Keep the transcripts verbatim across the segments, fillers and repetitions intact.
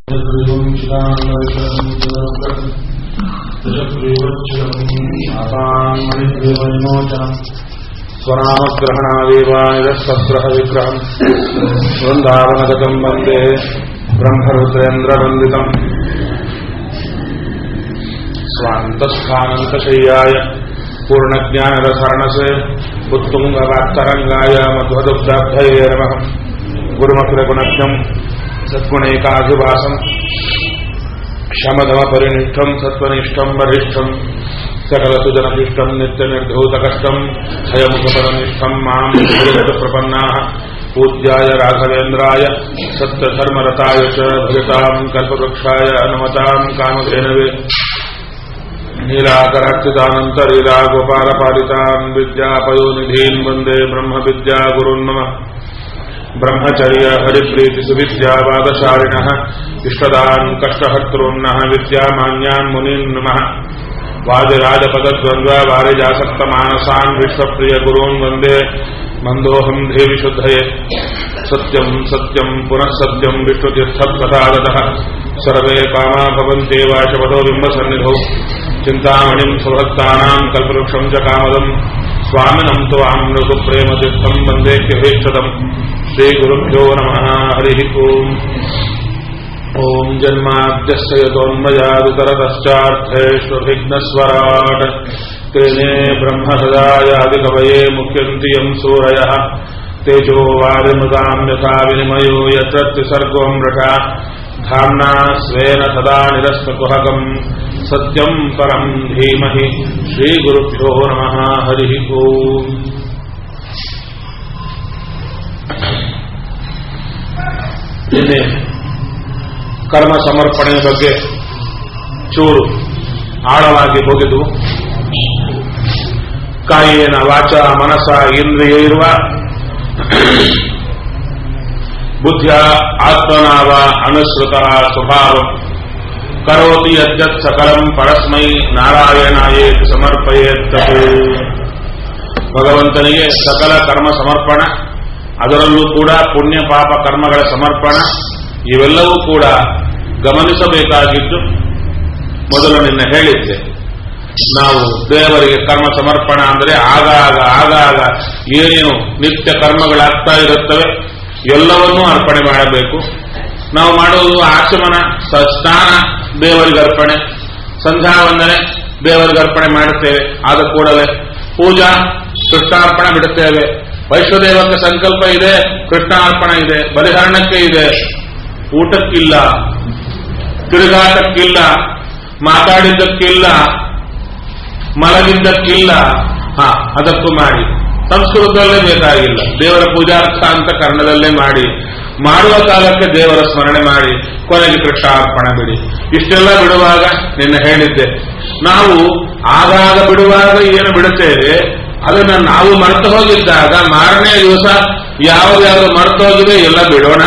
ಸ್ವನಾಮಗ್ರಹಣಾದೇವಾಯಸ್ವಗ್ರಹ ವಿಗ್ರಹಂ ವೃಂದಾವನಗತಂ ವಂದೇ ಬ್ರಹ್ಮರುದ್ರೇಂದ್ರವಂದಿತಂ ಸ್ವಾಂತಸ್ಥಾನಂತಶಯ್ಯಾಯ ಪೂರ್ಣಜ್ಞಾನರಸರಣಸೆ ಉತ್ತುಂಗವಾತ್ತರಂಗಾಯ ಮಧ್ವದುಗ್ಧಾಬ್ಧಯೇ ನಮಃ. ಗುರುಮಕುಲಗುಣಜ್ಞಂ ಸದ್ಗುಣೈಕಾಭಿಭಾಸಂ ಶಮದಮಪರಿನಿಷ್ಠಂ ಸತ್ವನಿಷ್ಠಂ ವರಿಷ್ಠಂ ಸಕಲಸುಜನಶಿಷ್ಟಂ ನಿತ್ಯನಿರ್ಧೂತಕಷ್ಟಂ ಹಯಮುಖಪರನಿಷ್ಠಂ ಮಾಂ ಪ್ರಪನ್ನಾಃ ಪೂಜ್ಯಾಯ ರಾಘವೇಂದ್ರಾಯ ಸತ್ಯಧರ್ಮರತಾಯ ಚ ಭಜತಾಂ ಕಲ್ಪವೃಕ್ಷಾಯ ನಮತಾಂ ಕಾಮಧೇನವೇ ನೀಲಾಕರಾರ್ಚಿತಾನಂತರೀಲಾ ಗೋಪಾಲಪಾಲಿತಾನ್ ವಿದ್ಯಾಪಯೋನಿಧೀನ್ ವಂದೇ ಬ್ರಹ್ಮವಿದ್ಯಾ ಗುರುನ್ ನಮಃ. ಬ್ರಹ್ಮಚರ್ಯ ಹರಿಪ್ರೀತಿ ಸುವಿದ್ಯಾವಾದಶಾಲಿನಃ ಇಷ್ಟದಾನ್ ಕಷ್ಟಹರ್ತॄನ್ನಃ ವಿದ್ಯಾಮಾನ್ಯಾನ್ ಮುನೀನ್ ನಮಃ. ವಾದಿರಾಜಪದದ್ವಂದ್ವ ವಾರಿಜಾಸಕ್ತ ಮಾನಸಾನ್ ವಿಶ್ವಪ್ರಿಯ ಗುರೂನ್ ವಂದೇ ಮಂದೋಹಂ ದೇವಿ ಶುದ್ಧಯೇ. ಸತ್ಯಂ ಸತ್ಯಂ ಪುನಃ ಸತ್ಯಂ ವಿಷ್ಣುತೀರ್ಥಪ್ರಸಾದತಃ ಸರ್ವೇ ಕಾಮಾ ಭವಂತೇವ ಶಪಥೋ ಬಿಂಬಸನ್ನಿಧೌ ಚಿಂತಾಮಣಿಂ ಸುಭಕ್ತಾನಾಂ ಕಲ್ಪವೃಕ್ಷಂ ಚ ಕಾಮದಂ ಸ್ವಾಮಿನಂ ತ್ವಾಂ ನೃಪೇಮತೀರ್ಥಂ ವಂದೇ ಕಿಭೀಷ್ಟದಂ. ಶ್ರೀಗುರುಭ್ಯೋ ನಮಃ. ಹರಿ ಓಂ. ಓಂ ಜನ್ಮಾದ್ಯಸ್ಯ ಯತೋನ್ಮಯಾದಿತರತಶ್ಚಾರ್ಥೇಷ್ವಭಿಘ್ನಸ್ವರಾಟ್ ತೇನೇ ಬ್ರಹ್ಮಸದಾಯಾದಿಕವಯೇ ಮುಖ್ಯಂತಿ ಯಂ ಸೂರಯಃ ತೇಜೋ ವಾರಿಮೃತಾಂ ಯಥಾ ವಿನಿಮಯೋ ಯತ್ರ ತ್ರಿಸರ್ಗೋ ಮೃಷಾ ಧಾಮ್ನಾ ಸ್ವೇನ ಸದಾ ನಿರಸ್ತಕುಹಕಂ ಸತ್ಯಂ ಪರಂ ಧೀಮಹಿ. ಶ್ರೀಗುರುಭ್ಯೋ ನಮಃ. ಹರಿ ಓಂ. ನಿನ್ನೆ ಕರ್ಮ ಸಮರ್ಪಣೆಯ ಬಗ್ಗೆ ಚೂರು ಆಳವಾಗಿ ಹೋಗಿದ್ದು. ಕಾಯೇನ ವಾಚ ಮನಸ ಇಂದ್ರಿಯ ಇರುವ ಬುದ್ಧಿಯ ಆತ್ಮನಾವ ಅನುಸೃತ ಸ್ವಭಾವ ಕರೋತಿ ಯಜ್ಜತ್ ಸಕಲಂ ಪರಸ್ಮೈ ನಾರಾಯಣಾಯೇತಿ ಸಮರ್ಪಯೇತ್. ಭಗವಂತನಿಗೆ ಸಕಲ ಕರ್ಮ ಸಮರ್ಪಣ, ಅದರಲ್ಲೂ ಕೂಡ ಪುಣ್ಯ ಪಾಪ ಕರ್ಮಗಳ ಸಮರ್ಪಣ, ಇವೆಲ್ಲವೂ ಕೂಡ ಗಮನಿಸಬೇಕಾಗಿದ್ದು ಮೊದಲು ನಿನ್ನೆ ಹೇಳಿದ್ದೆ. ನಾವು ದೇವರಿಗೆ ಕರ್ಮ ಸಮರ್ಪಣ ಅಂದರೆ ಆಗಾಗ ಆಗಾಗ ಏನೇನು ನಿತ್ಯ ಕರ್ಮಗಳಾಗ್ತಾ ಇರುತ್ತವೆ ಎಲ್ಲವನ್ನೂ ಅರ್ಪಣೆ ಮಾಡಬೇಕು. ನಾವು ಮಾಡುವುದು ಆಚಮನ, ಸ್ನಾನ ದೇವರಿಗೆ ಅರ್ಪಣೆ, ಸಂಧ್ಯಾ ವಂದನೆ ದೇವರಿಗೆ ಅರ್ಪಣೆ ಮಾಡುತ್ತೇವೆ, ಆದ ಕೂಡಲೇ ಪೂಜಾ ಕೃಷ್ಣಾರ್ಪಣೆ ಬಿಡುತ್ತೇವೆ. ವೈಶ್ವದೇವಕ್ಕೆ ಸಂಕಲ್ಪ ಇದೆ, ಕೃಷ್ಣಾರ್ಪಣೆ ಇದೆ, ಬಲಿಹರಣಕ್ಕೆ ಇದೆ. ಊಟಕ್ಕಿಲ್ಲ, ತಿರುಗಾಟಕ್ಕಿಲ್ಲ, ಮಾತಾಡಿದ್ದಕ್ಕಿಲ್ಲ, ಮಲಗಿದ್ದಕ್ಕಿಲ್ಲ. ಹಾ, ಅದಕ್ಕೂ ಮಾಡಿ. ಸಂಸ್ಕೃತದಲ್ಲೇ ಬೇಕಾಗಿಲ್ಲ, ದೇವರ ಪೂಜಾರ್ಥ ಅಂತ ಕನ್ನಡದಲ್ಲೇ ಮಾಡಿ. ಮಾಡುವ ಕಾಲಕ್ಕೆ ದೇವರ ಸ್ಮರಣೆ ಮಾಡಿ, ಕೊನೆಗೆ ಕೃಷ್ಣಾರ್ಪಣೆ ಬಿಡಿ. ಇಷ್ಟೆಲ್ಲ ಬಿಡುವಾಗ ನಿನ್ನೆ ಹೇಳಿದ್ದೆ, ನಾವು ಆಗಾಗ ಬಿಡುವಾಗ ಏನು ಬಿಡುತ್ತೇವೆ ಅದನ್ನ ನಾವು ಮರೆತು ಹೋಗಿದ್ದಾಗ ಮಾರನೇ ದಿವಸ ಯಾವ್ದಾದ್ರು ಮರೆತು ಹೋಗಿದೆ ಎಲ್ಲ ಬಿಡೋಣ.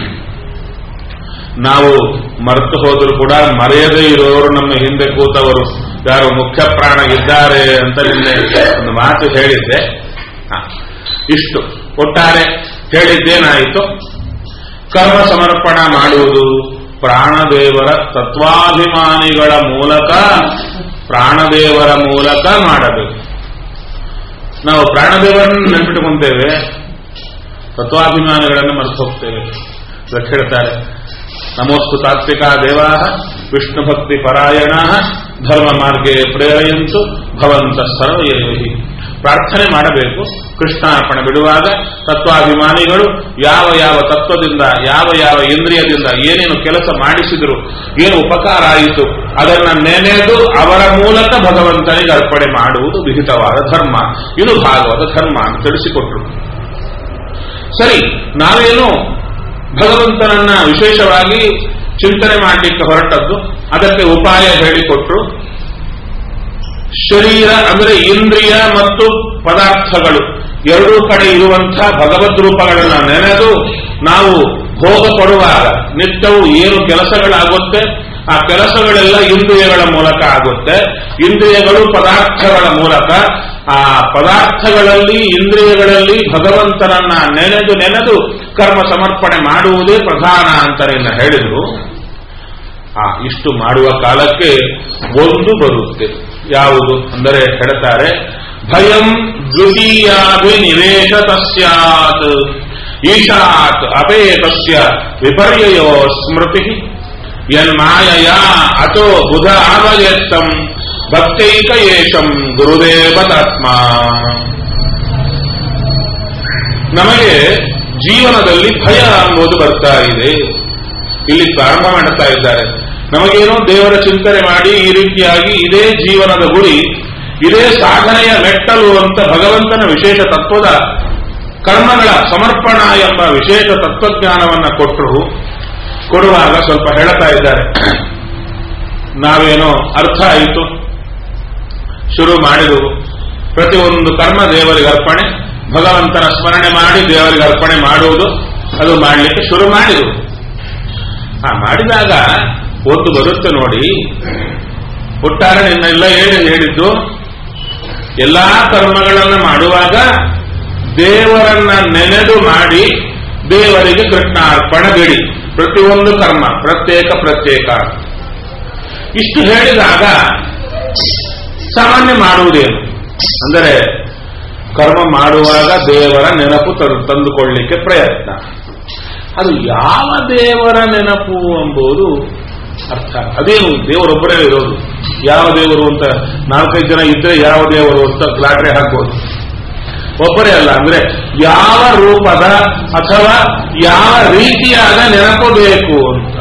ನಾವು ಮರೆತು ಹೋದ್ರು ಕೂಡ ಮರೆಯದೇ ಇರೋರು ನಮ್ಮ ಹಿಂದೆ ಕೂತವರು ಯಾರು ಮುಖ್ಯ ಪ್ರಾಣ ಇದ್ದಾರೆ ಅಂತ ನಿನ್ನೆ ಒಂದು ಮಾತು ಹೇಳಿದ್ದೆ. ಇಷ್ಟು ಒಟ್ಟಾರೆ ಹೇಳಿದ್ದೇನಾಯಿತು? ಕರ್ಮ ಸಮರ್ಪಣ ಮಾಡುವುದು ಪ್ರಾಣದೇವರ ತತ್ವಾಭಿಮಾನಿಗಳ ಮೂಲಕ, ಪ್ರಾಣದೇವರ ಮೂಲಕ ಮಾಡಬೇಕು. ನಾವು ಪ್ರಾಣದೇವರನ್ನು ನೆನಪಿಟ್ಟುಕೊಂತೇವೆ, ತತ್ವಾಭಿಮಾನಿಗಳನ್ನು ಮರೆತು ಹೋಗ್ತೇವೆ. ಅದಕ್ಕೆ ಹೇಳ್ತಾರೆ, ನಮೋಸ್ತು ತಾತ್ವಿಕ ದೇವಾ ವಿಷ್ಣು ಭಕ್ತಿ ಪರಾಯಣ ಧರ್ಮ ಮಾರ್ಗೇ ಪ್ರೇರೆಯಂತು ಭವಂತ ಸರ್ವಯೇಹಿ. ಪ್ರಾರ್ಥನೆ ಮಾಡಬೇಕು. ಕೃಷ್ಣಾರ್ಪಣೆ ಬಿಡುವಾಗ ತತ್ವಾಭಿಮಾನಿಗಳು ಯಾವ ಯಾವ ತತ್ವದಿಂದ, ಯಾವ ಯಾವ ಇಂದ್ರಿಯದಿಂದ ಏನೇನು ಕೆಲಸ ಮಾಡಿಸಿದ್ರು, ಏನು ಉಪಕಾರ ಆಯಿತು ಅದನ್ನ ನೆನೆದು ಅವರ ಮೂಲಕ ಭಗವಂತನಿಗೆ ಅರ್ಪಣೆ ಮಾಡುವುದು ವಿಹಿತವಾದ ಧರ್ಮ. ಇದು ಭಾಗವತ ಧರ್ಮ ಅಂತ ತಿಳಿಸಿಕೊಟ್ರು. ಸರಿ, ನಾವೇನು ಭಗವಂತನನ್ನ ವಿಶೇಷವಾಗಿ ಚಿಂತನೆ ಮಾಡಲಿಕ್ಕೆ ಹೊರಟದ್ದು, ಅದಕ್ಕೆ ಉಪಾಯ ಹೇಳಿಕೊಟ್ರು. ಶರೀರ ಅಂದರೆ ಇಂದ್ರಿಯ ಮತ್ತು ಪದಾರ್ಥಗಳು ಎರಡೂ ಕಡೆ ಇರುವಂತಹ ಭಗವದ್ ರೂಪಗಳನ್ನ ನೆನೆದು ನಾವು ಭೋಗ ಪಡುವಾಗ ನಿತ್ಯವೂ ಏನು ಕೆಲಸಗಳಾಗುತ್ತೆ ಆ ಕೆಲಸಗಳೆಲ್ಲ ಇಂದ್ರಿಯಗಳ ಮೂಲಕ ಆಗುತ್ತೆ. ಇಂದ್ರಿಯಗಳು ಪದಾರ್ಥಗಳ ಮೂಲಕ, ಆ ಪದಾರ್ಥಗಳಲ್ಲಿ ಇಂದ್ರಿಯಗಳಲ್ಲಿ ಭಗವಂತನನ್ನ ನೆನೆದು ನೆನೆದು ಕರ್ಮ ಸಮರ್ಪಣೆ ಮಾಡುವುದೇ ಪ್ರಧಾನ ಅಂತ ಹೇಳಿದ್ರು. ಆ ಇಷ್ಟು ಮಾಡುವ ಕಾಲಕ್ಕೆ ಒಂದು ಬರುತ್ತೆ. ಯಾವುದು ಅಂದರೆ ಹೇಳ್ತಾರೆ, ಭಯಂ ದ್ವಿತೀಯಾಭಿನಿವೇಶ ತಸ್ಯಾತ್ ಈಶಾತ್ ಅಪೇತಸ್ಯ ವಿಪರ್ಯಯೋ ಸ್ಮೃತಿ ಯನ್ಮಾಯಯ ಅತೋ ಬುಧ ಆವಯತ್ತಂ ಭಕ್ತೈಕ ಏಷಂ ಗುರುದೇವತಾತ್ಮ. ನಮಗೆ ಜೀವನದಲ್ಲಿ ಭಯ ಎಂಬುದು ಬರ್ತಾ ಇದೆ. ಇಲ್ಲಿ ಪ್ರಾರಂಭ ಮಾಡುತ್ತಾ ಇದ್ದಾರೆ. ನಮಗೇನೋ ದೇವರ ಚಿಂತನೆ ಮಾಡಿ ಈ ರೀತಿಯಾಗಿ ಇದೇ ಜೀವನದ ಗುರಿ, ಇದೇ ಸಾಧನೆಯ ಮೆಟ್ಟಲು ಅಂತ ಭಗವಂತನ ವಿಶೇಷ ತತ್ವದ ಕರ್ಮಗಳ ಸಮರ್ಪಣಾ ಎಂಬ ವಿಶೇಷ ತತ್ವಜ್ಞಾನವನ್ನು ಕೊಟ್ಟರು. ಕೊಡುವಾಗ ಸ್ವಲ್ಪ ಹೇಳ್ತಾ ಇದ್ದಾರೆ. ನಾವೇನೋ ಅರ್ಥ ಆಯಿತು, ಶುರು ಮಾಡಿದವು. ಪ್ರತಿಯೊಂದು ಕರ್ಮ ದೇವರಿಗೆ ಅರ್ಪಣೆ, ಭಗವಂತನ ಸ್ಮರಣೆ ಮಾಡಿ ದೇವರಿಗೆ ಅರ್ಪಣೆ ಮಾಡುವುದು, ಅದು ಮಾಡಲಿಕ್ಕೆ ಶುರು ಮಾಡಿದವು. ಆ ಮಾಡಿದಾಗ ಒಂದು ಬರುತ್ತೆ ನೋಡಿ. ಒಟ್ಟಾರೆ ನಿನ್ನೆಲ್ಲ ಹೇಳಿ ಹೇಳಿದ್ದು, ಎಲ್ಲಾ ಕರ್ಮಗಳನ್ನು ಮಾಡುವಾಗ ದೇವರನ್ನ ನೆನೆದು ಮಾಡಿ ದೇವರಿಗೆ ಕೃಷ್ಣಾರ್ಪಣೆ ಬಿಡಿ. ಪ್ರತಿಯೊಂದು ಕರ್ಮ ಪ್ರತ್ಯೇಕ ಪ್ರತ್ಯೇಕ ಇಷ್ಟು ಹೇಳಿದಾಗ ಸಾಮಾನ್ಯ ಮಾಡುವುದೇನು ಅಂದರೆ, ಕರ್ಮ ಮಾಡುವಾಗ ದೇವರ ನೆನಪು ತಂದುಕೊಳ್ಳಲಿಕ್ಕೆ ಪ್ರಯತ್ನ. ಅದು ಯಾವ ದೇವರ ನೆನಪು ಎಂಬುದು ಅರ್ಥ. ಅದೇನು ದೇವರೊಬ್ಬರೇ ಇರೋದು, ಯಾವ ದೇವರು ಅಂತ ನಾಲ್ಕೈದು ಜನ ಇದ್ರೆ ಯಾವ ದೇವರು ಅಂತ ಲಾಟ್ರಿ ಹಾಕ್ಬೋದು. ಒಬ್ಬರೇ ಅಲ್ಲ, ಅಂದ್ರೆ ಯಾವ ರೂಪದ ಅಥವಾ ಯಾವ ರೀತಿಯಾದ ನೆನಪು ಬೇಕು ಅಂತ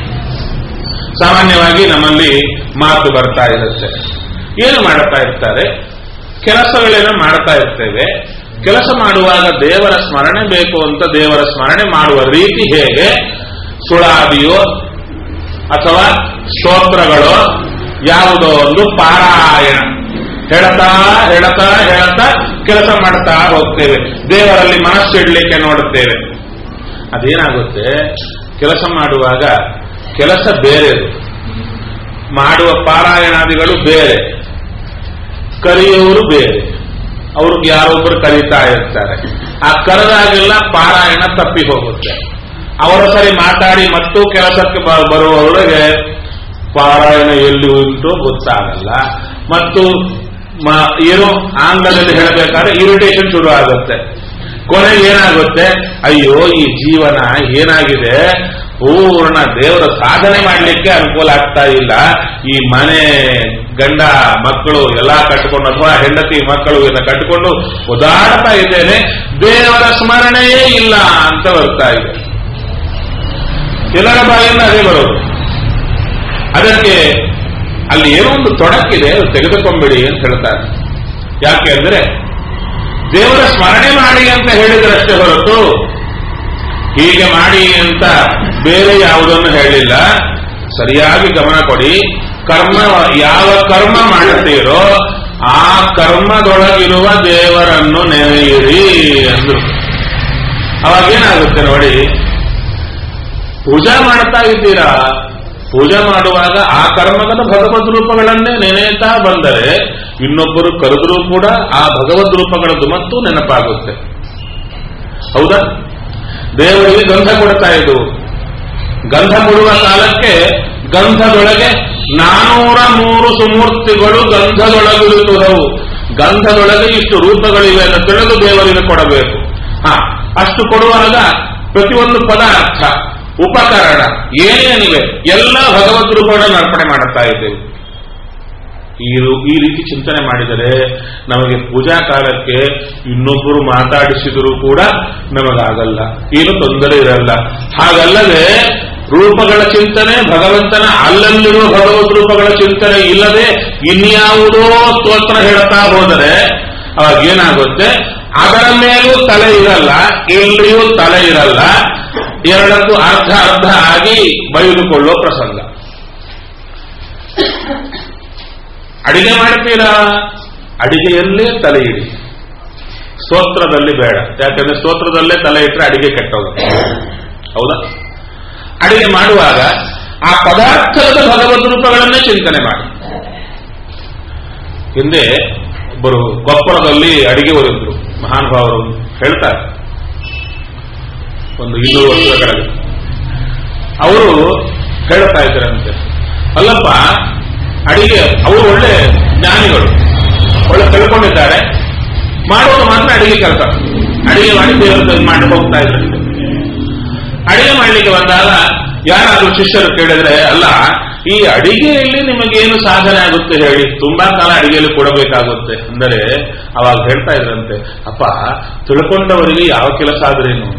ಸಾಮಾನ್ಯವಾಗಿ ನಮ್ಮಲ್ಲಿ ಮಾತು ಬರ್ತಾ ಇರುತ್ತೆ. ಏನು ಮಾಡ್ತಾ ಇರ್ತಾರೆ, ಕೆಲಸಗಳೇನೋ ಮಾಡ್ತಾ ಇರ್ತೇವೆ. ಕೆಲಸ ಮಾಡುವಾಗ ದೇವರ ಸ್ಮರಣೆ ಬೇಕು ಅಂತ ದೇವರ ಸ್ಮರಣೆ ಮಾಡುವ ರೀತಿ ಹೇಗೆ? ಸುಳಾದಿಯೋ ಅಥವಾ ಸ್ತೋತ್ರಗಳೋ ಯಾವುದೋ ಒಂದು ಪಾರಾಯಣ ಹೇಳ್ತಾ ಹೇಳ್ತಾ ಹೇಳ್ತಾ ಕೆಲಸ ಮಾಡ್ತಾ ಹೋಗ್ತೇವೆ. ದೇವರಲ್ಲಿ ಮನಸ್ಸಿಡ್ಲಿಕ್ಕೆ ನೋಡುತ್ತೇವೆ. ಅದೇನಾಗುತ್ತೆ, ಕೆಲಸ ಮಾಡುವಾಗ ಕೆಲಸ ಬೇರೆದು, ಮಾಡುವ ಪಾರಾಯಣಾದಿಗಳು ಬೇರೆ, ಕರೆಯುವವರು ಬೇರೆ. ಅವ್ರಿಗೆ ಯಾರೊಬ್ಬರು ಕರೀತಾ ಇರ್ತಾರೆ. ಆ ಕರೆದಾಗೆಲ್ಲ ಪಾರಾಯಣ ತಪ್ಪಿ ಹೋಗುತ್ತೆ. ಅವರ ಸರಿ ಮಾತಾಡಿ ಮತ್ತು ಕೆಲಸಕ್ಕೆ ಬರುವವರಿಗೆ ಪಾರಾಯಣ ಎಲ್ಲಿ ಉಂಟು ಗೊತ್ತಾಗಲ್ಲ. ಮತ್ತು ಏನೋ ಆಂಗ್ಲದಲ್ಲಿ ಹೇಳಬೇಕಾದ್ರೆ ಇರಿಟೇಷನ್ ಶುರು ಆಗುತ್ತೆ. ಕೊನೆಗೆ ಏನಾಗುತ್ತೆ, ಅಯ್ಯೋ ಈ ಜೀವನ ಏನಾಗಿದೆ, ಪೂರ್ಣ ದೇವರ ಸಾಧನೆ ಮಾಡಲಿಕ್ಕೆ ಅನುಕೂಲ ಆಗ್ತಾ ಇಲ್ಲ. ಈ ಮನೆ ಗಂಡ ಮಕ್ಕಳು ಎಲ್ಲ ಕಟ್ಟಿಕೊಂಡು ಅಥವಾ ಹೆಂಡತಿ ಮಕ್ಕಳು ಇದನ್ನ ಕಟ್ಟಿಕೊಂಡು ಓದಾಡ್ತಾ ಇದ್ದೇನೆ, ದೇವರ ಸ್ಮರಣೆಯೇ ಇಲ್ಲ ಅಂತ ಬರ್ತಾ ಇದೆ. ಎಲ್ಲರ ಬಾಯಿಂದ ಅದೇ ಬರೋದು. ಅದಕ್ಕೆ ಅಲ್ಲಿ ಏನೋ ಒಂದು ತೊಡಕಿದೆ, ತೆಗೆದುಕೊಂಡ್ಬಿಡಿ ಅಂತ ಹೇಳ್ತಾರೆ. ಯಾಕೆ ಅಂದ್ರೆ ದೇವರ ಸ್ಮರಣೆ ಮಾಡಿ ಅಂತ ಹೇಳಿದ್ರಷ್ಟೇ ಹೊರತು ಹೀಗೆ ಮಾಡಿ ಅಂತ ಬೇರೆ ಯಾವುದನ್ನು ಹೇಳಿಲ್ಲ. ಸರಿಯಾಗಿ ಗಮನ ಕೊಡಿ. ಕರ್ಮ ಯಾವ ಕರ್ಮ ಮಾಡುತ್ತೀರೋ ಆ ಕರ್ಮದೊಳಗಿರುವ ದೇವರನ್ನು ನೆನೆಯಿರಿ ಅಂದ್ರು. ಅವಾಗೇನಾಗುತ್ತೆ ನೋಡಿ, ಪೂಜಾ ಮಾಡ್ತಾ ಇದ್ದೀರಾ, ಪೂಜೆ ಮಾಡುವಾಗ ಆ ಕರ್ಮದ ಭಗವದ್ ರೂಪಗಳನ್ನೇ ನೆನೆಯುತ್ತಾ ಬಂದರೆ ಇನ್ನೊಬ್ಬರು ಕರೆದರೂ ಕೂಡ ಆ ಭಗವದ್ ರೂಪಗಳದ್ದು ಮತ್ತು ನೆನಪಾಗುತ್ತೆ. ಹೌದಾ? ದೇವರಿಗೆ ಗಂಧ ಕೊಡ್ತಾ ಇದ್ದವು. ಗಂಧ ಕೊಡುವ ಕಾಲಕ್ಕೆ ಗಂಧದೊಳಗೆ ನಾನೂರ ಮೂರು ಸುಮೂರ್ತಿಗಳು ಗಂಧದೊಳಗಿರುತ್ತವು. ಗಂಧದೊಳಗೆ ಇಷ್ಟು ರೂಪಗಳಿವೆ ಅಂತ ತಿಳಿದು ದೇವರಿಗೆ ಕೊಡಬೇಕು. ಹಾ, ಅಷ್ಟು ಕೊಡುವಾಗ ಪ್ರತಿಯೊಂದು ಪದಾರ್ಥ ಉಪಕರಣ ಏನೇನಿವೆ ಎಲ್ಲ ಭಗವದ್ ರೂಪಗಳನ್ನು ಅರ್ಪಣೆ ಮಾಡುತ್ತಾ ಇದ್ದೇವೆ. ಈ ಈ ರೀತಿ ಚಿಂತನೆ ಮಾಡಿದರೆ ನಮಗೆ ಪೂಜಾ ಕಾಲಕ್ಕೆ ಇನ್ನೊಬ್ಬರು ಮಾತಾಡಿಸಿದರೂ ಕೂಡ ನಮಗಾಗಲ್ಲ, ಏನು ತೊಂದರೆ ಇರಲ್ಲ. ಹಾಗಲ್ಲದೆ ರೂಪಗಳ ಚಿಂತನೆ, ಭಗವಂತನ ಅಲ್ಲಲ್ಲಿರುವ ಭಗವದ್ ರೂಪಗಳ ಚಿಂತನೆ ಇಲ್ಲದೆ ಇನ್ಯಾವುದೋ ಸ್ತೋತ್ರ ಹೇಳ್ತಾ ಹೋದರೆ ಅವಾಗ ಏನಾಗುತ್ತೆ, ಅದರ ಮೇಲೂ ತಲೆ ಇರಲ್ಲ, ಎಲ್ಲಿಯೂ ತಲೆ ಇರಲ್ಲ, ಎರಡಕ್ಕೂ ಅರ್ಧ ಅರ್ಧ ಆಗಿ ಬೈದುಕೊಳ್ಳುವ ಪ್ರಸಂಗ. ಅಡಿಗೆ ಮಾಡ್ತೀರಾ, ಅಡಿಗೆಯಲ್ಲೇ ತಲೆ ಇಡಿ, ಸ್ತೋತ್ರದಲ್ಲಿ ಬೇಡ. ಯಾಕಂದ್ರೆ ಸ್ತೋತ್ರದಲ್ಲೇ ತಲೆ ಇಟ್ಟರೆ ಅಡಿಗೆ ಕೆಟ್ಟೋಗುತ್ತೆ. ಹೌದಾ? ಅಡಿಗೆ ಮಾಡುವಾಗ ಆ ಪದಾರ್ಥದ ಭಗವದ್ ರೂಪಗಳನ್ನೇ ಚಿಂತನೆ ಮಾಡಿ. ಹಿಂದೆ ಒಬ್ಬರು ಕೊಪ್ಪಳದಲ್ಲಿ ಅಡಿಗೆವರಿದ್ರು, ಮಹಾನುಭಾವರು ಹೇಳ್ತಾರೆ, ಒಂದು ಇನ್ನೂರು ವರ್ಷಗಳ ಕೆಳಗೆ. ಅವರು ಹೇಳ್ತಾ ಇದ್ದಾರಂತೆ, ಅಲ್ಲಪ್ಪ ಅಡಿಗೆ ಅವರು ಒಳ್ಳೆ ಜ್ಞಾನಿಗಳು, ಒಳ್ಳೆ ತಿಳ್ಕೊಂಡಿದ್ದಾರೆ, ಮಾಡೋದು ಮಾತ್ರ ಅಡಿಗೆ ಕೆಲಸ. ಅಡಿಗೆ ಮಾಡಿ ದೇವರ ಮಾಡಿ ಹೋಗ್ತಾ ಇದ್ರಂತೆ. ಅಡಿಗೆ ಮಾಡ್ಲಿಕ್ಕೆ ಬಂದಾಗ ಯಾರಾದ್ರೂ ಶಿಷ್ಯರು ಕೇಳಿದ್ರೆ, ಅಲ್ಲ ಈ ಅಡಿಗೆಯಲ್ಲಿ ನಿಮಗೇನು ಸಾಧನೆ ಆಗುತ್ತೆ ಹೇಳಿ, ತುಂಬಾ ಕಾಲ ಅಡಿಗೆಯಲ್ಲಿ ಕೊಡಬೇಕಾಗುತ್ತೆ ಅಂದರೆ ಅವಾಗ ಹೇಳ್ತಾ ಇದ್ರಂತೆ, ಅಪ್ಪ ತಿಳ್ಕೊಂಡವರಿಗೆ ಯಾವ ಕೆಲಸ ಆದ್ರೇನು,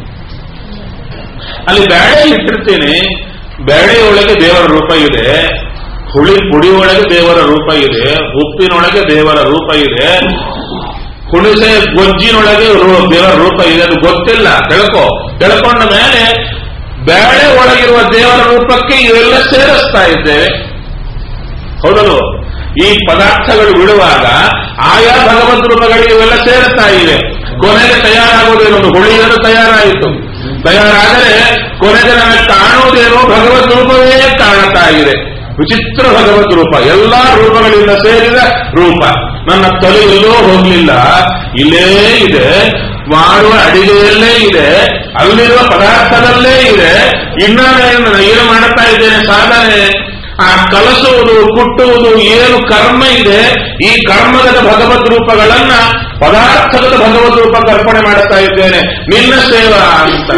ಅಲ್ಲಿ ಬೇಳೆ ಇಟ್ಟಿರ್ತೇನೆ, ಬೇಳೆಯೊಳಗೆ ದೇವರ ರೂಪ ಇದೆ, ಹುಳಿ ಪುಡಿಯೊಳಗೆ ದೇವರ ರೂಪ ಇದೆ, ಉಪ್ಪಿನೊಳಗೆ ದೇವರ ರೂಪ ಇದೆ, ಹುಣಸೆ ಗೊಜ್ಜಿನೊಳಗೆ ದೇವರ ರೂಪ ಇದೆ, ಅದು ಗೊತ್ತಿಲ್ಲ, ತಿಳ್ಕೊ. ತಿಳ್ಕೊಂಡ ಮೇಲೆ ಬೇಳೆ ಒಳಗಿರುವ ದೇವರ ರೂಪಕ್ಕೆ ಇವೆಲ್ಲ ಸೇರಿಸ್ತಾ ಇದ್ದೇವೆ. ಹೌದಲ್ವ? ಈ ಪದಾರ್ಥಗಳು ಬಿಡುವಾಗ ಆಯಾ ಭಗವದ್ ರೂಪಗಳಿಗೆ ಇವೆಲ್ಲ ಸೇರುತ್ತಾ ಇವೆ. ಕೊನೆಗೆ ತಯಾರಾಗುವುದೇನೊಂದು ಹುಳಿಯನ್ನು ತಯಾರಾಯಿತು. ತಯಾರಾದರೆ ಕೊನೆಗೆ ನಮಗೆ ಕಾಣುವುದೇನೋ ಭಗವದ್ ರೂಪವೇ ಕಾಣುತ್ತಾ ಇದೆ. ವಿಚಿತ್ರ ಭಗವದ್ ರೂಪ, ಎಲ್ಲಾ ರೂಪಗಳಿಂದ ಸೇರಿದ ರೂಪ. ನನ್ನ ತಲೆ ಎಲ್ಲೋ ಹೋಗ್ಲಿಲ್ಲ, ಇಲ್ಲೇ ಇದೆ, ಮಾಡುವ ಅಡಿಗೆಯಲ್ಲೇ ಇದೆ, ಅಲ್ಲಿರುವ ಪದಾರ್ಥದಲ್ಲೇ ಇದೆ. ಇನ್ನ ಏನು ಮಾಡುತ್ತಾ ಇದ್ದೇನೆ ಸಾಧನೆ, ಆ ಕಲಸುವುದು ಕುಟ್ಟುವುದು ಏನು ಕರ್ಮ ಇದೆ, ಈ ಕರ್ಮದ ಭಗವದ್ ರೂಪಗಳನ್ನ ಪದಾರ್ಥದ ಭಗವದ್ ರೂಪ ಅರ್ಪಣೆ ಮಾಡುತ್ತಾ ಇದ್ದೇನೆ, ನಿನ್ನ ಸೇವಾ ಅಂತ.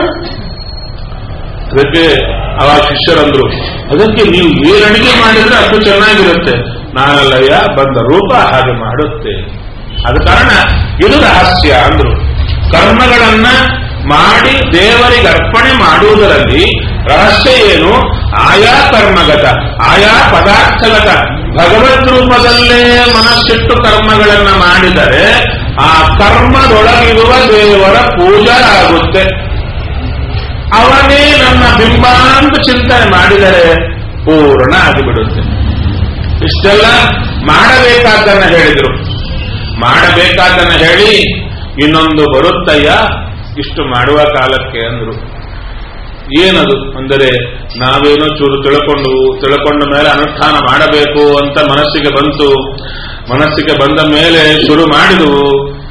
ಅದಕ್ಕೆ ಅವಾಗ ಶಿಷ್ಯರಂದ್ರು, ಅದಕ್ಕೆ ನೀವು ಏನು ಅಡಿಗೆ ಮಾಡಿದ್ರೆ ಅಷ್ಟು ಚೆನ್ನಾಗಿರುತ್ತೆ. ನಾನಲ್ಲಯ್ಯ, ಬಂದ ರೂಪ ಹಾಗೆ ಮಾಡುತ್ತೆ. ಆದ ಕಾರಣ ಇದು ರಹಸ್ಯ ಅಂದ್ರು. ಕರ್ಮಗಳನ್ನ ಮಾಡಿ ದೇವರಿಗೆ ಅರ್ಪಣೆ ಮಾಡುವುದರಲ್ಲಿ ರಹಸ್ಯ ಏನು? ಆಯಾ ಕರ್ಮಗತ, ಆಯಾ ಪದಾರ್ಥಗತ ಭಗವದ್ ರೂಪದಲ್ಲೇ ಮನಸ್ಸಿಟ್ಟು ಕರ್ಮಗಳನ್ನ ಮಾಡಿದರೆ ಆ ಕರ್ಮದೊಳಗಿರುವ ದೇವರ ಪೂಜೆ ಆಗುತ್ತೆ. ಅವನೇ ನನ್ನ ಬಿಂಬ ಅಂತ ಚಿಂತನೆ ಮಾಡಿದರೆ ಪೂರ್ಣ ಆಗಿಬಿಡುತ್ತೆ. ಇಷ್ಟೆಲ್ಲ ಮಾಡಬೇಕಾದ್ದನ್ನ ಹೇಳಿದ್ರು. ಮಾಡಬೇಕಾದ್ದನ್ನ ಹೇಳಿ ಇನ್ನೊಂದು ಬರುತ್ತಯ್ಯ ಇಷ್ಟು ಮಾಡುವ ಕಾಲಕ್ಕೆ ಅಂದ್ರು. ಏನದು ಅಂದರೆ, ನಾವೇನೋ ಚೂರು ತಿಳ್ಕೊಂಡು ತಿಳ್ಕೊಂಡ ಮೇಲೆ ಅನುಷ್ಠಾನ ಮಾಡಬೇಕು ಅಂತ ಮನಸ್ಸಿಗೆ ಬಂತು. ಮನಸ್ಸಿಗೆ ಬಂದ ಮೇಲೆ ಶುರು ಮಾಡಿದವು.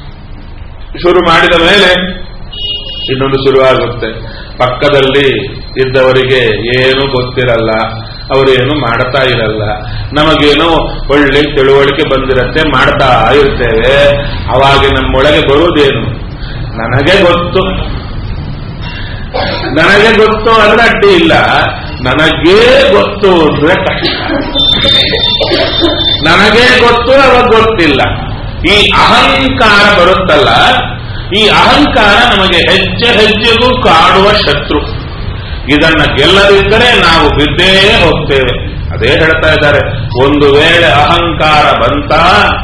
ಶುರು ಮಾಡಿದ ಮೇಲೆ ಇನ್ನೊಂದು ಶುರುವಾಗುತ್ತೆ. ಪಕ್ಕದಲ್ಲಿ ಇದ್ದವರಿಗೆ ಏನೂ ಗೊತ್ತಿರಲ್ಲ, ಅವರೇನು ಮಾಡ್ತಾ ಇರಲ್ಲ. ನಮಗೇನೋ ಒಳ್ಳೆ ತಿಳುವಳಿಕೆ ಬಂದಿರತ್ತೆ, ಮಾಡ್ತಾ ಇರ್ತೇವೆ. ಅವಾಗ ನಮ್ಮೊಳಗೆ ಬರುವುದೇನು? ನನಗೆ ಗೊತ್ತು, ನನಗೆ ಗೊತ್ತು ಅಂದ್ರೆ ಅಡ್ಡಿ ಇಲ್ಲ, ನನಗೇ ಗೊತ್ತು ಅಂದ್ರೆ ಕಷ್ಟ. ನನಗೇ ಗೊತ್ತು, ಅವಾಗ ಗೊತ್ತಿಲ್ಲ. ಈ ಅಹಂಕಾರ ಬರುತ್ತಲ್ಲ, ಈ ಅಹಂಕಾರ ನಮಗೆ ಹೆಜ್ಜೆ ಹೆಜ್ಜೆಗೂ ಕಾಡುವ ಶತ್ರು. ಇದನ್ನ ಗೆಲ್ಲದಿದ್ದರೆ ನಾವು ಬಿದ್ದೇ ಹೋಗ್ತೇವೆ. ಅದೇ ಹೇಳ್ತಾ ಇದ್ದಾರೆ, ಒಂದು ವೇಳೆ ಅಹಂಕಾರ ಬಂತ,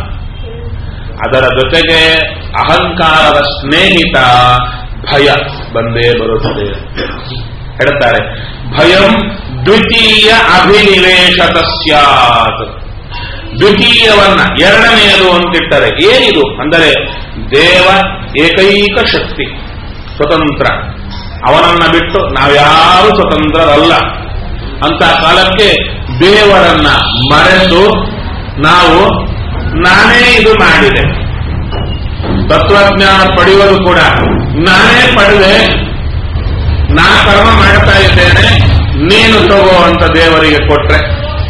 ಅದರ ಜೊತೆಗೆ ಅಹಂಕಾರದ ಸ್ನೇಹಿತ ಭಯ ಬಂದೇ ಬರುತ್ತದೆ. ಹೇಳ್ತಾರೆ, ಭಯಂ ದ್ವಿತೀಯ ಅಭಿನಿವೇಶತ ಸ್ಯಾತ್. ದ್ವಿತೀಯವನ್ನ ಎರಡನೆಯದು ಅಂತಿಟ್ಟರೆ ಏನಿದು ಅಂದರೆ, ದೇವ ಏಕೈಕ ಶಕ್ತಿ, ಸ್ವತಂತ್ರ. ಅವನನ್ನ ಬಿಟ್ಟು ನಾವ್ಯಾರು ಸ್ವತಂತ್ರರಲ್ಲ ಅಂತ ಕಾಲಕ್ಕೆ ದೇವರನ್ನ ಮರೆತು ನಾವು ನಾನೇ ಇದು ಮಾಡಿದೆ, ತತ್ವಜ್ಞಾನ ಪಡೆಯುವುದು ಕೂಡ ನಾನೇ ಪಡೆದೆ, ನಾ ಕರ್ಮ ಮಾಡ್ತಾ ಇದ್ದೇನೆ, ನೀನು ತಗೋ ಅಂತ ದೇವರಿಗೆ ಕೊಟ್ರೆ.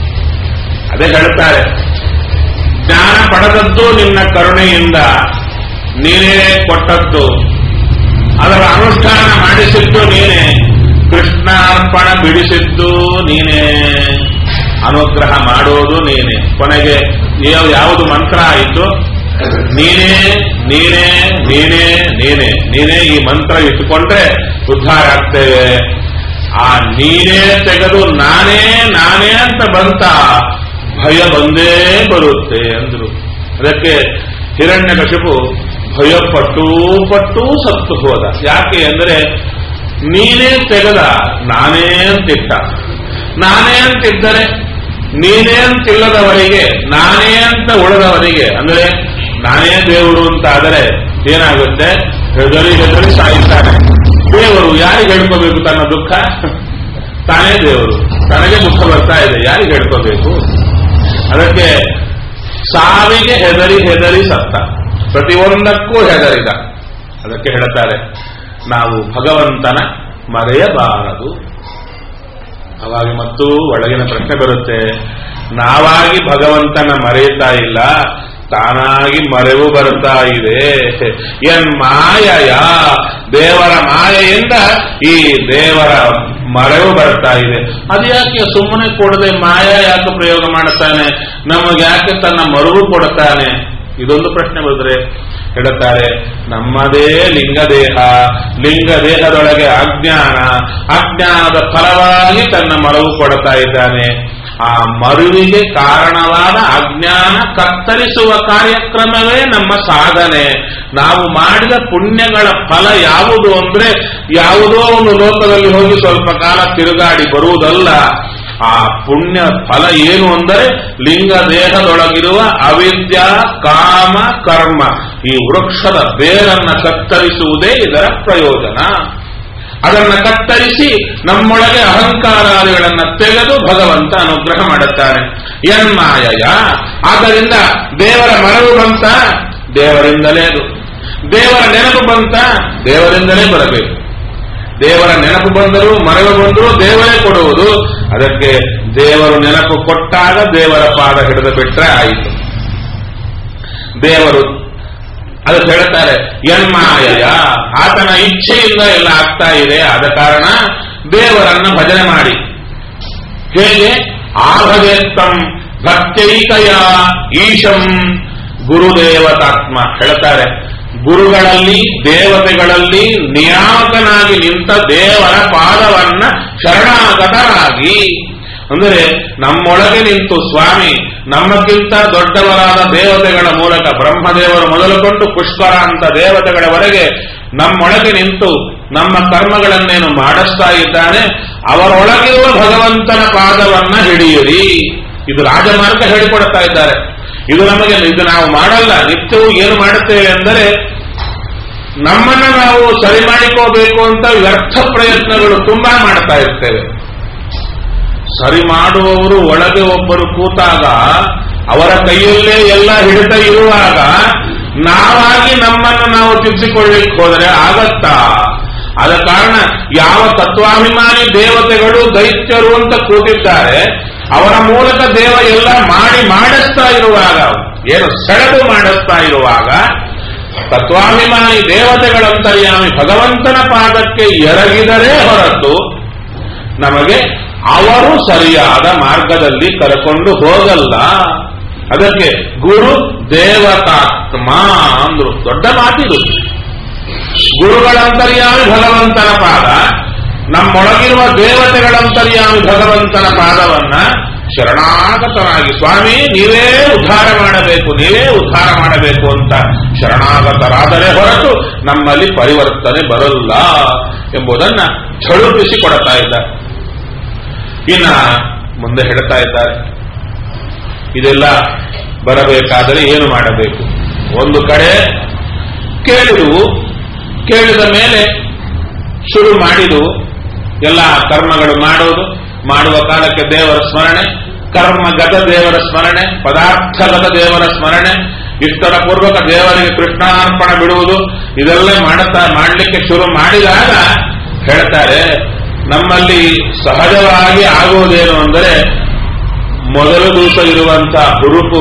ಅದೇ ಹೇಳ್ತಾರೆ, ಜ್ಞಾನ ಪಡೆದದ್ದು ನಿನ್ನ ಕರುಣೆಯಿಂದ, ನೀನೇ ಕೊಟ್ಟದ್ದು, ಅದರ ಅನುಷ್ಠಾನ ಮಾಡಿಸಿದ್ದು ನೀನೇ, ಕೃಷ್ಣಾರ್ಪಣ ಬಿಡಿಸಿದ್ದು ನೀನೇ, ಅನುಗ್ರಹ ಮಾಡೋದು ನೀನೇ. ಕೊನೆಗೆ ಯಾವುದು ಮಂತ್ರ ಆಯಿತು? ನೀನೇ ನೀನೇ ನೀನೇ ನೀನೇ ನೀನೇ. ಈ ಮಂತ್ರ ಇಟ್ಟುಕೊಂಡ್ರೆ ಉದ್ಧಾರ ಆಗ್ತೇವೆ. ಆ ನೀನೇ ತೆಗೆದು ನಾನೇ ನಾನೇ ಅಂತ ಬಂತ, ಭಯ ಬಂದೇ ಬರುತ್ತೆ ಅಂದ್ರು. ಅದಕ್ಕೆ ಹಿರಣ್ಯಕಶಿಪು ಭಯಪಟ್ಟು ಪಟ್ಟು ಸತ್ತು ಹೋದ. ಯಾಕೆ ಅಂದರೆ, ನೀನೇ ತೆಗೆದ, ನಾನೇ ಅಂತಿಟ್ಟ. ನಾನೇ ಅಂತಿದ್ದರೆ, ನೀನೇ ಅಂತಿಲ್ಲದವರಿಗೆ, ನಾನೇ ಅಂತ ಉಳಿದವರಿಗೆ, ಅಂದರೆ ನಾನೇ ದೇವರು ಅಂತ ಆದರೆ ಏನಾಗುತ್ತೆ? ಹೆದರಿ ಹೆದರಿ ಸಾಯಿಸ್ತಾನೆ. ದೇವರು ಯಾರಿಗೆ ಹೇಳ್ಕೋಬೇಕು ತನ್ನ ದುಃಖ? ತಾನೇ ದೇವರು. ತನಗೆ ದುಃಖ ಬರ್ತಾ ಇದೆ, ಯಾರಿಗೆ ಹೇಳ್ಕೋಬೇಕು? ಅದಕ್ಕೆ ಸಾವಿಗೆ ಹೆದರಿ ಹೆದರಿ ಸತ್ತ, ಪ್ರತಿಯೊಂದಕ್ಕೂ ಹೆದರಿದ. ಅದಕ್ಕೆ ಹೇಳ್ತಾರೆ, ನಾವು ಭಗವಂತನ ಮರೆಯಬಾರದು. ಅವಾಗ ಮತ್ತು ಒಳಗಿನ ಪ್ರಶ್ನೆ ಬರುತ್ತೆ, ನಾವಾಗಿ ಭಗವಂತನ ಮರೆಯುತ್ತಾ ಇಲ್ಲ, ತಾನಾಗಿ ಮರೆವು ಬರ್ತಾ ಇದೆ. ಎನ್ ಮಾಯಯ, ದೇವರ ಮಾಯೆಯಿಂದ ಈ ದೇವರ ಮರೆವು ಬರ್ತಾ ಇದೆ. ಅದು ಯಾಕೆ ಸುಮ್ಮನೆ ಕೊಡದೆ ಮಾಯ ಯಾಕೆ ಪ್ರಯೋಗ ಮಾಡುತ್ತಾನೆ, ನಮಗೆ ಯಾಕೆ ತನ್ನ ಮರುವು ಕೊಡುತ್ತಾನೆ? ಇದೊಂದು ಪ್ರಶ್ನೆ ಬಂದ್ರೆ ಹೇಳುತ್ತಾರೆ, ನಮ್ಮದೇ ಲಿಂಗದೇಹ, ಲಿಂಗದೇಹದೊಳಗೆ ಅಜ್ಞಾನ, ಅಜ್ಞಾನದ ಫಲವಾಗಿ ತನ್ನ ಮರವು ಕೊಡ್ತಾ ಇದ್ದಾನೆ. ಆ ಮರುವಿಗೆ ಕಾರಣವಾದ ಅಜ್ಞಾನ ಕತ್ತರಿಸುವ ಕಾರ್ಯಕ್ರಮವೇ ನಮ್ಮ ಸಾಧನೆ. ನಾವು ಮಾಡಿದ ಪುಣ್ಯಗಳ ಫಲ ಯಾವುದು ಅಂದ್ರೆ ಯಾವುದೋ ಒಂದು ಲೋಕದಲ್ಲಿ ಹೋಗಿ ಸ್ವಲ್ಪ ಕಾಲ ತಿರುಗಾಡಿ ಬರುವುದಲ್ಲ. ಆ ಪುಣ್ಯ ಫಲ ಏನು ಅಂದರೆ ಲಿಂಗ ದೇಹದೊಳಗಿರುವ ಅವಿದ್ಯಾ ಕಾಮ ಕರ್ಮ, ಈ ವೃಕ್ಷದ ಬೇರನ್ನ ಕತ್ತರಿಸುವುದೇ ಇದರ ಪ್ರಯೋಜನ. ಅದನ್ನ ಕತ್ತರಿಸಿ ನಮ್ಮೊಳಗೆ ಅಹಂಕಾರಾದಿಗಳನ್ನ ತೆಗೆದು ಭಗವಂತ ಅನುಗ್ರಹ ಮಾಡುತ್ತಾನೆ. ಯನ್ಮಾಯಯ, ಆದ್ದರಿಂದ ದೇವರ ಮರವು ಬಂತ, ದೇವರಿಂದಲೇ ಅದು. ದೇವರ ನೆನಪು ಬಂತ, ದೇವರಿಂದಲೇ ಬರಬೇಕು. ದೇವರ ನೆನಪು ಬಂದರೂ ಮರವು ಬಂದರೂ ದೇವರೇ ಕೊಡುವುದು. ಅದಕ್ಕೆ ದೇವರು ನೆನಪು ಕೊಟ್ಟಾಗ ದೇವರ ಪಾದ ಹಿಡಿದು ಬಿಟ್ರೆ ಆಯಿತು. ದೇವರು ಅದಕ್ಕೆ ಹೇಳ್ತಾರೆ ಯನ್ಮಾಯಯ, ಆತನ ಇಚ್ಛೆಯಿಂದ ಎಲ್ಲ ಆಗ್ತಾ ಇದೆ. ಆದ ಕಾರಣ ದೇವರನ್ನ ಭಜನೆ ಮಾಡಿ. ಹೇಗೆ? ಆಭಜೇತ್ತಂ ಭಕ್ತೈಕಯ ಈಶಂ ಗುರುದೇವತಾತ್ಮ ಹೇಳ್ತಾರೆ. ಗುರುಗಳಲ್ಲಿ ದೇವತೆಗಳಲ್ಲಿ ನಿಯಾಮಕನಾಗಿ ನಿಂತ ದೇವರ ಪಾದವನ್ನ ಶರಣಾಗತರಾಗಿ, ಅಂದರೆ ನಮ್ಮೊಳಗೆ ನಿಂತು ಸ್ವಾಮಿ ನಮ್ಮಕ್ಕಿಂತ ದೊಡ್ಡವರಾದ ದೇವತೆಗಳ ಮೂಲಕ ಬ್ರಹ್ಮದೇವರು ಮೊದಲುಕೊಂಡು ಪುಷ್ಕರ ಅಂತ ದೇವತೆಗಳವರೆಗೆ ನಮ್ಮೊಳಗೆ ನಿಂತು ನಮ್ಮ ಕರ್ಮಗಳನ್ನೇನು ಮಾಡಿಸ್ತಾ ಇದ್ದಾನೆ, ಅವರೊಳಗಿರುವ ಭಗವಂತನ ಪಾದವನ್ನ ಹಿಡಿಯಿರಿ. ಇದು ರಾಜಮಾರ್ಗ ಹೇಳಿಕೊಡ್ತಾ ಇದ್ದಾರೆ. ಇದು ನಮಗೆ, ಇದು ನಾವು ಮಾಡಲ್ಲ, ನಿತ್ಯವೂ ಏನು ಮಾಡುತ್ತೇವೆ ಅಂದರೆ ನಮ್ಮನ್ನ ನಾವು ಸರಿ ಮಾಡಿಕೋಬೇಕು ಅಂತ ವ್ಯರ್ಥ ಪ್ರಯತ್ನಗಳು ತುಂಬಾ ಮಾಡ್ತಾ ಇರ್ತೇವೆ. ಸರಿ ಮಾಡುವವರು ಒಳಗೆ ಒಬ್ಬರು ಕೂತಾಗ ಅವರ ಕೈಯಲ್ಲೇ ಎಲ್ಲ ಹಿಡಿತ ಇರುವಾಗ ನಾವಾಗಿ ನಮ್ಮನ್ನು ನಾವು ತಿದ್ದಿಕೊಳ್ಳಿಕ್ಕೆ ಹೋದರೆ ಆಗತ್ತಾ? ಆದ ಕಾರಣ ಯಾವ ತತ್ವಾಭಿಮಾನಿ ದೇವತೆಗಳು ದೈತ್ಯರು ಅಂತ ಕೂತಿದ್ದಾರೆ, ಅವರ ಮೂಲಕ ದೇವ ಎಲ್ಲ ಮಾಡಿ ಮಾಡಿಸ್ತಾ ಇರುವಾಗ, ಏನು ಸೆಳೆದು ಮಾಡಿಸ್ತಾ ಇರುವಾಗ, ತತ್ವಾಭಿಮಾನಿ ದೇವತೆಗಳಂತರ್ಯಾಮಿ ಭಗವಂತನ ಪಾದಕ್ಕೆ ಎರಗಿದರೆ ಹೊರತು ನಮಗೆ ಅವರು ಸರಿಯಾದ ಮಾರ್ಗದಲ್ಲಿ ಕರ್ಕೊಂಡು ಹೋಗಲ್ಲ. ಅದಕ್ಕೆ ಗುರು ದೇವತಾತ್ಮ ಅಂದ್ರು. ದೊಡ್ಡ ಮಾತಿದು. ಗುರುಗಳಂತರ್ಯಾಮಿ ಭಗವಂತನ ಪಾದ, ನಮ್ಮೊಳಗಿರುವ ದೇವತೆಗಳಂತರ್ಯಾಮಿ ಭಗವಂತನ ಪಾದವನ್ನ ಶರಣಾಗತರಾಗಿ, ಸ್ವಾಮಿ ನೀವೇ ಉದ್ಧಾರ ಮಾಡಬೇಕು, ನೀವೇ ಉದ್ಧಾರ ಮಾಡಬೇಕು ಅಂತ ಶರಣಾಗತರಾದರೆ ಹೊರತು ನಮ್ಮಲ್ಲಿ ಪರಿವರ್ತನೆ ಬರಲ್ಲ ಎಂಬುದನ್ನ ಝಳುಪಿಸಿ ಕೊಡ್ತಾ ಇದ್ದಾರೆ. ಇನ್ನ ಮುಂದೆ ಹೇಳ್ತಾ ಇದ್ದಾರೆ, ಇದೆಲ್ಲ ಬರಬೇಕಾದರೆ ಏನು ಮಾಡಬೇಕು? ಒಂದು ಕಡೆ ಕೇಳಿದುವು, ಕೇಳಿದ ಮೇಲೆ ಶುರು ಮಾಡಿದುವು ಎಲ್ಲ ಕರ್ಮಗಳು ಮಾಡೋದು, ಮಾಡುವ ಕಾಲಕ್ಕೆ ದೇವರ ಸ್ಮರಣೆ, ಕರ್ಮಗತ ದೇವರ ಸ್ಮರಣೆ, ಪದಾರ್ಥಗತ ದೇವರ ಸ್ಮರಣೆ, ಇಷ್ಟರ ಪೂರ್ವಕ ದೇವರಿಗೆ ಕೃಷ್ಣಾರ್ಪಣ ಬಿಡುವುದು, ಇದೆಲ್ಲ ಮಾಡುತ್ತಾ ಮಾಡಲಿಕ್ಕೆ ಶುರು ಮಾಡಿದಾಗ ಹೇಳ್ತಾರೆ, ನಮ್ಮಲ್ಲಿ ಸಹಜವಾಗಿ ಆಗುವುದೇನು ಅಂದರೆ ಮೊದಲು ದಿವಸ ಇರುವಂತಹ ಹುರುಪು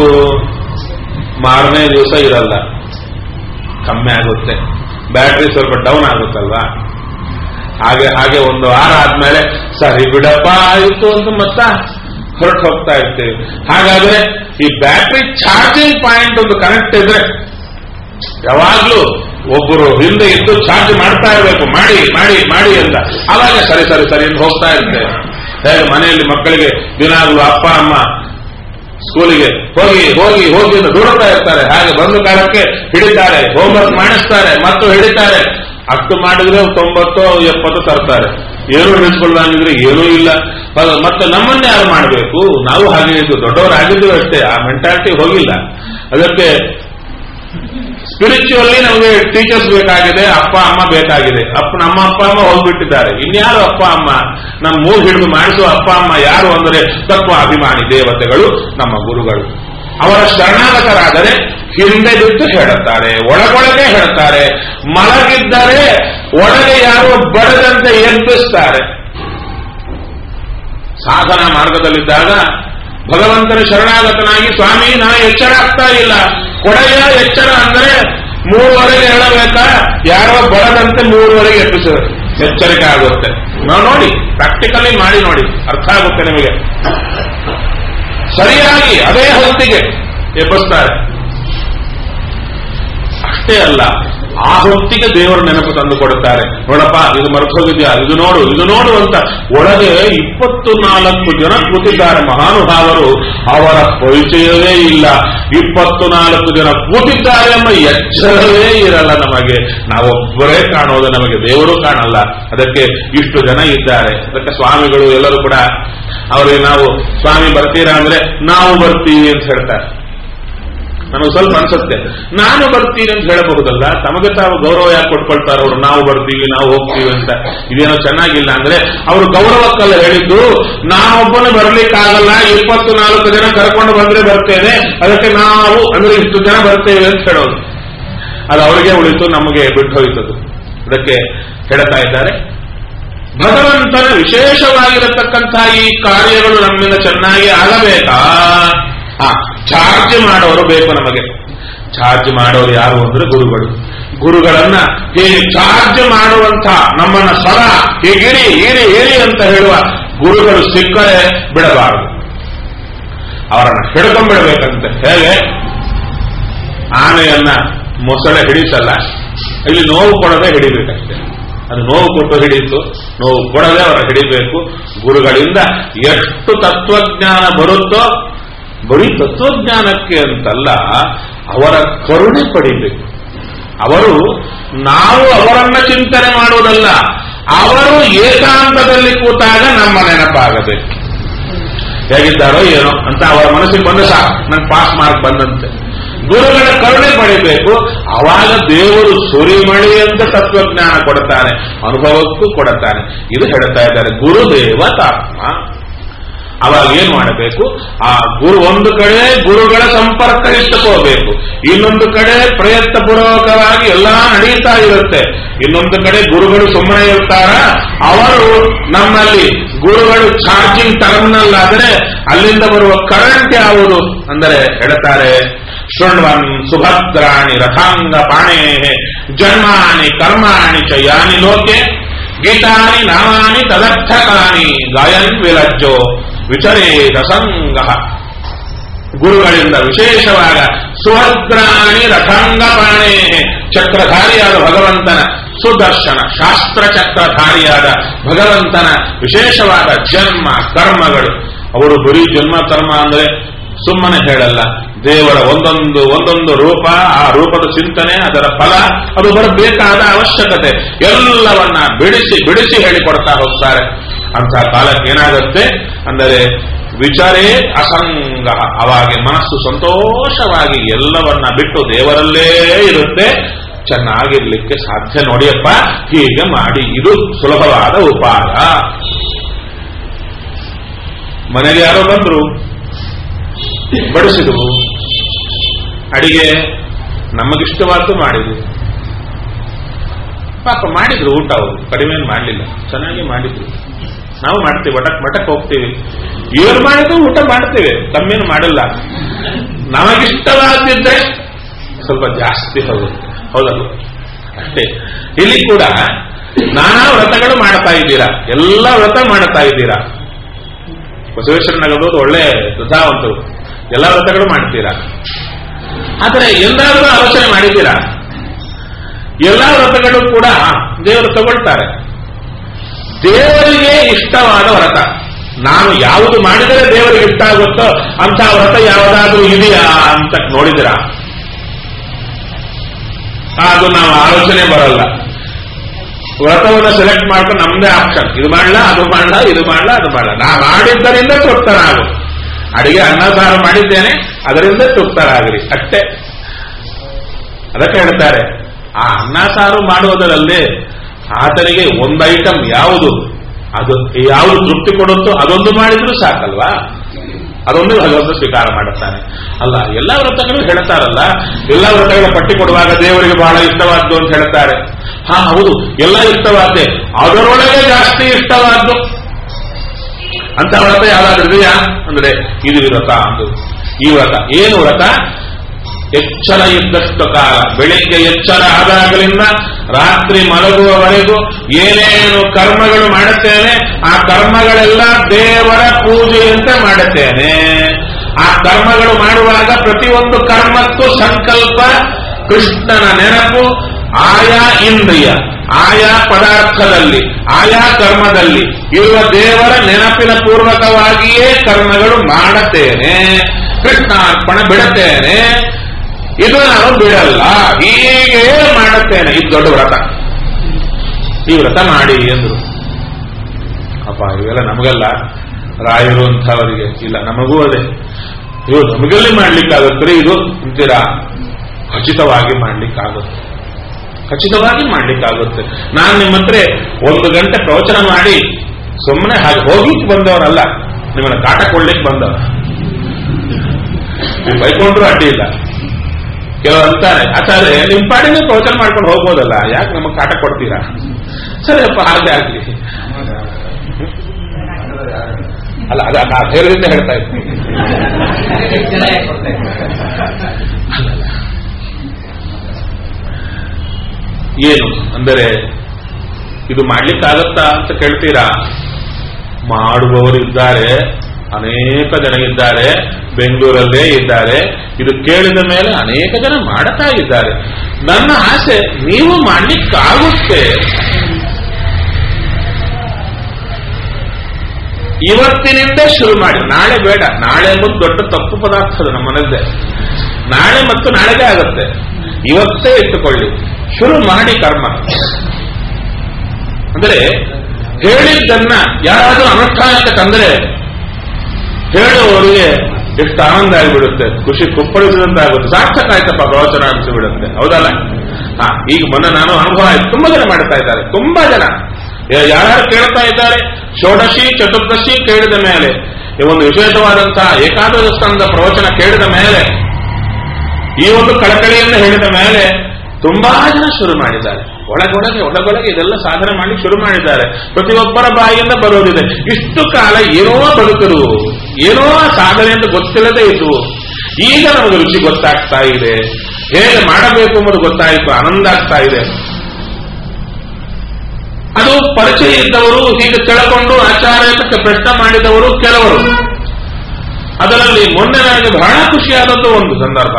ಮಾರನೇ ದಿವಸ ಇರಲ್ಲ, ಕಮ್ಮಿ ಆಗುತ್ತೆ, ಬ್ಯಾಟ್ರಿ ಸ್ವಲ್ಪ ಡೌನ್ ಆಗುತ್ತಲ್ವಾ. ಹಾಗೆ ಹಾಗೆ ಒಂದು ವಾರ ಆದ್ಮೇಲೆ ಸರಿ ಬಿಡಪ್ಪ ಆಯಿತು ಅಂತ ಮತ್ತ ಹೊರಟು ಹೋಗ್ತಾ ಇರ್ತೀವಿ. ಹಾಗಾದ್ರೆ ಈ ಬ್ಯಾಟ್ರಿ ಚಾರ್ಜಿಂಗ್ ಪಾಯಿಂಟ್ ಒಂದು ಕನೆಕ್ಟ್ ಇದ್ರೆ ಯಾವಾಗ್ಲೂ ಒಬ್ಬರು ಹಿಂದೆ ಇದ್ದು ಚಾರ್ಜ್ ಮಾಡ್ತಾ ಇರಬೇಕು, ಮಾಡಿ ಮಾಡಿ ಮಾಡಿ ಅಂತ. ಅವಾಗ ಸರಿ ಸರಿ ಸರಿ ಅಂತ ಹೋಗ್ತಾ ಇರ್ತೇವೆ. ಹೇಗೆ ಮನೆಯಲ್ಲಿ ಮಕ್ಕಳಿಗೆ ದಿನಾಗ್ಲೂ ಅಪ್ಪ ಅಮ್ಮ ಸ್ಕೂಲಿಗೆ ಹೋಗಿ ಹೋಗಿ ಹೋಗಿ ಅಂತ ದೂಡುತ್ತಾ ಇರ್ತಾರೆ, ಹಾಗೆ ಬಂದ ಕಾಲಕ್ಕೆ ಹಿಡಿತಾರೆ, ಹೋಮ್ವರ್ಕ್ ಮಾಡಿಸ್ತಾರೆ ಮತ್ತು ಹಿಡಿತಾರೆ. ಅಷ್ಟು ಮಾಡಿದ್ರೆ ತೊಂಬತ್ತೋ ಎಪ್ಪತ್ತು ತರ್ತಾರೆ, ಏನು ಹಿಡಿಸ್ಕೊಳ್ಳಂಗಿದ್ರೆ ಏನೂ ಇಲ್ಲ. ಮತ್ತೆ ನಮ್ಮನ್ನೇ ಯಾರು ಮಾಡಬೇಕು? ನಾವು ಹಾಗೆ ಇದ್ದು ದೊಡ್ಡವರಾಗಿದ್ದೀವಿ ಅಷ್ಟೇ, ಆ ಮೆಂಟಾಲಿಟಿ ಹೋಗಿಲ್ಲ. ಅದಕ್ಕೆ ಸ್ಪಿರಿಚುವಲ್ಲಿ ನಮಗೆ ಟೀಚರ್ಸ್ ಬೇಕಾಗಿದೆ, ಅಪ್ಪ ಅಮ್ಮ ಬೇಕಾಗಿದೆ. ಅಪ್ಪ ನಮ್ಮ ಅಪ್ಪ ಅಮ್ಮ ಹೋಗ್ಬಿಟ್ಟಿದ್ದಾರೆ, ಇನ್ಯಾರು ಅಪ್ಪ ಅಮ್ಮ? ನಮ್ಮ ಮೂಗು ಹಿಡಿದು ಮಾಡಿಸುವ ಅಪ್ಪ ಅಮ್ಮ ಯಾರು ಅಂದರೆ ತತ್ವ ಅಭಿಮಾನಿ ದೇವತೆಗಳು, ನಮ್ಮ ಗುರುಗಳು. ಅವರ ಶರಣಾಗತರಾದರೆ ಹಿಂದೆ ಬಿಟ್ಟು ಹೇಳುತ್ತಾರೆ, ಒಳಗೊಳಗೆ ಹೇಳುತ್ತಾರೆ. ಮಲಗಿದ್ದರೆ ಒಳಗೆ ಯಾರು ಬಡದಂತೆ ಎಬ್ಬಿಸ್ತಾರೆ. ಸಾಧನಾ ಮಾರ್ಗದಲ್ಲಿದ್ದಾಗ ಭಗವಂತನ ಶರಣಾಗತನಾಗಿ ಸ್ವಾಮಿ ನಾ ಎಚ್ಚರ ಆಗ್ತಾ ಇಲ್ಲ, ಕೊಡೆಯ ಎಚ್ಚರ ಅಂದ್ರೆ ಮೂರುವರೆಗೆ ಹೇಳಬೇಕಾ, ಯಾರೋ ಬರದಂತೆ ಮೂರುವರೆಗೆ ಎಬ್ಬಿಸ ಎಚ್ಚರಿಕೆ ಆಗುತ್ತೆ. ನಾವು ನೋಡಿ, ಪ್ರಾಕ್ಟಿಕಲಿ ಮಾಡಿ ನೋಡಿ, ಅರ್ಥ ಆಗುತ್ತೆ ನಿಮಗೆ. ಸರಿಯಾಗಿ ಅದೇ ಹೊತ್ತಿಗೆ ಎಬ್ಬಿಸ್ತಾರೆ. ಅಷ್ಟೇ ಅಲ್ಲ, ಆ ಹೊತ್ತಿಗೆ ದೇವರ ನೆನಪು ತಂದು ಕೊಡುತ್ತಾರೆ. ನೋಡಪ್ಪ, ಇದು ಮರೆತೋಗಿದ್ಯಾ, ಇದು ನೋಡು, ಇದು ನೋಡು ಅಂತ. ಒಳಗೆ ಇಪ್ಪತ್ತು ನಾಲ್ಕು ಜನ ಕೂತಿದ್ದಾರೆ ಮಹಾನುಭಾವರು, ಅವರ ಪರಿಚಯವೇ ಇಲ್ಲ. ಇಪ್ಪತ್ತು ನಾಲ್ಕು ಜನ ಕೂತಿದ್ದಾರೆ ಎಂಬ ಎಚ್ಚರವೇ ಇರಲ್ಲ ನಮಗೆ. ನಾವೊಬ್ಬರೇ ಕಾಣೋದು, ನಮಗೆ ದೇವರು ಕಾಣಲ್ಲ. ಅದಕ್ಕೆ ಇಷ್ಟು ಜನ ಇದ್ದಾರೆ. ಅದಕ್ಕೆ ಸ್ವಾಮಿಗಳು ಎಲ್ಲರೂ ಕೂಡ ಅವರಿಗೆ ನಾವು ಸ್ವಾಮಿ ಬರ್ತೀರಾ ಅಂದ್ರೆ ನಾವು ಬರ್ತೀವಿ ಅಂತ ಹೇಳ್ತಾರೆ. ನಮಗೆ ಸ್ವಲ್ಪ ಅನ್ಸುತ್ತೆ, ನಾನು ಬರ್ತೀನಿ ಅಂತ ಹೇಳಬಹುದಲ್ಲ, ತಮಗೆ ತಾವು ಗೌರವ ಯಾಕೆ ಕೊಟ್ಕೊಳ್ತಾರೆ ಅವರು, ನಾವು ಬರ್ತೀವಿ ನಾವು ಹೋಗ್ತೀವಿ ಅಂತ. ಇದೇನೋ ಚೆನ್ನಾಗಿಲ್ಲ ಅಂದ್ರೆ ಅವರು ಗೌರವಕ್ಕಲ್ಲ ಹೇಳಿದ್ದು, ನಾನೊಬ್ಬನು ಬರ್ಲಿಕ್ಕಾಗಲ್ಲ, ಇಪ್ಪತ್ತು ನಾಲ್ಕು ಜನ ಕರ್ಕೊಂಡು ಬಂದ್ರೆ ಬರ್ತೇನೆ, ಅದಕ್ಕೆ ನಾವು ಅಂದ್ರೆ ಇಷ್ಟು ಜನ ಬರ್ತೇವೆ ಅಂತ ಹೇಳೋದು. ಅದು ಅವರಿಗೆ ಉಳಿತು, ನಮಗೆ ಬಿಟ್ಟು ಹೋಯ್ತದು. ಅದಕ್ಕೆ ಹೇಳ್ತಾ ಇದ್ದಾರೆ, ಭಗವಂತನ ವಿಶೇಷವಾಗಿರತಕ್ಕಂತಹ ಈ ಕಾರ್ಯಗಳು ನಮ್ಮಿಂದ ಚೆನ್ನಾಗಿ ಆಗಬೇಕಾ? ಆ ಚಾರ್ಜ್ ಮಾಡೋರು ಬೇಕು ನಮಗೆ. ಚಾರ್ಜ್ ಮಾಡೋರು ಯಾರು ಅಂದ್ರೆ ಗುರುಗಳು. ಗುರುಗಳನ್ನ ಹೀಗೆ ಚಾರ್ಜ್ ಮಾಡುವಂತ, ನಮ್ಮನ್ನ ಸದಾ ಹೀಗಿರಿ ಇರಿ ಇರಿ ಅಂತ ಹೇಳುವ ಗುರುಗಳು ಸಿಕ್ಕರೆ ಬಿಡಬಾರದು, ಅವರನ್ನ ಹಿಡ್ಕೊಂಡ್ಬಿಡ್ಬೇಕಂತೆ. ಹೇಗೆ ಆನೆಯನ್ನ ಮೊಸಳೆ ಹಿಡಿಸಲ್ಲ, ಇಲ್ಲಿ ನೋವು ಕೊಡದೆ ಹಿಡಿಬೇಕಷ್ಟೇ. ಅದು ನೋವು ಕೊಟ್ಟು ಹಿಡಿತು, ನೋವು ಕೊಡದೆ ಅವರ ಹಿಡಿಬೇಕು. ಗುರುಗಳಿಂದ ಎಷ್ಟು ತತ್ವಜ್ಞಾನ ಬರುತ್ತೋ, ಬರೀ ತತ್ವಜ್ಞಾನಕ್ಕೆ ಅಂತಲ್ಲ, ಅವರ ಕರುಣೆ ಪಡಿಬೇಕು. ಅವರು ನಾವು ಅವರನ್ನ ಚಿಂತನೆ ಮಾಡುವುದಲ್ಲ, ಅವರು ಏಕಾಂತದಲ್ಲಿ ಕೂತಾಗ ನಮ್ಮ ನೆನಪಾಗಬೇಕು. ಹೇಗಿದ್ದಾರೋ ಏನೋ ಅಂತ ಅವರ ಮನಸ್ಸಿಗೆ ಬಂದ ಸಾಕು, ನಂಗೆ ಪಾಸ್ ಮಾರ್ಕ್ ಬಂದಂತೆ. ಗುರುಗಳ ಕರುಣೆ ಪಡಿಬೇಕು, ಆವಾಗ ದೇವರು ಸುರಿಮಳಿ ಅಂತ ತತ್ವಜ್ಞಾನ ಕೊಡುತ್ತಾನೆ, ಅನುಭವಕ್ಕೂ ಕೊಡುತ್ತಾನೆ. ಇದು ಹೇಳ್ತಾ ಇದ್ದಾರೆ ಗುರುದೇವತಾತ್ಮ. ಅವಾಗ ಏನ್ ಮಾಡಬೇಕು? ಆ ಗುರು ಒಂದು ಕಡೆ ಗುರುಗಳ ಸಂಪರ್ಕ ಇಟ್ಟುಕೋಬೇಕು, ಇನ್ನೊಂದು ಕಡೆ ಪ್ರಯತ್ನ ಪೂರ್ವಕವಾಗಿ ಎಲ್ಲಾ ನಡೀತಾ ಇರುತ್ತೆ. ಇನ್ನೊಂದು ಕಡೆ ಗುರುಗಳು ಸುಮ್ಮನೆ ಇರ್ತಾರ, ಅವರು ನಮ್ಮಲ್ಲಿ ಗುರುಗಳು ಚಾರ್ಜಿಂಗ್ ಟರ್ಮಿನಲ್ ಆದರೆ ಅಲ್ಲಿಂದ ಬರುವ ಕರೆಂಟ್ ಯಾವುದು ಅಂದರೆ ಹೇಳ್ತಾರೆ, ಶೃಣ್ವನ್ ಸುಭದ್ರಾಣಿ ರಥಾಂಗ ಪಾಣೇ ಜನ್ಮಾನಿ ಕರ್ಮಾಣಿ ಚ ಯಾನಿ ಲೋಕೆ ಗೀತಾನಿ ನಾಮಾನಿ ತದರ್ಥಕಾನಿ ಗಾಯನ್ ವಿಲಜ್ಜೋ ವಿಚರೇತ ಸಂಗ. ಗುರುಗಳಿಂದ ವಿಶೇಷವಾದ ಸುಭದ್ರಾಣಿ ರಥಾಂಗ ಪಾಣೇ, ಚಕ್ರಧಾರಿಯಾದ ಭಗವಂತನ ಸುದರ್ಶನ ಶಾಸ್ತ್ರ ಚಕ್ರಧಾರಿಯಾದ ಭಗವಂತನ ವಿಶೇಷವಾದ ಜನ್ಮ ಕರ್ಮಗಳು. ಅವರು ಬರೀ ಜನ್ಮ ಕರ್ಮ ಅಂದ್ರೆ ಸುಮ್ಮನೆ ಹೇಳಲ್ಲ, ದೇವರ ಒಂದೊಂದು ಒಂದೊಂದು ರೂಪ, ಆ ರೂಪದ ಚಿಂತನೆ, ಅದರ ಫಲ, ಅದು ಬರಬೇಕಾದ ಅವಶ್ಯಕತೆ ಎಲ್ಲವನ್ನ ಬಿಡಿಸಿ ಬಿಡಿಸಿ ಹೇಳಿಕೊಡ್ತಾ ಹೋಗ್ತಾರೆ. ಅಂತ ಕಾಲಕ್ಕೆ ಏನಾಗುತ್ತೆ ಅಂದರೆ ವಿಚಾರೇ ಅಸಂಗ. ಅವಾಗೆ ಮನಸ್ಸು ಸಂತೋಷವಾಗಿ ಎಲ್ಲವನ್ನ ಬಿಟ್ಟು ದೇವರಲ್ಲೇ ಇರುತ್ತೆ. ಚೆನ್ನಾಗಿರ್ಲಿಕ್ಕೆ ಸಾಧ್ಯ ನೋಡಿಯಪ್ಪ, ಹೀಗೆ ಮಾಡಿ, ಇದು ಸುಲಭವಾದ ಉಪಾಯ. ಮನೆಗೆ ಯಾರೋ ಬಂದ್ರು, ಬಡಿಸಿದ್ರು, ಅಡಿಗೆ ನಮಗಿಷ್ಟವಾದ್ದು ಮಾಡಿದ್ರು. ಪಾಪ ಮಾಡಿದ್ರು ಊಟ, ಅವರು ಕಡಿಮೆ ಮಾಡಲಿಲ್ಲ, ಚೆನ್ನಾಗಿ ಮಾಡಿದ್ರು. ನಾವು ಮಾಡ್ತೀವಿ, ಮಠಕ್ ಮಠಕ್ಕೆ ಹೋಗ್ತೀವಿ, ಇವ್ರು ಮಾಡಿದ್ರು ಊಟ ಮಾಡ್ತೇವೆ, ಕಮ್ಮಿಯನ್ನು ಮಾಡಿಲ್ಲ. ನಮಗಿಷ್ಟವಾದಿದ್ರೆ ಸ್ವಲ್ಪ ಜಾಸ್ತಿ ಹೋಗುತ್ತೆ, ಹೌದಲ್ಲ? ಅಷ್ಟೇ. ಇಲ್ಲಿ ಕೂಡ ನಾನಾ ವ್ರತಗಳು ಮಾಡ್ತಾ ಇದ್ದೀರಾ, ಎಲ್ಲ ವ್ರತ ಮಾಡ್ತಾ ಇದ್ದೀರಾ. ಬಸವೇಶ್ವರ ನಗರದವರು ಒಳ್ಳೆ ಶ್ರದ್ಧಾವಂತರು, ಎಲ್ಲ ವ್ರತಗಳು ಮಾಡ್ತೀರಾ. ಆದರೆ ಎಲ್ಲಾದ್ರೂ ಆಲೋಚನೆ ಮಾಡಿದ್ದೀರಾ? ಎಲ್ಲ ವ್ರತಗಳು ಕೂಡ ದೇವರು ತಗೊಳ್ತಾರೆ. ದೇವರಿಗೆ ಇಷ್ಟವಾದ ವ್ರತ, ನಾನು ಯಾವುದು ಮಾಡಿದರೆ ದೇವರಿಗೆ ಇಷ್ಟ ಆಗುತ್ತೋ ಅಂತ ವ್ರತ ಯಾವುದಾದ್ರೂ ಇದೆಯಾ ಅಂತ ನೋಡಿದಿರಾ? ಅದು ನಾವು ಆಲೋಚನೆ ಬರಲ್ಲ. ವ್ರತವನ್ನು ಸೆಲೆಕ್ಟ್ ಮಾಡ್ಕೊಂಡು ನಮ್ದೇ ಆಪ್ಷನ್, ಇದು ಮಾಡಲ್ಲ ಅದು ಮಾಡಲ್ಲ ಇದು ಮಾಡಲ್ಲ ಅದು ಮಾಡಲ್ಲ. ನಾ ಮಾಡಿದ್ದರಿಂದ ತೃಪ್ತರಾಗು. ಅಡಿಗೆ ಅನ್ನ ಸಾರು ಮಾಡಿದ್ದೇನೆ, ಅದರಿಂದ ತೃಪ್ತರಾಗ್ರಿ ಅಷ್ಟೇ. ಅದಕ್ಕೆ ಹೇಳ್ತಾರೆ, ಆ ಅನ್ನ ಸಾರು ಮಾಡುವುದರಲ್ಲಿ ಆತನಿಗೆ ಒಂದು ಐಟಮ್ ಯಾವುದು ಅದು ಯಾವುದು ತೃಪ್ತಿ ಕೊಡುತ್ತೋ ಅದೊಂದು ಮಾಡಿದ್ರೂ ಸಾಕಲ್ವಾ? ಅದೊಂದು ಭಗವಂತ ಸ್ವೀಕಾರ ಮಾಡುತ್ತಾನೆ. ಅಲ್ಲ, ಎಲ್ಲ ವ್ರತಗಳು ಹೇಳ್ತಾರಲ್ಲ, ಎಲ್ಲ ವ್ರತಗಳ ಪಟ್ಟಿ ಕೊಡುವಾಗ ದೇವರಿಗೆ ಬಹಳ ಇಷ್ಟವಾದ್ದು ಅಂತ ಹೇಳ್ತಾರೆ. ಹಾ ಹೌದು, ಎಲ್ಲ ಇಷ್ಟವಾದ್ದೆ, ಅದರೊಳಗೆ ಜಾಸ್ತಿ ಇಷ್ಟವಾದ್ದು ಅಂತ ವ್ರತ ಯಾವ್ದಾದ್ರು ಇದೆಯಾ ಅಂದ್ರೆ ಇದು ವ್ರತ ಅಂದು. ಈ ವ್ರತ ಏನು ವ್ರತ? ಎಚ್ಚರ ಇದ್ದಷ್ಟು ಕಾಲ, ಬೆಳಿಗ್ಗೆ ಎಚ್ಚರ ಆದಾಗಲಿಂದ ರಾತ್ರಿ ಮಲಗುವವರೆಗೂ ಏನೇನು ಕರ್ಮಗಳು ಮಾಡುತ್ತೇನೆ ಆ ಕರ್ಮಗಳೆಲ್ಲ ದೇವರ ಪೂಜೆಯಂತೆ ಮಾಡುತ್ತೇನೆ. ಆ ಕರ್ಮಗಳು ಮಾಡುವಾಗ ಪ್ರತಿಯೊಂದು ಕರ್ಮಕ್ಕೂ ಸಂಕಲ್ಪ, ಕೃಷ್ಣನ ನೆನಪು, ಆಯಾ ಇಂದ್ರಿಯ ಆಯಾ ಪದಾರ್ಥದಲ್ಲಿ ಆಯಾ ಕರ್ಮದಲ್ಲಿ ಇರುವ ದೇವರ ನೆನಪಿನ ಪೂರ್ವಕವಾಗಿಯೇ ಕರ್ಮಗಳು ಮಾಡುತ್ತೇನೆ. ಕೃಷ್ಣಾರ್ಪಣ ಬಿಡುತ್ತೇನೆ, ಇದು ನಾನು ಬಿಡಲ್ಲ, ಹೀಗೆ ಮಾಡುತ್ತೇನೆ. ಇದು ದೊಡ್ಡ ವ್ರತ. ಈ ವ್ರತ ಮಾಡಿ ಎಂದ್ರು. ಅಪ್ಪ ಇವೆಲ್ಲ ನಮಗಲ್ಲ, ರಾಯರು ಅಂಥವರಿಗೆ ಇಲ್ಲ, ನಮಗೂ ಅದೇ. ಇವು ನಮಗಲ್ಲಿ ಮಾಡ್ಲಿಕ್ಕಾಗುತ್ತೆ ಇದು ಅಂತೀರಾ? ಖಚಿತವಾಗಿ ಮಾಡ್ಲಿಕ್ಕಾಗುತ್ತೆ, ಖಚಿತವಾಗಿ ಮಾಡ್ಲಿಕ್ಕಾಗುತ್ತೆ. ನಾನು ನಿಮ್ಮ ಹತ್ರ ಒಂದು ಗಂಟೆ ಪ್ರವಚನ ಮಾಡಿ ಸುಮ್ಮನೆ ಹಾಗೆ ಹೋಗ್ಲಿಕ್ಕೆ ಬಂದವರಲ್ಲ, ನಿಮ್ಮನ್ನ ಕಾಟ ಕೊಡ್ಲಿಕ್ಕೆ ಬಂದವರು. ನೀವು ಬೈಕೊಂಡ್ರು ಅಡ್ಡಿ ಇಲ್ಲ. ಕೆಲವರು ಅಂತಾರೆ, ಆಚಾರ್ಯ ನಿಮ್ಮ ಪಾಡಿನ ಪ್ರವಚನ ಮಾಡ್ಕೊಂಡು ಹೋಗ್ಬೋದಲ್ಲ, ಯಾಕೆ ನಮಗೆ ಕಾಟ ಕೊಡ್ತೀರಾ? ಸರಿಯಪ್ಪ, ಹಾಗೆ ಆಗ್ಲಿ. ಅಲ್ಲ, ಅದ ಆ ಧೈರ್ಯದಿಂದ ಹೇಳ್ತಾ ಇದ್ದೀನಿ. ಏನು ಅಂದರೆ ಇದು ಮಾಡ್ಲಿಕ್ಕಾಗತ್ತಾ ಅಂತ ಕೇಳ್ತೀರಾ? ಮಾಡುವವರು ಇದ್ದಾರೆ, ಅನೇಕ ಜನ ಇದ್ದಾರೆ, ಬೆಂಗಳೂರಲ್ಲೇ ಇದ್ದಾರೆ. ಇದು ಕೇಳಿದ ಮೇಲೆ ಅನೇಕ ಜನ ಮಾಡ್ತಾ ಇದ್ದಾರೆ. ನನ್ನ ಆಸೆ ನೀವು ಮಾಡ್ಲಿಕ್ಕಾಗುತ್ತೆ. ಇವತ್ತಿನಿಂದ ಶುರು ಮಾಡಿ, ನಾಳೆ ಬೇಡ. ನಾಳೆ ಎಂಬುದು ದೊಡ್ಡ ತಪ್ಪು ಪದಾರ್ಥ ಅದು ನಮ್ಮ ಮನದ್ದೇ. ನಾಳೆ ಮತ್ತು ನಾಳೆಗೆ ಆಗುತ್ತೆ. ಇವತ್ತೇ ಇಟ್ಟುಕೊಳ್ಳಿ, ಶುರು ಮಾಡಿ ಕರ್ಮ. ಅಂದರೆ ಹೇಳಿದ್ದನ್ನ ಯಾರಾದರೂ ಅನುಷ್ಠಾನಕ್ಕೆ ತಂದರೆ ಹೇಳುವವರಿಗೆ ಎಷ್ಟು ಆನಂದ ಆಗಿಬಿಡುತ್ತೆ, ಖುಷಿ ಕುಪ್ಪಳಿಸಿದಂತಾಗುತ್ತೆ. ಸಾರ್ಥಕ ಆಯ್ತಪ್ಪ ಪ್ರವಚನ ಅನಿಸಿಬಿಡುತ್ತೆ, ಹೌದಲ್ಲ? ಹಾ, ಈಗ ಮೊನ್ನೆ ನಾನು ಅನುಭವ ಆಯ್ತು. ತುಂಬಾ ಜನ ಮಾಡ್ತಾ ಇದ್ದಾರೆ, ತುಂಬಾ ಜನ ಯಾರು ಕೇಳ್ತಾ ಇದ್ದಾರೆ. ಷೋಡಶಿ ಚತುರ್ದಶಿ ಕೇಳಿದ ಮೇಲೆ, ಈ ಒಂದು ವಿಶೇಷವಾದಂತಹ ಏಕಾದಶ ಸ್ಕಂದ ಪ್ರವಚನ ಕೇಳಿದ ಮೇಲೆ, ಈ ಒಂದು ಕಳಕಳಿಯನ್ನು ಹೇಳಿದ ಮೇಲೆ ತುಂಬಾ ಜನ ಶುರು ಮಾಡಿದ್ದಾರೆ. ಒಳಗೊಳಗೆ ಒಳಗೊಳಗೆ ಇದೆಲ್ಲ ಸಾಧನೆ ಮಾಡಿ ಶುರು ಮಾಡಿದ್ದಾರೆ. ಪ್ರತಿಯೊಬ್ಬರ ಬಾಯಿಯಿಂದ ಬರೋದಿದೆ. ಇಷ್ಟು ಕಾಲ ಏನೋ ಬದುಕರು, ಏನೋ ಸಾಧನೆ ಅಂತ ಗೊತ್ತಿಲ್ಲದೆ ಇದ್ದು, ಈಗ ನಮಗೆ ರುಚಿ ಗೊತ್ತಾಗ್ತಾ ಇದೆ, ಹೇಗೆ ಮಾಡಬೇಕು ಎಂಬುದು ಗೊತ್ತಾಯಿತು, ಆನಂದ ಆಗ್ತಾ ಇದೆ. ಅದು ಪರಿಚಯ ಇದ್ದವರು, ಹೀಗೆ ತಿಳ್ಕೊಂಡು ಆಚಾರ್ಯಕ್ಕೆ ಪ್ರಶ್ನೆ ಮಾಡಿದವರು ಕೆಲವರು. ಅದರಲ್ಲಿ ಮೊನ್ನೆ ನನಗೆ ಬಹಳ ಖುಷಿಯಾದದ್ದು ಒಂದು ಸಂದರ್ಭ.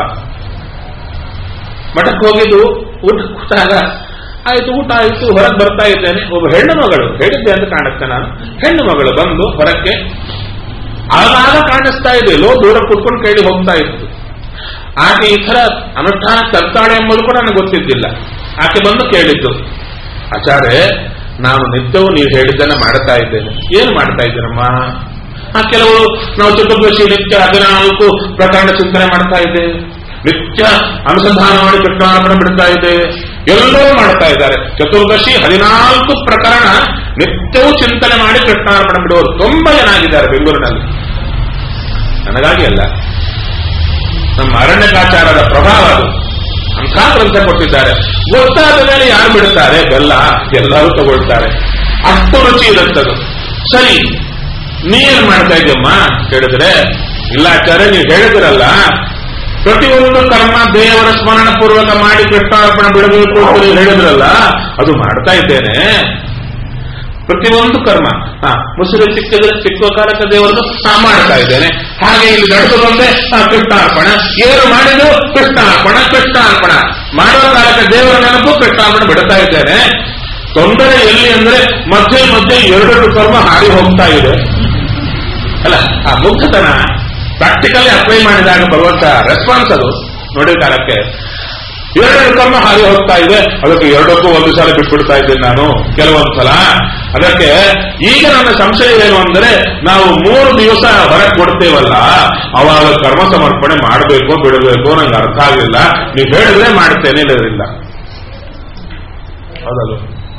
ಮಠಕ್ಕೆ ಹೋಗಿದ್ದು, ಊಟ ಕೂತಾಗ ಆಯ್ತು, ಊಟ ಆಯಿತು, ಹೊರಗೆ ಬರ್ತಾ ಇದ್ದೇನೆ. ಒಬ್ಬ ಹೆಣ್ಣು ಮಗಳು, ಹೇಳಿದ್ದೆ ಅಂತ ಕಾಣುತ್ತೆ ನಾನು, ಹೆಣ್ಣು ಮಗಳು ಬಂದು ಹೊರಕ್ಕೆ ಆಗಾಗ ಕಾಣಿಸ್ತಾ ಇದೆ, ಲೋ ದೂರ ಕೂತ್ಕೊಂಡು ಕೇಳಿ ಹೋಗ್ತಾ ಇತ್ತು. ಆಕೆ ಈ ಥರ ಅನುಷ್ಠಾನ ತರ್ತಾಳೆ ಎಂಬುದು ಕೂಡ ನನಗೆ ಗೊತ್ತಿದ್ದಿಲ್ಲ. ಆಕೆ ಬಂದು ಕೇಳಿದ್ದು, ಆಚಾರ್ಯ ನಾನು ನಿತ್ಯವೂ ನೀವು ಹೇಳಿದ್ದನ್ನ ಮಾಡ್ತಾ ಇದ್ದೇನೆ. ಏನು ಮಾಡ್ತಾ ಇದ್ದೀರಮ್ಮ? ಆ ಕೆಲವರು ನಾವು ಚತುರ್ದಶಿ ನಿತ್ಯ ಹದಿನಾಲ್ಕು ಪ್ರಕರಣ ಚಿಂತನೆ ಮಾಡ್ತಾ ಇದ್ದೇವೆ, ನಿತ್ಯ ಅನುಸಂಧಾನ ಮಾಡಿ ಕೃಷ್ಣಾರ್ಪಣೆ ಬಿಡ್ತಾ ಇದ್ದೇವೆ, ಎಲ್ಲರೂ ಮಾಡ್ತಾ ಇದ್ದಾರೆ. ಚತುರ್ದಶಿ ಹದಿನಾಲ್ಕು ಪ್ರಕರಣ ನಿತ್ಯವೂ ಚಿಂತನೆ ಮಾಡಿ ಕೃಷ್ಣಾರ್ಪಣೆ ಬಿಡುವರು ತುಂಬಾ ಜನ ಆಗಿದ್ದಾರೆ ಬೆಂಗಳೂರಿನಲ್ಲಿ. ನನಗಾಗಿ ಅಲ್ಲ, ನಮ್ಮ ಅರಣ್ಯಕಾಚಾರದ ಪ್ರಭಾವ ಅದು. ಅಂಥ ಗ್ರಂಥ ಕೊಟ್ಟಿದ್ದಾರೆ. ಗೊತ್ತಾದ ಮೇಲೆ ಯಾರು ಬಿಡುತ್ತಾರೆ? ಬೆಲ್ಲ ಎಲ್ಲರೂ ತಗೊಳ್ತಾರೆ, ಅಷ್ಟು ರುಚಿ ಇರುತ್ತದು. ಸರಿ, ನೀನ್ ಮಾಡ್ತಾ ಇದ್ದೀಯಮ್ಮ ಹೇಳಿದ್ರೆ, ಇಲ್ಲ ಆಚಾರ್ಯ ನೀವು ಹೇಳಿದ್ರಲ್ಲ ಪ್ರತಿಯೊಂದು ಕರ್ಮ ದೇವರ ಸ್ಮರಣ ಪೂರ್ವಕ ಮಾಡಿ ಕೃಷ್ಣಾರ್ಪಣೆ ಬಿಡಬೇಕು ಅಂತ ನೀವು ಹೇಳಿದ್ರಲ್ಲ, ಅದು ಮಾಡ್ತಾ ಇದ್ದೇನೆ. ಪ್ರತಿಯೊಂದು ಕರ್ಮ ಹಾ ಮುಸುರೆ ಸಿಕ್ಕಿದ್ರೆ ಸಿಕ್ಕುವ ಕಾಲಕ್ಕೆ ದೇವರನ್ನು ನಾ ಮಾಡ್ತಾ ಇದ್ದೇನೆ. ಹಾಗೆ ಇಲ್ಲಿ ನಡೆದು ಬಂದೆ ಕೃಷ್ಣಾರ್ಪಣ, ಏನು ಮಾಡಿದ್ರು ಕೃಷ್ಣಾರ್ಪಣ ಕೃಷ್ಣಾರ್ಪಣ, ಮಾಡುವ ಕಾಲಕ್ಕೆ ದೇವರ ನೆನಪು ಕೃಷ್ಣಾರ್ಪಣ ಬಿಡ್ತಾ ಇದ್ದೇನೆ. ತೊಂದರೆ ಎಲ್ಲಿ ಅಂದ್ರೆ ಮಧ್ಯೆ ಮಧ್ಯೆ ಎರಡೆರಡು ಕರ್ಮ ಹಾರಿ ಹೋಗ್ತಾ ಇದೆ ಅಲ್ಲ. ಆ ಮುಗ್ಧತನ ಪ್ರಾಕ್ಟಿಕಲಿ ಅಪ್ಲೈ ಮಾಡಿದಾಗ ಬರುವಂತ ರೆಸ್ಪಾನ್ಸ್ ಅದು ನೋಡಿದ ಕಾಲಕ್ಕೆ ಎರಡೆರಡು ಕರ್ಮ ಹಾರಿ ಹೋಗ್ತಾ ಇದೆ. ಅದಕ್ಕೆ ಎರಡಕ್ಕೂ ಒಂದು ಸಲ ಬಿಟ್ಬಿಡ್ತಾ ಇದ್ದೇನೆ ನಾನು ಕೆಲವೊಂದು ಸಲ. ಅದಕ್ಕೆ ಈಗ ನನ್ನ ಸಂಶಯ ಏನು ಅಂದರೆ, ನಾವು ಮೂರು ದಿವಸ ಹೊರಗೆ ಕೊಡ್ತೇವಲ್ಲ, ಅವಾಗ ಕರ್ಮ ಸಮರ್ಪಣೆ ಮಾಡಬೇಕು ಬಿಡಬೇಕು ನಂಗೆ ಅರ್ಥ ಆಗಲಿಲ್ಲ. ನೀವು ಹೇಳಿದ್ರೆ ಮಾಡ್ತೇನೆ, ಇಲ್ಲದ್ರಿಲ್ಲ. ಹೌದಲ್ಲ,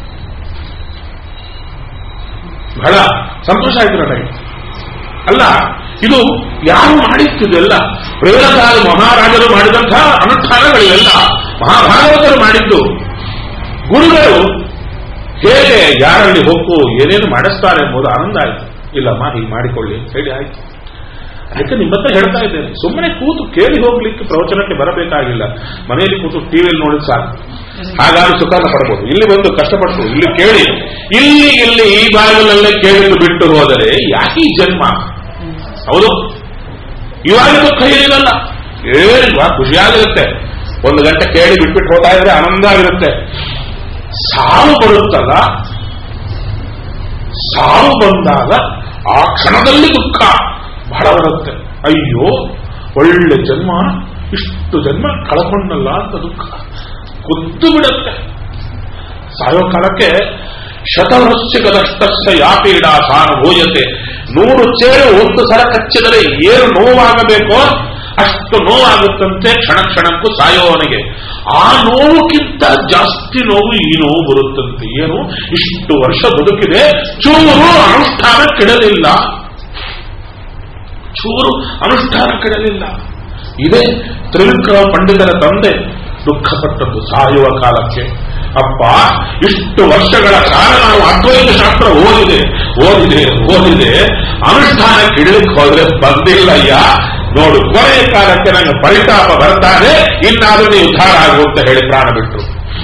ಬಹಳ ಸಂತೋಷ ಆಯ್ತು ನನಗೆ. ಅಲ್ಲ, ಇದು ಯಾರು ಮಾಡಿದ್ದಿದೆಲ್ಲ ಪ್ರೇರಕಾರು ಮಹಾರಾಜರು ಮಾಡಿದಂತಹ ಅನುಷ್ಠಾನಗಳಿವೆಲ್ಲ ಮಹಾಭಾಗವತರು ಮಾಡಿದ್ದು. ಗುರುಗಳು ಹೇಗೆ ಯಾರಲ್ಲಿ ಹೊಕ್ಕು ಏನೇನು ಮಾಡಿಸ್ತಾರೆ ಎಂಬುದು ಆನಂದ ಆಯಿತು. ಇಲ್ಲಮ್ಮ ಹೀಗೆ ಮಾಡಿಕೊಳ್ಳಿ ಅಂತ ಹೇಳಿ ಆಯ್ತು. ಅದಕ್ಕೆ ನಿಮ್ಮ ಹತ್ರ ಹೇಳ್ತಾ ಇದ್ದೇನೆ, ಸುಮ್ಮನೆ ಕೂತು ಕೇಳಿ ಹೋಗ್ಲಿಕ್ಕೆ ಪ್ರವಚನಕ್ಕೆ ಬರಬೇಕಾಗಿಲ್ಲ. ಮನೆಯಲ್ಲಿ ಕೂತು ಟಿವಿಯಲ್ಲಿ ನೋಡಿದ್ ಸಾಕು, ಹಾಗಾದ್ರೆ ಸುಖಾನ ಪಡ್ಬೋದು. ಇಲ್ಲಿ ಬಂದು ಕಷ್ಟಪಡ್ಬೋದು, ಇಲ್ಲಿ ಕೇಳಿ, ಇಲ್ಲಿ ಇಲ್ಲಿ ಈ ಬಾಗಿಲಲ್ಲೇ ಕೇಳಿದ್ದು ಬಿಟ್ಟು ಹೋದರೆ ಯಾಕೆ ಈ ಜನ್ಮ? ಹೌದು, ಇವಾಗ ದುಃಖ ಏನಿರಲ್ಲ, ಏನಿಲ್ವಾ, ಖುಷಿಯಾಗಿರುತ್ತೆ. ಒಂದು ಗಂಟೆ ಕೇಳಿ ಬಿಟ್ಬಿಟ್ಟು ಹೋಗ್ತಾ ಇದ್ರೆ ಆನಂದ ಆಗಿರುತ್ತೆ. ಸಾವು ಬರುತ್ತಲ್ಲ, ಸಾವು ಬಂದಾಗ ಆ ಕ್ಷಣದಲ್ಲಿ ದುಃಖ ಬಹಳ ಬರುತ್ತೆ. ಅಯ್ಯೋ ಒಳ್ಳೆ ಜನ್ಮ, ಇಷ್ಟು ಜನ್ಮ ಕಳ್ಕೊಂಡಲ್ಲ ಅಂತ ದುಃಖ ಕುದ್ದು ಬಿಡುತ್ತೆ. ಸಾಯೋ ಕಾಲಕ್ಕೆ ಶತವೃಶ್ಚಿಕದಷ್ಟಸ್ಯ ಯಾಪೀಡ ಸಾನುಭೂಯತೆ, ನೂರು ಚೇರು ಒಂದು ಸಲ ಕಚ್ಚಿದರೆ ಏನು ನೋವಾಗಬೇಕೋ ಅಷ್ಟು ನೋವಾಗುತ್ತಂತೆ ಕ್ಷಣ ಕ್ಷಣಕ್ಕೂ ಸಾಯೋವನಿಗೆ. ಆ ನೋವುಕ್ಕಿಂತ ಜಾಸ್ತಿ ನೋವು ಈ ನೋವು ಬರುತ್ತಂತೆ. ಏನು, ಇಷ್ಟು ವರ್ಷ ಬದುಕಿದೆ, ಚೂರು ಅನುಷ್ಠಾನ ಕೆಡಲಿಲ್ಲ, ಚೂರು ಅನುಷ್ಠಾನ ಕೆಡಲಿಲ್ಲ. ಇದೇ ತ್ರಿವಿಕ್ರಮ ಪಂಡಿತರ ತಂದೆ ದುಃಖಪಟ್ಟದ್ದು ಸಾಯುವ ಕಾಲಕ್ಕೆ. ಅಪ್ಪ, ಇಷ್ಟು ವರ್ಷಗಳ ಕಾಲ ನಾವು ಅದ್ವೈತ ಶಾಸ್ತ್ರ ಓದಿದೆ ಓದಿದೆ ಓದಿದೆ ಅನುಷ್ಠಾನಕ್ಕೆ ಇಡಲಿಕ್ಕೆ ಹೋದ್ರೆ ಬಂದಿಲ್ಲಯ್ಯ. ನೋಡು, ಕೊನೆಯ ಕಾಲಕ್ಕೆ ನನಗೆ ಪರಿತಾಪ ಬರ್ತಾರೆ, ಇನ್ನಾದ್ರೂ ನೀವು ಉದ್ಧಾರ ಆಗು ಅಂತ ಹೇಳಿ ಪ್ರಾಣ ಬಿಟ್ಟರು.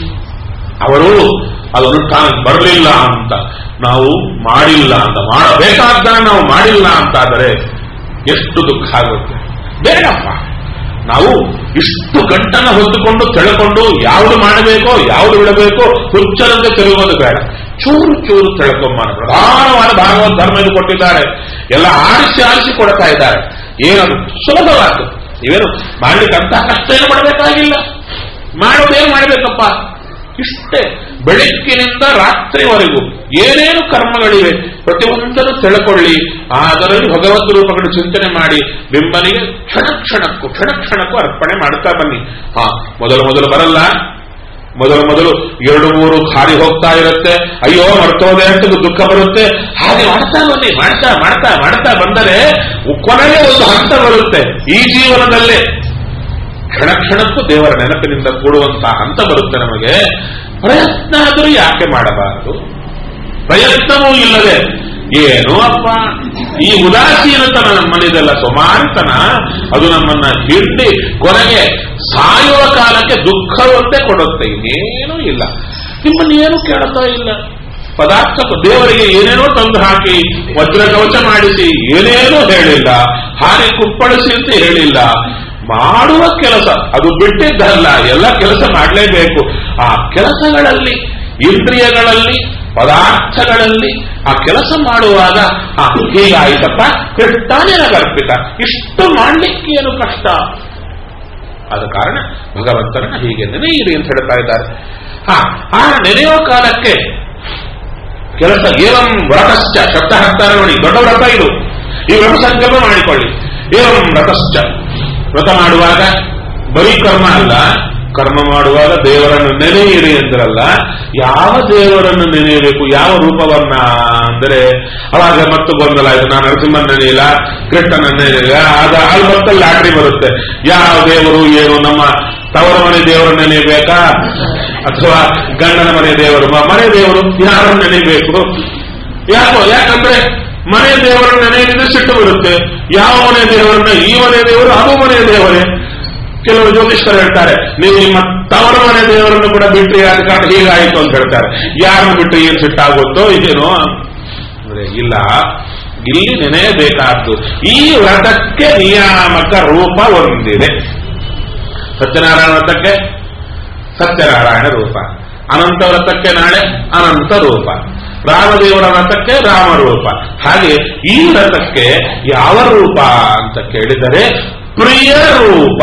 ಅವರು ಅದು ಅನುಷ್ಠಾನಕ್ಕೆ ಬರಲಿಲ್ಲ ಅಂತ, ನಾವು ಮಾಡಿಲ್ಲ ಅಂತ, ಮಾಡಬೇಕಾದ ನಾವು ಮಾಡಿಲ್ಲ ಅಂತಾದರೆ ಎಷ್ಟು ದುಃಖ ಆಗುತ್ತೆ. ಬೇಡಪ್ಪ, ನಾವು ಇಷ್ಟು ಗಂಟನ ಹೊತ್ತುಕೊಂಡು ತೆಳಕೊಂಡು ಯಾವುದು ಮಾಡಬೇಕೋ ಯಾವುದು ಬಿಡಬೇಕೋ ಹುಚ್ಚರಂತೆ ತಿರುಗೋದು ಬೇಡ. ಚೂರು ಚೂರು ತಿಳ್ಕೊಂಬಾನ. ಪ್ರಧಾನವಾದ ಭಾಗವತ ಧರ್ಮ ಇದು ಕೊಟ್ಟಿದ್ದಾರೆ, ಎಲ್ಲ ಆರಿಸಿ ಆರಿಸಿ ಕೊಡ್ತಾ ಇದ್ದಾರೆ. ಏನದು ಸುಲಭವಾದ್ದು, ಇವೇನು ಮಾಡ್ಲಿಕ್ಕೆ ಅಂತ ಕಷ್ಟ ಏನು ಮಾಡಬೇಕಾಗಿಲ್ಲ. ಮಾಡೋದೇನು ಮಾಡಬೇಕಪ್ಪ, ಇಷ್ಟೇ. ಬೆಳಗ್ಗಿನಿಂದ ರಾತ್ರಿವರೆಗೂ ಏನೇನು ಕರ್ಮಗಳಿವೆ ಪ್ರತಿಯೊಂದನ್ನು ತಿಳ್ಕೊಳ್ಳಿ. ಅದರಲ್ಲಿ ಭಗವದ್ ರೂಪಗಳು ಚಿಂತನೆ ಮಾಡಿ ಬಿಂಬನಿಗೆ ಕ್ಷಣ ಕ್ಷಣಕ್ಕೂ ಕ್ಷಣ ಕ್ಷಣಕ್ಕೂ ಅರ್ಪಣೆ ಮಾಡ್ತಾ ಬನ್ನಿ. ಹಾ, ಮೊದಲು ಮೊದಲು ಬರಲ್ಲ, ಮೊದಲು ಮೊದಲು ಎರಡು ಮೂರು ಖಾಲಿ ಹೋಗ್ತಾ ಇರುತ್ತೆ, ಅಯ್ಯೋ ಮರ್ತೋದೆ ಅಂತ ದುಃಖ ಬರುತ್ತೆ. ಹಾಗೆ ಮಾಡ್ತಾ ಬನ್ನಿ, ಮಾಡ್ತಾ ಮಾಡ್ತಾ ಮಾಡ್ತಾ ಬಂದರೆ ಕೊನೆಗೆ ಒಂದು ಹಂತ ಬರುತ್ತೆ. ಈ ಜೀವನದಲ್ಲೇ ಕ್ಷಣ ಕ್ಷಣಕ್ಕೂ ದೇವರ ನೆನಪಿನಿಂದ ಕೂಡುವಂತಹ ಹಂತ ಬರುತ್ತೆ ನಮಗೆ. ಪ್ರಯತ್ನ ಆದರೂ ಯಾಕೆ ಮಾಡಬಾರದು? ಪ್ರಯತ್ನವೂ ಇಲ್ಲದೆ ಏನು ಅಪ್ಪ, ಈ ಉದಾಸೀನತನ ನಮ್ಮಲ್ಲಿದೆಲ್ಲ ಸೋಮಾರಿತನ, ಅದು ನಮ್ಮನ್ನ ಹಿಂಡಿ ಕೊನೆಗೆ ಸಾಯುವ ಕಾಲಕ್ಕೆ ದುಃಖವಂತೆ ಕೊಡುತ್ತೆ. ಇನ್ನೇನೂ ಇಲ್ಲ. ನಿಮ್ಮನ್ನೇನು ಕೇಳ್ತಾ ಇಲ್ಲ. ಪದಾರ್ಥ ದೇವರಿಗೆ ಏನೇನೋ ತಂದು ಹಾಕಿ ವಜ್ರ ಕವಚ ಮಾಡಿಸಿ ಏನೇನೋ ಹೇಳಿಲ್ಲ, ಹಾಗೆ ಕುಪ್ಪಳಿಸಿ ಅಂತ ಹೇಳಿಲ್ಲ. ಮಾಡುವ ಕೆಲಸ ಅದು ಬಿಟ್ಟಿದ್ದಲ್ಲ, ಎಲ್ಲ ಕೆಲಸ ಮಾಡಲೇಬೇಕು. ಆ ಕೆಲಸಗಳಲ್ಲಿ, ಇಂದ್ರಿಯಗಳಲ್ಲಿ, ಪದಾರ್ಥಗಳಲ್ಲಿ ಆ ಕೆಲಸ ಮಾಡುವಾಗ ಆ ಹೀಗಾಯಿತಪ್ಪ, ಕೃಷ್ಣನಿರಗರ್ಪಿತ, ಇಷ್ಟು ಮಾಡ್ಲಿಕ್ಕೇನು ಕಷ್ಟ? ಆದ ಕಾರಣ ಭಗವಂತನ ಹೀಗೆ ನೆನೆಯಿರಿ ಅಂತ ಹೇಳ್ತಾ ಇದ್ದಾರೆ. ಹಾ, ಆ ನೆನೆಯೋ ಕಾಲಕ್ಕೆ ಕೆಲಸ ಏವಂ ವ್ರತಶ್ಚ ಶಬ್ದ ಹಾಕ್ತಾರೆ ನೋಡಿ, ದೊಡ್ಡ ವ್ರತ ಇದು. ಈ ವ್ರತ ಸಂಕಲ್ಪ ಮಾಡಿಕೊಳ್ಳಿ. ಏವಂ ವ್ರತಶ್ಚ, ವ್ರತ ಮಾಡುವಾಗ ಬರೀ ಕರ್ಮ ಅಲ್ಲ, ಕರ್ಮ ಮಾಡುವಾಗ ದೇವರನ್ನು ನೆನೆಯಿರಿ ಅಂದ್ರಲ್ಲ. ಯಾವ ದೇವರನ್ನು ನೆನೆಯಬೇಕು, ಯಾವ ರೂಪವನ್ನ ಅಂದರೆ ಅವಾಗ ಮತ್ತು ಗೊಂದಲ ಆಯ್ತು. ನಾನು ನರಸಿಂಹನ ನೆನೆಯಿಲ್ಲ, ಕೃಷ್ಣನ ನೆನೆಯಿಲ್ಲ, ಆಗ ಅಲ್ಲಿ ಮತ್ತೆ ಲಾಟ್ರಿ ಬರುತ್ತೆ. ಯಾವ ದೇವರು ಏನು, ನಮ್ಮ ತವರ ಮನೆ ದೇವರನ್ನು ನೆನೆಯಬೇಕಾ ಅಥವಾ ಗಂಡನ ಮನೆ ದೇವರು, ಮನೆ ದೇವರು ಯಾರನ್ನು ನೆನೆಯಬೇಕು? ಯಾಕೋ ಯಾಕಂದ್ರೆ ಮನೆ ದೇವರನ್ನ ನೆನೆಯಲಿದ್ರೆ ಸಿಟ್ಟು ಬರುತ್ತೆ. ಯಾವ ಮನೆ ದೇವರನ್ನ, ಈ ಮನೆ ದೇವರು ಅದು ಮನೆ ದೇವರೇ. ಕೆಲವರು ಜ್ಯೋತಿಷ್ಕರು ಹೇಳ್ತಾರೆ, ನೀವು ನಿಮ್ಮ ತವರ ಮನೆ ದೇವರನ್ನು ಕೂಡ ಬಿಟ್ರಿ, ಆದ ಕಾರಣ ಹೀಗಾಯಿತು ಅಂತ ಹೇಳ್ತಾರೆ. ಯಾರನ್ನು ಬಿಟ್ಟು ಏನ್ ಸಿಟ್ಟಾಗುತ್ತೋ ಇದೇನೋ ಅಂದ್ರೆ ಇಲ್ಲ, ಇಲ್ಲಿ ನೆನೆಯಬೇಕಾದ್ದು. ಈ ವ್ರತಕ್ಕೆ ನಿಯಾಮಕ ರೂಪ ಒಂದಿದೆ. ಸತ್ಯನಾರಾಯಣ ವ್ರತಕ್ಕೆ ಸತ್ಯನಾರಾಯಣ ರೂಪ, ಅನಂತ ವ್ರತಕ್ಕೆ ನಾಳೆ ಅನಂತ ರೂಪ, ರಾಮದೇವರ ವ್ರತಕ್ಕೆ ರಾಮರೂಪ. ಹಾಗೆ ಈ ವ್ರತಕ್ಕೆ ಯಾವ ರೂಪ ಅಂತ ಕೇಳಿದರೆ ಪ್ರಿಯ ರೂಪ.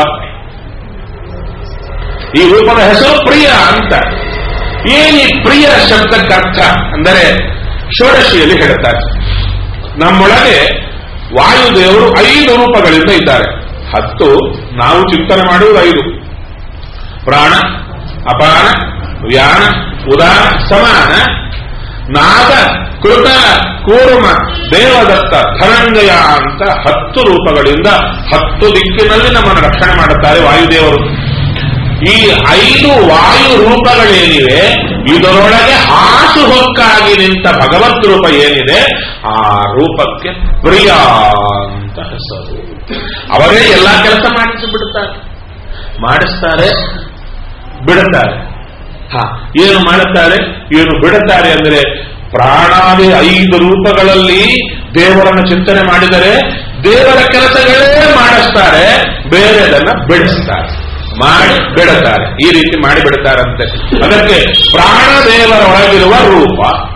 ಈ ರೂಪದ ಹೆಸರು ಪ್ರಿಯ ಅಂತ. ಏನಿ ಪ್ರಿಯ ಶಬ್ದಕ್ಕೆ ಅರ್ಥ ಅಂದರೆ ಷೋಡಶಿಯಲ್ಲಿ ಹೇಳ್ತಾರೆ, ನಮ್ಮೊಳಗೆ ವಾಯುದೇವರು ಐದು ರೂಪಗಳಿಂದ ಇದ್ದಾರೆ. ಹತ್ತು ನಾವು ಚಿಂತನೆ ಮಾಡುವುದು ಐದು: ಪ್ರಾಣ, ಅಪಾನ, ವ್ಯಾನ, ಉದಾನ, ಸಮಾನ, ನಾಗ, ಕೃತ, ಕೂರ್ಮ, ದೇವದತ್ತ, ಧನಂಜಯ ಅಂತ ಹತ್ತು ರೂಪಗಳಿಂದ ಹತ್ತು ದಿಕ್ಕಿನಲ್ಲಿ ನಮ್ಮನ್ನು ರಕ್ಷಣೆ ಮಾಡುತ್ತಾರೆ ವಾಯುದೇವರು. ಈ ಐದು ವಾಯು ರೂಪಗಳೇನಿವೆ ಇದರೊಳಗೆ ಹಾಸು ಹೊಕ್ಕಾಗಿ ನಿಂತ ಭಗವದ್ ರೂಪ ಏನಿದೆ ಆ ರೂಪಕ್ಕೆ ಪ್ರಿಯ ಅಂತ ಹೆಸರು. ಅವರೇ ಎಲ್ಲಾ ಕೆಲಸ ಮಾಡಿಸಿ ಬಿಡುತ್ತಾರೆ, ಮಾಡಿಸ್ತಾರೆ, ಬಿಡುತ್ತಾರೆ. ಹಾ, ಏನು ಮಾಡುತ್ತಾರೆ, ಏನು ಬಿಡುತ್ತಾರೆ ಅಂದರೆ ಪ್ರಾಣಾದಿ ಐದು ರೂಪಗಳಲ್ಲಿ ದೇವರನ್ನು ಚಿಂತನೆ ಮಾಡಿದರೆ ದೇವರ ಕೆಲಸಗಳೇ ಮಾಡಿಸ್ತಾರೆ, ಬೇರೆದನ್ನ ಬಿಡಿಸ್ತಾರೆ, ಮಾಡಿ ಬಿಡುತ್ತಾರೆ. ಈ ರೀತಿ ಮಾಡಿ ಬಿಡುತ್ತಾರಂತೆ. ಅದಕ್ಕೆ ಪ್ರಾಣದೇವರ ಒಳಗಿರುವ ರೂಪ.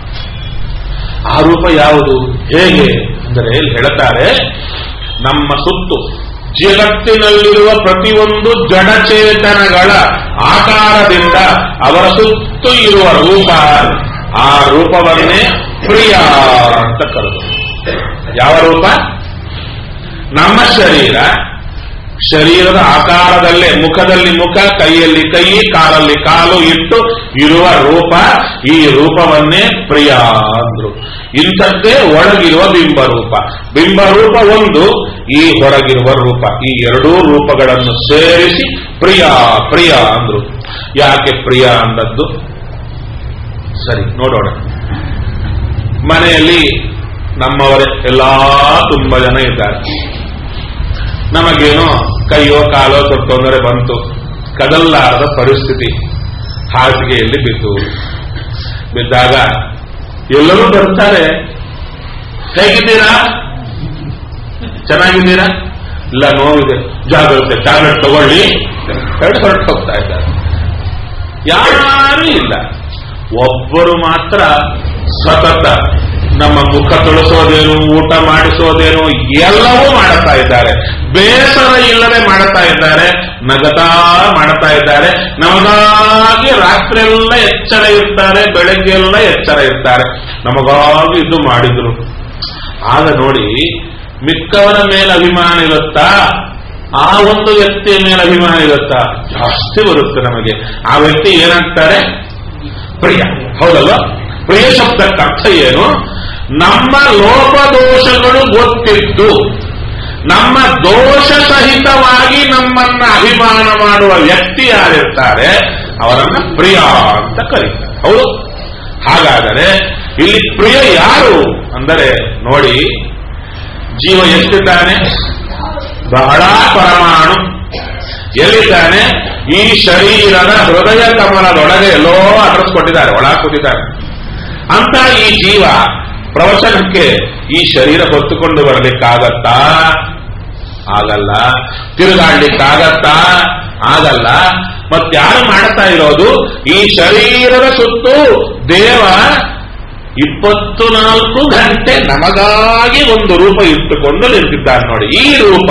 ಆ ರೂಪ ಯಾವುದು, ಹೇಗೆ ಅಂದರೆ ಹೇಳುತ್ತಾರೆ, ನಮ್ಮ ಸುತ್ತು ಜಗತ್ತಿನಲ್ಲಿರುವ ಪ್ರತಿಯೊಂದು ಜಡಚೇತನಗಳ ಆಕಾರದಿಂದ ಅವರ ಸುತ್ತು ಇರುವ ರೂಪ, ಆ ರೂಪವನ್ನೇ ಪ್ರಿಯ ಅಂತ ಕರೆದು. ಯಾವ ರೂಪ? ನಮ್ಮ ಶರೀರ, ಶರೀರದ ಆಕಾರದಲ್ಲೇ ಮುಖದಲ್ಲಿ ಮುಖ, ಕೈಯಲ್ಲಿ ಕೈ, ಕಾಲಲ್ಲಿ ಕಾಲು ಇಟ್ಟು ಇರುವ ರೂಪ, ಈ ರೂಪವನ್ನೇ ಪ್ರಿಯ ಅಂದ್ರು. ಇಂಥದ್ದೇ ಒಳಗಿರುವ ಬಿಂಬರೂಪ. ಬಿಂಬರೂಪ ಒಂದು, ಈ ಹೊರಗಿರುವ ರೂಪ, ಈ ಎರಡೂ ರೂಪಗಳನ್ನು ಸೇರಿಸಿ ಪ್ರಿಯ ಪ್ರಿಯ ಅಂದ್ರು. ಯಾಕೆ ಪ್ರಿಯ ಅಂದದ್ದು? ಸರಿ ನೋಡೋಣ. ಮನೆಯಲ್ಲಿ ನಮ್ಮವರೇ ಎಲ್ಲಾ ತುಂಬಾ ಜನ ಇದ್ದಾರೆ. ನಮಗೇನೋ ಕೈಯೋ ಕಾಲೋ ತೊಂದರೆ ಬಂತು, ಕದಲಾರದ ಪರಿಸ್ಥಿತಿ, ಹಾಸಿಗೆಯಲ್ಲಿ ಬಿದ್ದು ಬಿದ್ದಾಗ ಎಲ್ಲರೂ ಬರ್ತಾರೆ, ಹೇಗಿದ್ದೀರಾ, ಚೆನ್ನಾಗಿದ್ದೀರಾ, ಇಲ್ಲ ನೋವಿದೆ, ಜಾಗ್ರತೆ, ಟ್ಯಾಬ್ಲೆಟ್ ತಗೊಳ್ಳಿ, ಎರಡು ಹೊರಟು ಹೋಗ್ತಾ ಇದ್ದಾರೆ. ಯಾರೂ ಇಲ್ಲ. ಒಬ್ಬರು ಮಾತ್ರ ಸತತ ನಮ್ಮ ಮುಖ ತೊಳಸೋದೇನು, ಊಟ ಮಾಡಿಸೋದೇನು ಎಲ್ಲವೂ ಮಾಡುತ್ತಾ ಇದ್ದಾರೆ. ಬೇಸರ ಇಲ್ಲದೆ ಮಾಡುತ್ತಾ ಇದ್ದಾರೆ, ನಗತಾ ಮಾಡುತ್ತಾ ಇದ್ದಾರೆ. ನಮಗಾಗಿ ರಾತ್ರಿಯೆಲ್ಲ ಎಚ್ಚರ ಇರ್ತಾರೆ, ಬೆಳಗ್ಗೆಲ್ಲ ಎಚ್ಚರ ಇರ್ತಾರೆ. ನಮಗಾಗಿ ಇದು ಮಾಡಿದ್ರು. ಆಗ ನೋಡಿ, ಮಿಕ್ಕವರ ಮೇಲೆ ಅಭಿಮಾನ ಇರುತ್ತಾ, ಆ ಒಂದು ವ್ಯಕ್ತಿಯ ಮೇಲೆ ಅಭಿಮಾನ ಇರುತ್ತಾ? ಜಾಸ್ತಿ ಬರುತ್ತೆ ನಮಗೆ. ಆ ವ್ಯಕ್ತಿ ಏನಾಗ್ತಾರೆ? ಪ್ರಿಯ. ಹೌದಲ್ವಾ? ಪ್ರಿಯ ಶಬ್ದಕ್ಕೆ ಅರ್ಥ ಏನು? ನಮ್ಮ ಲೋಪದೋಷಗಳು ಗೊತ್ತಿದ್ದು ನಮ್ಮ ದೋಷ ಸಹಿತವಾಗಿ ನಮ್ಮನ್ನ ಅಭಿಮಾನ ಮಾಡುವ ವ್ಯಕ್ತಿ ಯಾರಿರ್ತಾರೆ ಅವರನ್ನ ಪ್ರಿಯ ಅಂತ ಕರೀತಾರೆ. ಹೌದು. ಹಾಗಾದರೆ ಇಲ್ಲಿ ಪ್ರಿಯ ಯಾರು ಅಂದರೆ ನೋಡಿ, ಜೀವ ಎಷ್ಟಿದ್ದಾನೆ? ಬಹಳ ಪರಮಾಣು. ಎಲ್ಲಿದ್ದಾನೆ? ಈ ಶರೀರದ ಹೃದಯ ಕಮಲದೊಳಗೆ ಎಲ್ಲೋ ಅಡ್ರೆಸ್ ಕೊಟ್ಟಿದ್ದಾರೆ, ಒಳ ಕೂತಿದ್ದಾರೆ ಅಂತ. ಈ ಜೀವ ಪ್ರವಚನಕ್ಕೆ ಈ ಶರೀರ ಹೊತ್ತುಕೊಂಡು ಬರಲಿಕ್ಕಾಗತ್ತಾ? ಆಗಲ್ಲ. ತಿರುಗಾಡ್ಲಿಕ್ಕಾಗತ್ತಾ? ಆಗಲ್ಲ. ಮತ್ತಾರು ಮಾಡ್ತಾ ಇರೋದು? ಈ ಶರೀರದ ಸುತ್ತು ದೇವ ಇಪ್ಪತ್ತು ನಾಲ್ಕು ಗಂಟೆ ನಮಗಾಗಿ ಒಂದು ರೂಪ ಇಟ್ಟುಕೊಂಡು ನಿಂತಿದ್ದಾರೆ ನೋಡಿ. ಈ ರೂಪ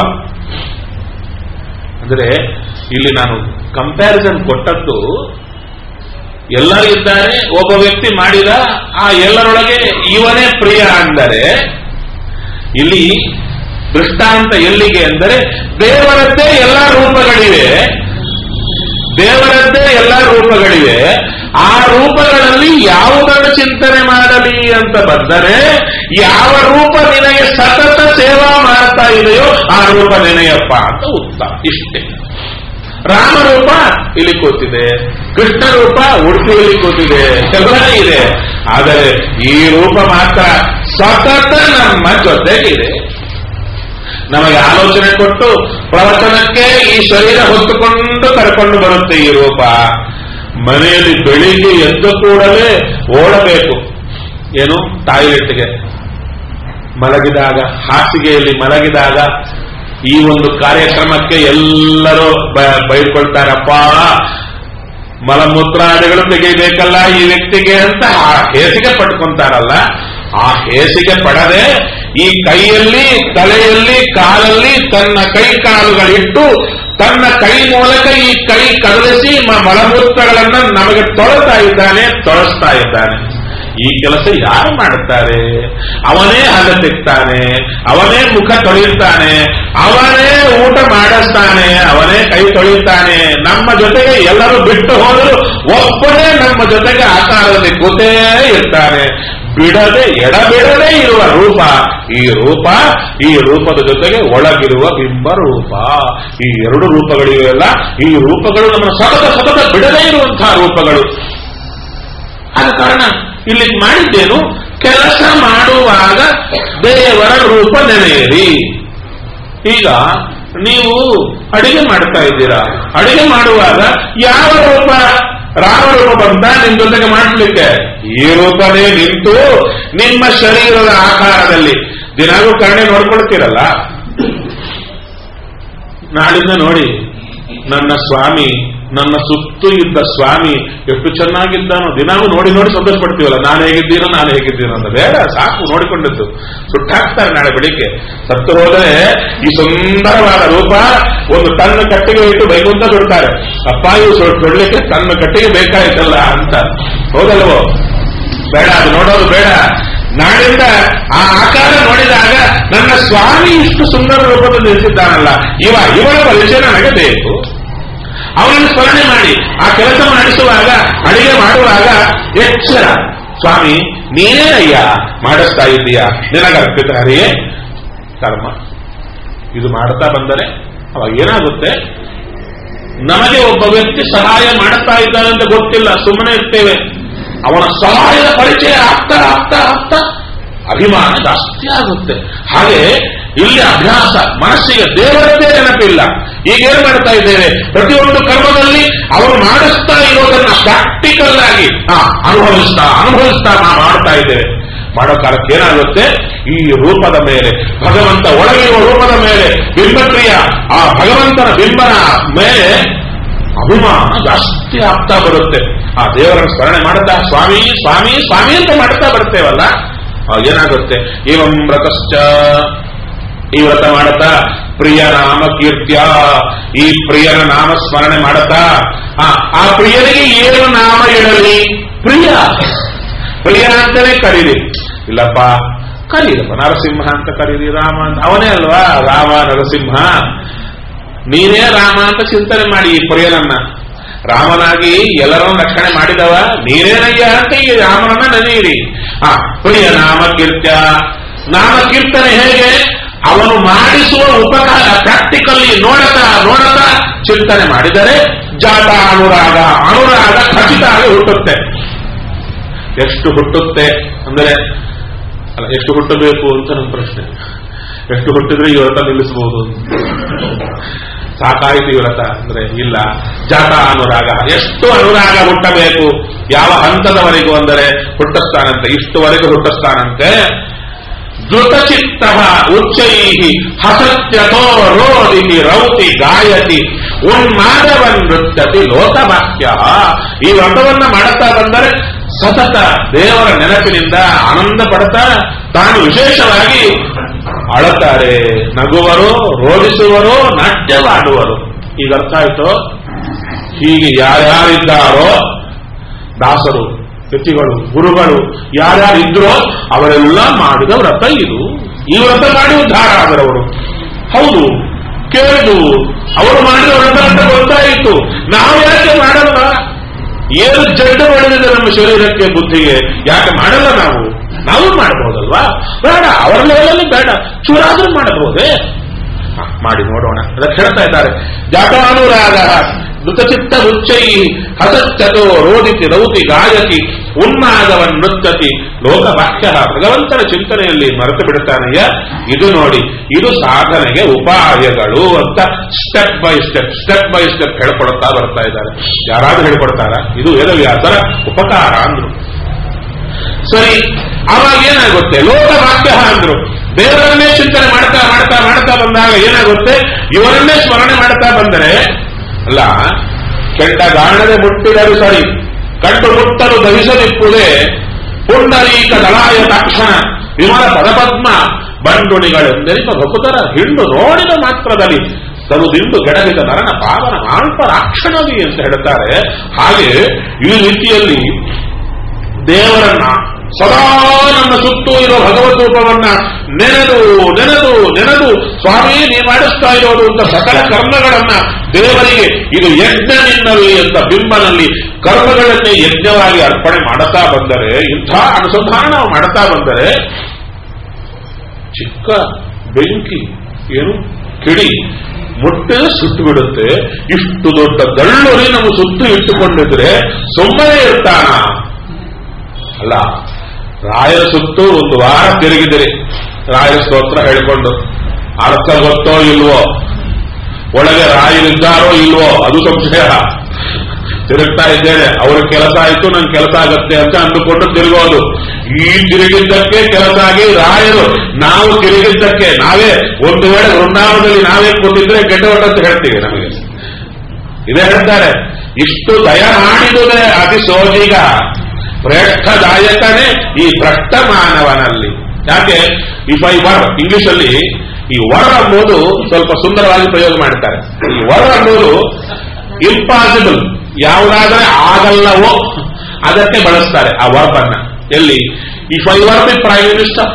ಅಂದ್ರೆ ಇಲ್ಲಿ ನಾನು ಕಂಪ್ಯಾರಿಸನ್ ಕೊಟ್ಟದ್ದು, ಎಲ್ಲರೂ ಇದ್ದಾರೆ, ಒಬ್ಬ ವ್ಯಕ್ತಿ ಮಾಡಿದ, ಆ ಎಲ್ಲರೊಳಗೆ ಇವನೇ ಪ್ರಿಯ ಅಂದರೆ ಇಲ್ಲಿ ದೃಷ್ಟಾಂತ ಎಲ್ಲಿಗೆ ಅಂದರೆ ದೇವರದ್ದೇ ಎಲ್ಲ ರೂಪಗಳಿವೆ, ದೇವರದ್ದೇ ಎಲ್ಲ ರೂಪಗಳಿವೆ. ಆ ರೂಪಗಳಲ್ಲಿ ಯಾವುದನ್ನು ಚಿಂತನೆ ಮಾಡಲಿ ಅಂತ ಬಂದರೆ, ಯಾವ ರೂಪ ನಿನಗೆ ಸತತ ಸೇವಾ ಮಾಡ್ತಾ ಇದೆಯೋ ಆ ರೂಪ ನೆನೆಯಪ್ಪ ಅಂತ ಉತ್ತರ. ಇಷ್ಟೇ. ರಾಮರೂಪ ಇಲ್ಲಿ ಕೂತಿದೆ, ಕೃಷ್ಣ ರೂಪ ಉಡುಪಿಯಲ್ಲಿ ಕೂತಿದೆ, ಎಲ್ಲ ಇದೆ. ಆದರೆ ಈ ರೂಪ ಮಾತ್ರ ಸತತ ನಮ್ಮ ಜೊತೆಗಿದೆ. ನಮಗೆ ಆಲೋಚನೆ ಕೊಟ್ಟು ಪ್ರವಚನಕ್ಕೆ ಈ ಶರೀರ ಹೊತ್ತುಕೊಂಡು ಕರ್ಕೊಂಡು ಬರುತ್ತೆ ಈ ರೂಪ. ಮನೆಯಲ್ಲಿ ಬೆಳಿಗ್ಗೆ ಎದ್ದ ಕೂಡಲೇ ಓಡಬೇಕು, ಏನು ಟಾಯ್ಲೆಟ್ಗೆ, ಮಲಗಿದಾಗ ಹಾಸಿಗೆಯಲ್ಲಿ ಮಲಗಿದಾಗ ಈ ಒಂದು ಕಾರ್ಯಕ್ರಮಕ್ಕೆ ಎಲ್ಲರೂ ಬೈದ್ಕೊಳ್ತಾರಪ್ಪ, ಮಲಮೂತ್ರಾದಿಗಳು ತೆಗೆಯಬೇಕಲ್ಲ ಈ ವ್ಯಕ್ತಿಗೆ ಅಂತ ಹೇಸಿಗೆ ಪಟ್ಕೊಂತಾರಲ್ಲ. ಆ ಹೇಸಿಗೆ ಪಡದೆ ಈ ಕೈಯಲ್ಲಿ, ತಲೆಯಲ್ಲಿ, ಕಾಲಲ್ಲಿ ತನ್ನ ಕೈ ಕಾಲುಗಳಿಟ್ಟು ತನ್ನ ಕೈ ಮೂಲಕ ಈ ಕೈ ಕದಲಿಸಿ ಮಲಮೂತ್ರಗಳನ್ನ ನಮಗೆ ತೊಳೆತಾ ಇದ್ದಾನೆ, ತೊಳಸ್ತಾ ಇದ್ದಾನೆ. ಈ ಕೆಲಸ ಯಾರು ಮಾಡುತ್ತಾರೆ? ಅವನೇ ಹಲ್ಲ ತೆಗ್ತಾನೆ, ಅವನೇ ಮುಖ ತೊಳೆಯುತ್ತಾನೆ, ಅವನೇ ಊಟ ಮಾಡಿಸ್ತಾನೆ, ಅವನೇ ಕೈ ತೊಳೆಯುತ್ತಾನೆ. ನಮ್ಮ ಜೊತೆಗೆ ಎಲ್ಲರೂ ಬಿಟ್ಟು ಹೋದರೂ ಒಬ್ಬನೇ ನಮ್ಮ ಜೊತೆಗೆ ಆಕಾರದಲ್ಲಿ ಕೂತೇ ಇರ್ತಾನೆ. ಬಿಡದೆ ಎಡಬಿಡದೆ ಇರುವ ರೂಪ ಈ ರೂಪ. ಈ ರೂಪದ ಜೊತೆಗೆ ಒಳಗಿರುವ ಬಿಂಬ ರೂಪ. ಈ ಎರಡು ರೂಪಗಳಿವೆಲ್ಲ, ಈ ರೂಪಗಳು ನಮ್ಮ ಸತತ ಸತತ ಬಿಡದೇ ಇರುವಂತಹ ರೂಪಗಳು. ಆದ ಕಾರಣ ಇಲ್ಲಿ ಮಾಡಿದ್ದೇನು, ಕೆಲಸ ಮಾಡುವಾಗ ದೇವರ ರೂಪ ನೆನೆಯಿರಿ. ಈಗ ನೀವು ಅಡಿಗೆ ಮಾಡ್ತಾ ಇದ್ದೀರಾ, ಅಡಿಗೆ ಮಾಡುವಾಗ ಯಾವ ರೂಪ, ರಾಮರೂಪ ಬಂತ ನಿಮ್ ಜೊತೆಗೆ ಮಾಡಲಿಕ್ಕೆ, ಈ ರೂಪನೇ ನಿಂತು ನಿಮ್ಮ ಶರೀರದ ಆಕಾರದಲ್ಲಿ ದಿನಾಗೂ ಕರ್ಣೆ ನೋಡ್ಕೊಳ್ತೀರಲ್ಲ. ನಾಳಿಂದ ನೋಡಿ, ನನ್ನ ಸ್ವಾಮಿ, ನನ್ನ ಸುತ್ತು ಇದ್ದ ಸ್ವಾಮಿ ಎಷ್ಟು ಚೆನ್ನಾಗಿದ್ದಾನೋ, ದಿನಾಗೂ ನೋಡಿ ನೋಡಿ ಸಂತೋಷ ಪಡ್ತೀವಲ್ಲ, ನಾನು ಹೇಗಿದ್ದೀನೋ ನಾನು ಹೇಗಿದ್ದೀನೋ ಅಂತ. ಬೇಡ, ಸಾಕು ನೋಡಿಕೊಂಡದ್ದು. ಸುಟ್ಟಾಕ್ತಾರೆ ನಾಳೆ ಬೆಳಿಗ್ಗೆ. ಸತ್ತು ಹೋದರೆ ಈ ಸುಂದರವಾದ ರೂಪ ಒಂದು ಟನ್ ಕಟ್ಟಿಗೆ ಇಟ್ಟು ಬೈಗುಂತ ಬಿಡ್ತಾರೆ. ಅಪ್ಪಾಯು ತೊಡ್ಲಿಕ್ಕೆ ಟನ್ ಕಟ್ಟಿಗೆ ಬೇಕಾಯ್ತಲ್ಲ ಅಂತ. ಹೌದಲ್ವೋ? ಬೇಡ, ಅದು ನೋಡೋದು ಬೇಡ. ನಾಳಿಂದ ಆ ಆಕಾರ ನೋಡಿದಾಗ ನನ್ನ ಸ್ವಾಮಿ ಇಷ್ಟು ಸುಂದರ ರೂಪದಲ್ಲಿ ನಿಲ್ಲಿಸಿದ್ದಾನಲ್ಲ, ಇವ ಇವಳ ಪರಿಚಯ ನನಗೆ ಬೇಕು. ಅವನನ್ನು ಸ್ಮರಣೆ ಮಾಡಿ ಆ ಕೆಲಸ ಮಾಡಿಸುವಾಗ, ಅಡಿಗೆ ಮಾಡುವಾಗ ಎಚ್ಚರ, ಸ್ವಾಮಿ ನೀನೇ ಅಯ್ಯ ಮಾಡಿಸ್ತಾ ಇದ್ದೀಯಾ, ನಿನಗರ್ಪಿತ ಹರಿಯೇ ಕರ್ಮ. ಇದು ಮಾಡ್ತಾ ಬಂದರೆ ಅವಾಗ ಏನಾಗುತ್ತೆ, ನಮಗೆ ಒಬ್ಬ ವ್ಯಕ್ತಿ ಸಹಾಯ ಮಾಡುತ್ತಾ ಇದ್ದಾನೆ ಅಂತ ಗೊತ್ತಿಲ್ಲ, ಸುಮ್ಮನೆ ಇರ್ತೇವೆ. ಅವನ ಸಹಾಯದ ಪರಿಚಯ ಆಗ್ತಾ ಆಗ್ತಾ ಆಗ್ತಾ ಅಭಿಮಾನ ಜಾಸ್ತಿ ಆಗುತ್ತೆ. ಹಾಗೆ ಇಲ್ಲಿ ಅಭ್ಯಾಸ, ಮನಸ್ಸಿಗೆ ದೇವರದ್ದೇ ನೆನಪಿಲ್ಲ. ಈಗೇನು ಮಾಡ್ತಾ ಇದ್ದೇವೆ, ಪ್ರತಿಯೊಂದು ಕರ್ಮದಲ್ಲಿ ಅವರು ಮಾಡಿಸ್ತಾ ಇರೋದನ್ನ ಪ್ರಾಕ್ಟಿಕಲ್ ಆಗಿ ಅನುಭವಿಸ್ತಾ ಅನುಭವಿಸ್ತಾ ನಾವು ಮಾಡ್ತಾ ಇದ್ದೇವೆ. ಮಾಡೋ ಕಾಲಕ್ಕೆ ಏನಾಗುತ್ತೆ, ಈ ರೂಪದ ಮೇಲೆ, ಭಗವಂತ ಒಳಗಿರುವ ರೂಪದ ಮೇಲೆ, ಬಿಂಬಕ್ರಿಯ ಆ ಭಗವಂತನ ಬಿಂಬನ ಮೇಲೆ ಅಭಿಮಾನ ಜಾಸ್ತಿ ಆಗ್ತಾ ಬರುತ್ತೆ. ಆ ದೇವರನ್ನು ಸ್ಮರಣೆ ಮಾಡ್ತಾ ಸ್ವಾಮಿ ಸ್ವಾಮಿ ಸ್ವಾಮಿ ಅಂತ ಮಾಡ್ತಾ ಬರ್ತೇವಲ್ಲ, ಏನಾಗುತ್ತೆ, ಏವಂ ವ್ರತಶ್ಚ, ಈ ವ್ರತ ಮಾಡುತ್ತಾ ಪ್ರಿಯ ನಾಮ ಕೀರ್ತ್ಯ, ಈ ಪ್ರಿಯನ ನಾಮ ಸ್ಮರಣೆ ಮಾಡುತ್ತಾ ಆ ಪ್ರಿಯನಿಗೆ ಏನು ನಾಮ ಇಡಲಿ, ಪ್ರಿಯ ಪ್ರಿಯ ಅಂತಾನೆ ಕರೀರಿ. ಇಲ್ಲಪ್ಪ ಕರೀರಪ್ಪ, ನರಸಿಂಹ ಅಂತ ಕರೀರಿ, ರಾಮ ಅಂತ, ಅವನೇ ಅಲ್ವಾ ರಾಮ ನರಸಿಂಹ. ನೀನೇ ರಾಮ ಅಂತ ಚಿಂತನೆ ಮಾಡಿ ಈ ಪ್ರಿಯನನ್ನ. ರಾಮನಾಗಿ ಎಲ್ಲರನ್ನು ರಕ್ಷಣೆ ಮಾಡಿದವ ನೀನೇನಯ್ಯ ಅಂತ ಈ ರಾಮನನ್ನ ನೆನೆಯಿರಿ. ಆ ಪ್ರಿಯ ನಾಮ ಕೀರ್ತ್ಯ, ನಾಮ ಕೀರ್ತನೆ ಹೇಗೆ, ಅವನು ಮಾಡಿಸುವ ಉಪಕಾರ ಪ್ರಾಕ್ಟಿಕಲಿ ನೋಡತಾ ನೋಡತಾ ಚಿಂತನೆ ಮಾಡಿದರೆ ಜಾತ ಅನುರಾಗ, ಅನುರಾಗ ಖಚಿತ ಆಗಿ ಹುಟ್ಟುತ್ತೆ. ಎಷ್ಟು ಹುಟ್ಟುತ್ತೆ ಅಂದರೆ, ಅಲ್ಲ ಎಷ್ಟು ಹುಟ್ಟಬೇಕು ಅಂತ ನನ್ನ ಪ್ರಶ್ನೆ. ಎಷ್ಟು ಹುಟ್ಟಿದ್ರೆ ಈ ವ್ರತ ನಿಲ್ಲಿಸಬಹುದು? ಸಾಕಾಯಿತು ಈ ವ್ರತ ಅಂದ್ರೆ ಇಲ್ಲ. ಜಾತ ಅನುರಾಗ, ಎಷ್ಟು ಅನುರಾಗ ಹುಟ್ಟಬೇಕು, ಯಾವ ಹಂತದವರೆಗೂ ಅಂದರೆ ಹುಟ್ಟಿಸ್ತಾನಂತೆ, ಇಷ್ಟುವರೆಗೂ ಹುಟ್ಟಿಸ್ತಾನಂತೆ. ಧೃತಚಿತ್ತ ಉಚ್ಚೈ ಹಸತ್ಯತೋ ರೋದಿತಿ ರೌತಿ ಗಾಯತಿ ಉನ್ಮಾದವನ್ ನೃತ್ಯತಿ ಲೋಕವಾಕ್ಯ. ಈ ವ್ರತವನ್ನ ಮಾಡುತ್ತಾ ಬಂದರೆ ಸತತ ದೇವರ ನೆನಪಿನಿಂದ ಆನಂದ ಪಡ್ತಾ ತಾನು ವಿಶೇಷವಾಗಿ ಅಳುತ್ತಾರೆ, ನಗುವರು, ರೋಧಿಸುವರು, ನಾಟ್ಯವಾಡುವರು. ಈಗ ಅರ್ಥ ಆಯ್ತು. ಹೀಗೆ ಯಾರ್ಯಾರಿದ್ದಾರೋ ದಾಸರು, ಯತಿಗಳು, ಗುರುಗಳು ಯಾರ್ಯಾರಿದ್ರೋ ಅವರೆಲ್ಲ ಮಾಡಿದ ವ್ರತ ಇದು. ಈ ವ್ರತ ಮಾಡಿ ಉದ್ಧಾರ ಆದರವರು. ಹೌದು, ಕೇಳಿದು ಅವರು ಮಾಡಿದ ವ್ರತ ಅಂತ ಗೊತ್ತಾಯಿತು. ನಾವು ಯಾಕೆ ಮಾಡಲ್ಲ? ಏನು ಜಡ್ಡು ಹೊಡೆದಿದೆ ನಮ್ಮ ಶರೀರಕ್ಕೆ, ಬುದ್ಧಿಗೆ, ಯಾಕೆ ಮಾಡಲ್ಲ? ನಾವು ನಾವು ಮಾಡಬಹುದಲ್ವಾ? ಬೇಡ, ಅವರ ಲೆವೆಲಲ್ಲಿ ಬೇಡ, ಚೂರಾದ್ರೂ ಮಾಡಬಹುದೇ? ಮಾಡಿ ನೋಡೋಣ. ಅದಕ್ಕೆ ಹೇಳ್ತಾ ಇದ್ದಾರೆ, ಜಾತಾನುರಾಗ ಋತಚಿತ್ತ ರುಚ್ಚೈ ಹಸತ್ಯತೋ ರೋದಿತಿ ರೌತಿ ಗಾಯತಿ ಉನ್ಮಾದವನ್ ನೃತ್ಯತಿ ಲೋಕವಾಕ್ಯ. ಭಗವಂತನ ಚಿಂತನೆಯಲ್ಲಿ ಮರೆತು ಬಿಡುತ್ತಾನೆಯ. ಇದು ನೋಡಿ, ಇದು ಸಾಧನೆಗೆ ಉಪಾಯಗಳು ಅಂತ step by step step by step ಹೇಳ್ಕೊಡ್ತಾ ಬರ್ತಾ ಇದ್ದಾರೆ. ಯಾರಾದ್ರೂ ಹೇಳ್ಕೊಡ್ತಾರ? ಇದು ವೇದವ್ಯಾಸರ ಉಪಕಾರ ಅಂದ್ರು. ಸರಿ, ಆವಾಗ ಏನಾಗುತ್ತೆ? ಲೋಕವಾಕ್ಯ ಅಂದ್ರು. ದೇವರನ್ನೇ ಚಿಂತನೆ ಮಾಡ್ತಾ ಮಾಡ್ತಾ ಮಾಡ್ತಾ ಬಂದಾಗ ಏನಾಗುತ್ತೆ? ಇವರನ್ನೇ ಸ್ಮರಣೆ ಮಾಡ್ತಾ ಬಂದರೆ, ಅಲ್ಲ ಕೆಂಡ ಗಾಣದೆ ಮುಟ್ಟಿದರು ಸರಿ, ಕಂಡು ಮುಟ್ಟಲು ದಹಿಸದಿಪ್ಪುದೇ ಪುಂಡರೀಕ ದಳಾಯ ತಕ್ಷಣ ವಿಮಲ ಪದಪದ್ಮ ಬಂಡುಣಿಗಳೆಂದೆನಿಪ ಭಕುತರ ಹಿಂಡು ನೋಡಿದ ಮಾತ್ರದಲ್ಲಿ ತರುದಿಂದು ಕೆಡವಿದ ನರನ ಪಾವನ ಮಾಲ್ಪ ರಾಕ್ಷಣವಿ ಅಂತ ಹೇಳ್ತಾರೆ. ಹಾಗೆ ಈ ರೀತಿಯಲ್ಲಿ ದೇವರನ್ನ ಸದಾ ನಮ್ಮ ಸುತ್ತೂ ಇರೋ ಭಗವದ್ ರೂಪವನ್ನ ನೆನೆದು ನೆನೆದು ನೆನೆದು ಸ್ವಾಮಿ ನೀ ಮಾಡಿಸ್ತಾ ಇರೋದು ಅಂತ ಸಕಲ ಕರ್ಮಗಳನ್ನ ದೇವರಿಗೆ ಇದು ಯಜ್ಞ ನಿನ್ನಲ್ಲಿ ಅಂತ ಬಿಂಬನಲ್ಲಿ ಕರ್ಮಗಳನ್ನೇ ಯಜ್ಞವಾಗಿ ಅರ್ಪಣೆ ಮಾಡುತ್ತಾ ಬಂದರೆ, ಇಂಥ ಅನುಸಂಧಾನ ನಾವು ಮಾಡುತ್ತಾ ಬಂದರೆ ಚಿಕ್ಕ ಬೆಂಕಿ ಏನು ಕಿಡಿ ಮುಟ್ಟಿದ್ರೆ ಸುಟ್ಟು ಬಿಡುತ್ತೆ. ಇಷ್ಟು ದೊಡ್ಡ ದಳ್ಳುರಿ ನಮ್ಮ ಸುತ್ತು ಇಟ್ಟುಕೊಂಡಿದ್ರೆ ಸುಮ್ಮನೆ ಇರ್ತಾನ? ಅಲ್ಲ, ರಾಯರ ಸುತ್ತು ಒಂದು ವಾರ ತಿರುಗಿದಿರಿ, ರಾಯರ ಸ್ತೋತ್ರ ಹೇಳಿಕೊಂಡು ಅರ್ಥ ಗೊತ್ತೋ ಇಲ್ವೋ, ಒಳಗೆ ರಾಯರಿದ್ದಾರೋ ಇಲ್ವೋ ಅದು ಸಂಶಯ. ತಿರುಗ್ತಾ ಇದ್ದೇನೆ, ಅವ್ರ ಕೆಲಸ ಆಯ್ತು ನನ್ ಕೆಲಸ ಆಗತ್ತೆ ಅಂತ ಅಂದುಕೊಂಡು ತಿರುಗೋದು. ಈ ತಿರುಗಿದ್ದಕ್ಕೆ ಕೆಲಸ ಆಗಿ ರಾಯರು ನಾವು ತಿರುಗಿದ್ದಕ್ಕೆ ನಾವೇ ಒಂದು ವೇಳೆ ವೃಂದಾವನದಲ್ಲಿ ನಾವೇ ಕೂತಿದ್ರೆ ಗೆಡ್ಡವಟ ಅಂತ ಹೇಳ್ತೀವಿ. ನಮಗೆ ಇದೇ ಹೇಳ್ತಾರೆ, ಇಷ್ಟು ದಯ ಮಾಡಿದುದೇ ಅತಿ ಸೋಜಿಗ ಪ್ರೇಷ್ಠದಾಯಕನೇ ಈ ಭ್ರಷ್ಟ ಮಾನವನಲ್ಲಿ. ಯಾಕೆ ಇಫ್ ಐ ವರ್, ಇಂಗ್ಲಿಷ್ ಅಲ್ಲಿ ಈ ವರ್ ಅನ್ನೋದು ಸ್ವಲ್ಪ ಸುಂದರವಾಗಿ ಪ್ರಯೋಗ ಮಾಡ್ತಾರೆ. ಈ ವರ್ ಅನ್ನೋದು ಇಂಪಾಸಿಬಲ್, ಯಾವುದಾದ್ರೆ ಆಗಲ್ಲವೋ ಅದಕ್ಕೆ ಬಳಸ್ತಾರೆ ಆ ವರ್ಬ್ ಅನ್ನ. ಎಲ್ಲಿ if I were the prime minister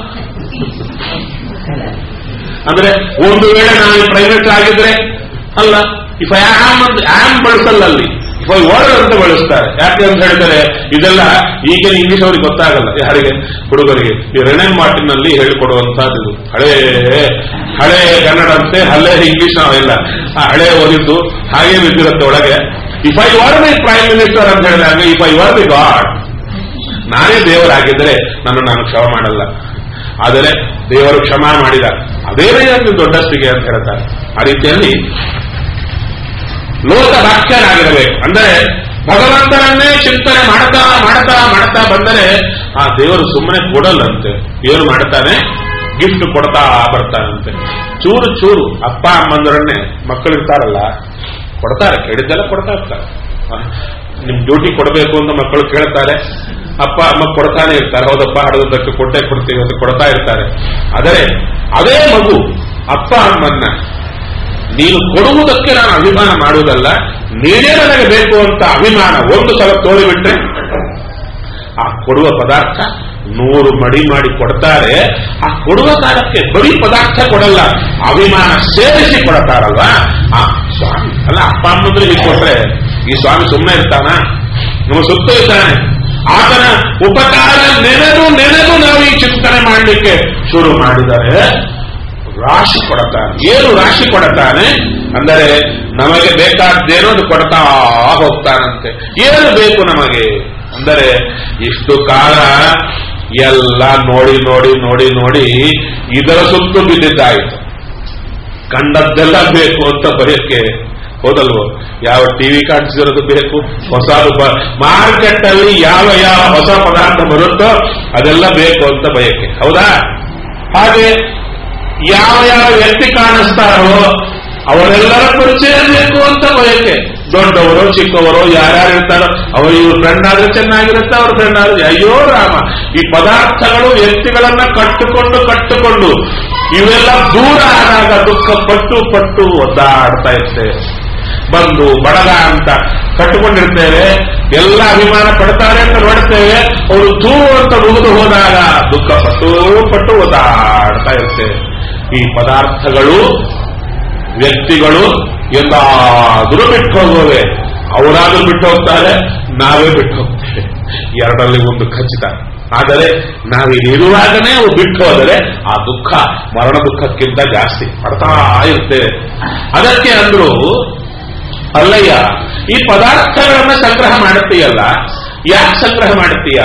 ಅಂದ್ರೆ ಒಂದು ವೇಳೆ ನಾನು ಪ್ರೈಮ್ ಮಿನಿಸ್ಟರ್ ಆಗಿದ್ರೆ ಅಲ್ಲ, ಇಫ್ ಐ ಆಮ್ ಆಮ್ ಬಳಸಲ್ಲ, ಅಲ್ಲಿ ಇಫ್ ಐ ವರ್ ಅಂತ ಬಳಸ್ತಾರೆ. ಯಾಕೆ ಅಂತ ಹೇಳಿದರೆ ಇದೆಲ್ಲ ಈಗಿನ ಇಂಗ್ಲಿಷ್ ಅವ್ರಿಗೆ ಗೊತ್ತಾಗಲ್ಲ, ಯಾರಿಗೆ ಹುಡುಗರಿಗೆ. ಈ ರೆನೆನ್ ಮಾರ್ಟಿನ್ ನಲ್ಲಿ ಹೇಳಿಕೊಡುವಂತಹದ್ದು ಹಳೇ ಹಳೆ ಕನ್ನಡ ಅಂತೆ, ಹಳೆ ಇಂಗ್ಲಿಷ್ ನಾವೆಲ್ಲ ಹಳೆ ಓದಿದ್ದು ಹಾಗೆ ಬಿದ್ದಿರುತ್ತೆ ಒಳಗೆ. If I were the prime minister ಅಂತ ಹೇಳಿದಾಗ if I were the God, ನಾನೇ ದೇವರಾಗಿದ್ದರೆ ನಾನು ನಾನು ಕ್ಷಮ ಮಾಡಲ್ಲ, ಆದರೆ ದೇವರು ಕ್ಷಮ ಮಾಡಿದ ಅದೇ ದೊಡ್ಡಸ್ತಿಗೆ ಅಂತ ಹೇಳ್ತಾರೆ. ಆ ರೀತಿಯಲ್ಲಿ ಲೋಕ ವಾಕ್ಯರಾಗಿರಬೇಕು. ಅಂದರೆ ಭಗವಂತನನ್ನೇ ಚಿಂತನೆ ಮಾಡ್ತಾ ಮಾಡ್ತಾ ಮಾಡ್ತಾ ಬಂದರೆ ಆ ದೇವರು ಸುಮ್ಮನೆ ಕೊಡಲ್ಲಂತೆ, ಏನು ಮಾಡ್ತಾನೆ, ಗಿಫ್ಟ್ ಕೊಡ್ತಾ ಬರ್ತಾನಂತೆ. ಚೂರು ಚೂರು ಅಪ್ಪ ಅಮ್ಮಂದರನ್ನೇ ಮಕ್ಕಳಿರ್ತಾರಲ್ಲ ಕೊಡ್ತಾರೆ, ಕೇಳಿದ್ದೆಲ್ಲ ಕೊಡ್ತಾ ಇರ್ತಾರೆ. ನಿಮ್ ಡ್ಯೂಟಿ ಕೊಡಬೇಕು ಅಂತ ಮಕ್ಕಳು ಕೇಳ್ತಾರೆ, ಅಪ್ಪ ಅಮ್ಮ ಕೊಡ್ತಾನೆ ಇರ್ತಾರೆ. ಹೌದಪ್ಪ ಹಡದಕ್ಕೆ ಕೊಟ್ಟೆ ಕೊಡ್ತೀವಿ ಅಂತ ಕೊಡ್ತಾ ಇರ್ತಾರೆ. ಆದರೆ ಅದೇ ಮಗು ಅಪ್ಪ ಅಮ್ಮನ್ನ ನೀನು ಕೊಡುವುದಕ್ಕೆ ನಾನು ಅಭಿಮಾನ ಮಾಡುವುದಲ್ಲ, ನೀನೇ ನನಗೆ ಬೇಕು ಅಂತ ಅಭಿಮಾನ ಒಂದು ಸಲ ತೋಳಿಬಿಟ್ರೆ ಆ ಕೊಡುವ ಪದಾರ್ಥ ನೂರು ಮಡಿ ಮಾಡಿ ಕೊಡ್ತಾರೆ. ಆ ಕೊಡುವ ಕಾಲಕ್ಕೆ ಬರೀ ಪದಾರ್ಥ ಕೊಡಲ್ಲ, ಅಭಿಮಾನ ಸೇರಿಸಿ ಕೊಡ್ತಾರಲ್ವ ಆ ಸ್ವಾಮಿ. ಅಲ್ಲ, ಅಪ್ಪ ಅಮ್ಮಂದ್ರೆ ಹೀಗೆ ಕೊಟ್ರೆ ಈ ಸ್ವಾಮಿ ಸುಮ್ಮನೆ ಇರ್ತಾನ? ನಮ್ಮ ಸುತ್ತ ಇದ್ದಾನೆ. ಆತನ ಉಪಕಾರ ನೆನೆದು ನೆನೆದು ನಾವು ಈ ಚಿಂತನೆ ಮಾಡಲಿಕ್ಕೆ ಶುರು ಮಾಡಿದರೆ ರಾಶಿ ಕೊಡುತ್ತಾನೆ. ಏನು ರಾಶಿ ಕೊಡುತ್ತಾನೆ ಅಂದರೆ ನಮಗೆ ಬೇಕಾದ್ದೇನೋ ಅದು ಕೊಡ್ತಾ ಹೋಗ್ತಾನಂತೆ. ಏನು ಬೇಕು ನಮಗೆ ಅಂದರೆ ಇಷ್ಟು ಕಾಲ ಎಲ್ಲ ನೋಡಿ ನೋಡಿ ನೋಡಿ ನೋಡಿ ಇದರ ಸುತ್ತು ಬಿದ್ದಿದ್ದಾಯಿತು. ಕಂಡದ್ದೆಲ್ಲ ಬೇಕು ಅಂತ ಬರೆಯಕ್ಕೆ ಹೋದಲ್ವೋ? ಯಾವ ಟಿವಿ ಕಾಣಿಸಿರೋದು ಬೇಕು, ಹೊಸ ಮಾರ್ಕೆಟ್ ಅಲ್ಲಿ ಯಾವ ಯಾವ ಹೊಸ ಪದಾರ್ಥ ಬರುತ್ತೋ ಅದೆಲ್ಲ ಬೇಕು ಅಂತ ಬಯಕೆ, ಹೌದಾ? ಹಾಗೆ ಯಾವ ಯಾವ ವ್ಯಕ್ತಿ ಕಾಣಿಸ್ತಾರೋ ಅವರೆಲ್ಲರ ಪರಿಚಯ ಬೇಕು ಅಂತ ಬಯಕೆ. ದೊಡ್ಡವರು ಚಿಕ್ಕವರು ಯಾರ್ಯಾರು ಇರ್ತಾರೋ ಅವರು ಇವ್ರ ಫ್ರೆಂಡ್ ಆದ್ರೆ ಚೆನ್ನಾಗಿರುತ್ತೆ, ಅವ್ರ ಫ್ರೆಂಡ್ ಆದ್ರೆ ಅಯ್ಯೋ ರಾಮ. ಈ ಪದಾರ್ಥಗಳು ವ್ಯಕ್ತಿಗಳನ್ನ ಕಟ್ಟುಕೊಂಡು ಕಟ್ಟುಕೊಂಡು ಇವೆಲ್ಲ ದೂರ ಆದಾಗ ದುಃಖ ಪಟ್ಟು ಪಟ್ಟು ಒದ್ದಾಡ್ತಾ ಇರ್ತೇವೆ. ಬಂದು ಬಡಗ ಅಂತ ಕಟ್ಟುಕೊಂಡಿರ್ತೇವೆ, ಎಲ್ಲ ಅಭಿಮಾನ ಪಡ್ತಾರೆ ಅಂತ ನೋಡ್ತೇವೆ. ಅವರು ದೂ ಅಂತ ಮುಗಿದು ಹೋದಾಗ ದುಃಖ ಪಟ್ಟು ಪಟ್ಟು ಒದ್ದಾಡ್ತಾ ಇರ್ತೇವೆ. ಈ ಪದಾರ್ಥಗಳು ವ್ಯಕ್ತಿಗಳು ಎಲ್ಲಾದರೂ ಬಿಟ್ಟು ಹೋಗುವೆ. ಅವರಾದ್ರೂ ಬಿಟ್ಟು ಹೋಗ್ತಾರೆ, ನಾವೇ ಬಿಟ್ಟು ಹೋಗ್ತೇವೆ. ಎರಡರಲ್ಲಿ ಒಂದು ಖಚಿತ. ಆದರೆ ನಾವಿರುವಾಗನೇ ಅವು ಬಿಟ್ಟು ಹೋದರೆ ಆ ದುಃಖ ಮರಣ ದುಃಖಕ್ಕಿಂತ ಜಾಸ್ತಿ ಪಡ್ತಾ ಇರ್ತೇವೆ. ಅದಕ್ಕೆ ಅಂದ್ರು, ಅಲ್ಲಯ್ಯ ಈ ಪದಾರ್ಥಗಳನ್ನ ಸಂಗ್ರಹ ಮಾಡುತ್ತೀಯಲ್ಲ, ಯಾಕೆ ಸಂಗ್ರಹ ಮಾಡುತ್ತೀಯ?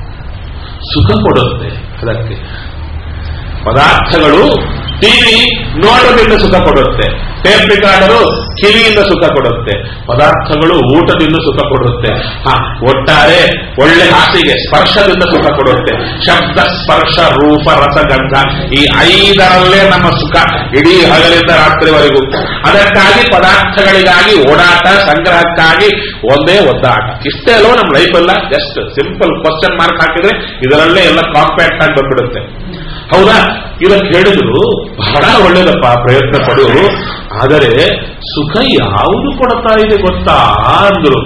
ಸುಖ ಕೊಡುತ್ತೆ. ಅದಕ್ಕೆ ಪದಾರ್ಥಗಳು ಟಿವಿ ನೋಟದಿಂದ ಸುಖ ಕೊಡುತ್ತೆ, ಟೇಪ್ ರಿಕಾರ್ಡರು ಕಿವಿಯಿಂದ ಸುಖ ಕೊಡುತ್ತೆ, ಪದಾರ್ಥಗಳು ಊಟದಿಂದ ಸುಖ ಕೊಡುತ್ತೆ. ಹ ಒಟ್ಟಾರೆ ಒಳ್ಳೆ ಹಾಸಿಗೆ ಸ್ಪರ್ಶದಿಂದ ಸುಖ ಕೊಡುತ್ತೆ. ಶಬ್ದ ಸ್ಪರ್ಶ ರೂಪ ರಸಗಂಧ ಈ ಐದರಲ್ಲೇ ನಮ್ಮ ಸುಖ ಇಡೀ ಹಗಲಿಂದ ರಾತ್ರಿವರೆಗೂ. ಅದಕ್ಕಾಗಿ ಪದಾರ್ಥಗಳಿಗಾಗಿ ಓಡಾಟ, ಸಂಗ್ರಹಕ್ಕಾಗಿ ಒಂದೇ ಒದ್ದಾಟ. ಇಷ್ಟೇ ಅಲ್ವೋ ನಮ್ಮ ಲೈಫೆಲ್ಲ? ಜಸ್ಟ್ ಸಿಂಪಲ್ ಕ್ವಶನ್ ಮಾರ್ಕ್ ಹಾಕಿದ್ರೆ ಇದರಲ್ಲೇ ಎಲ್ಲ ಕಾಂಪ್ಯಾಕ್ಟ್ ಆಗಿ ಬಂದ್ಬಿಡುತ್ತೆ, ಹೌದಾ? ಇದಕ್ಕೆ ಹೇಳಿದ್ರು ಬಹಳ ಒಳ್ಳೇದಪ್ಪ, ಪ್ರಯತ್ನ ಪಡು. ಆದರೆ ಸುಖ ಯಾವುದು ಕೊಡ್ತಾ ಇದೆ ಗೊತ್ತಾ ಅಂದ್ರು.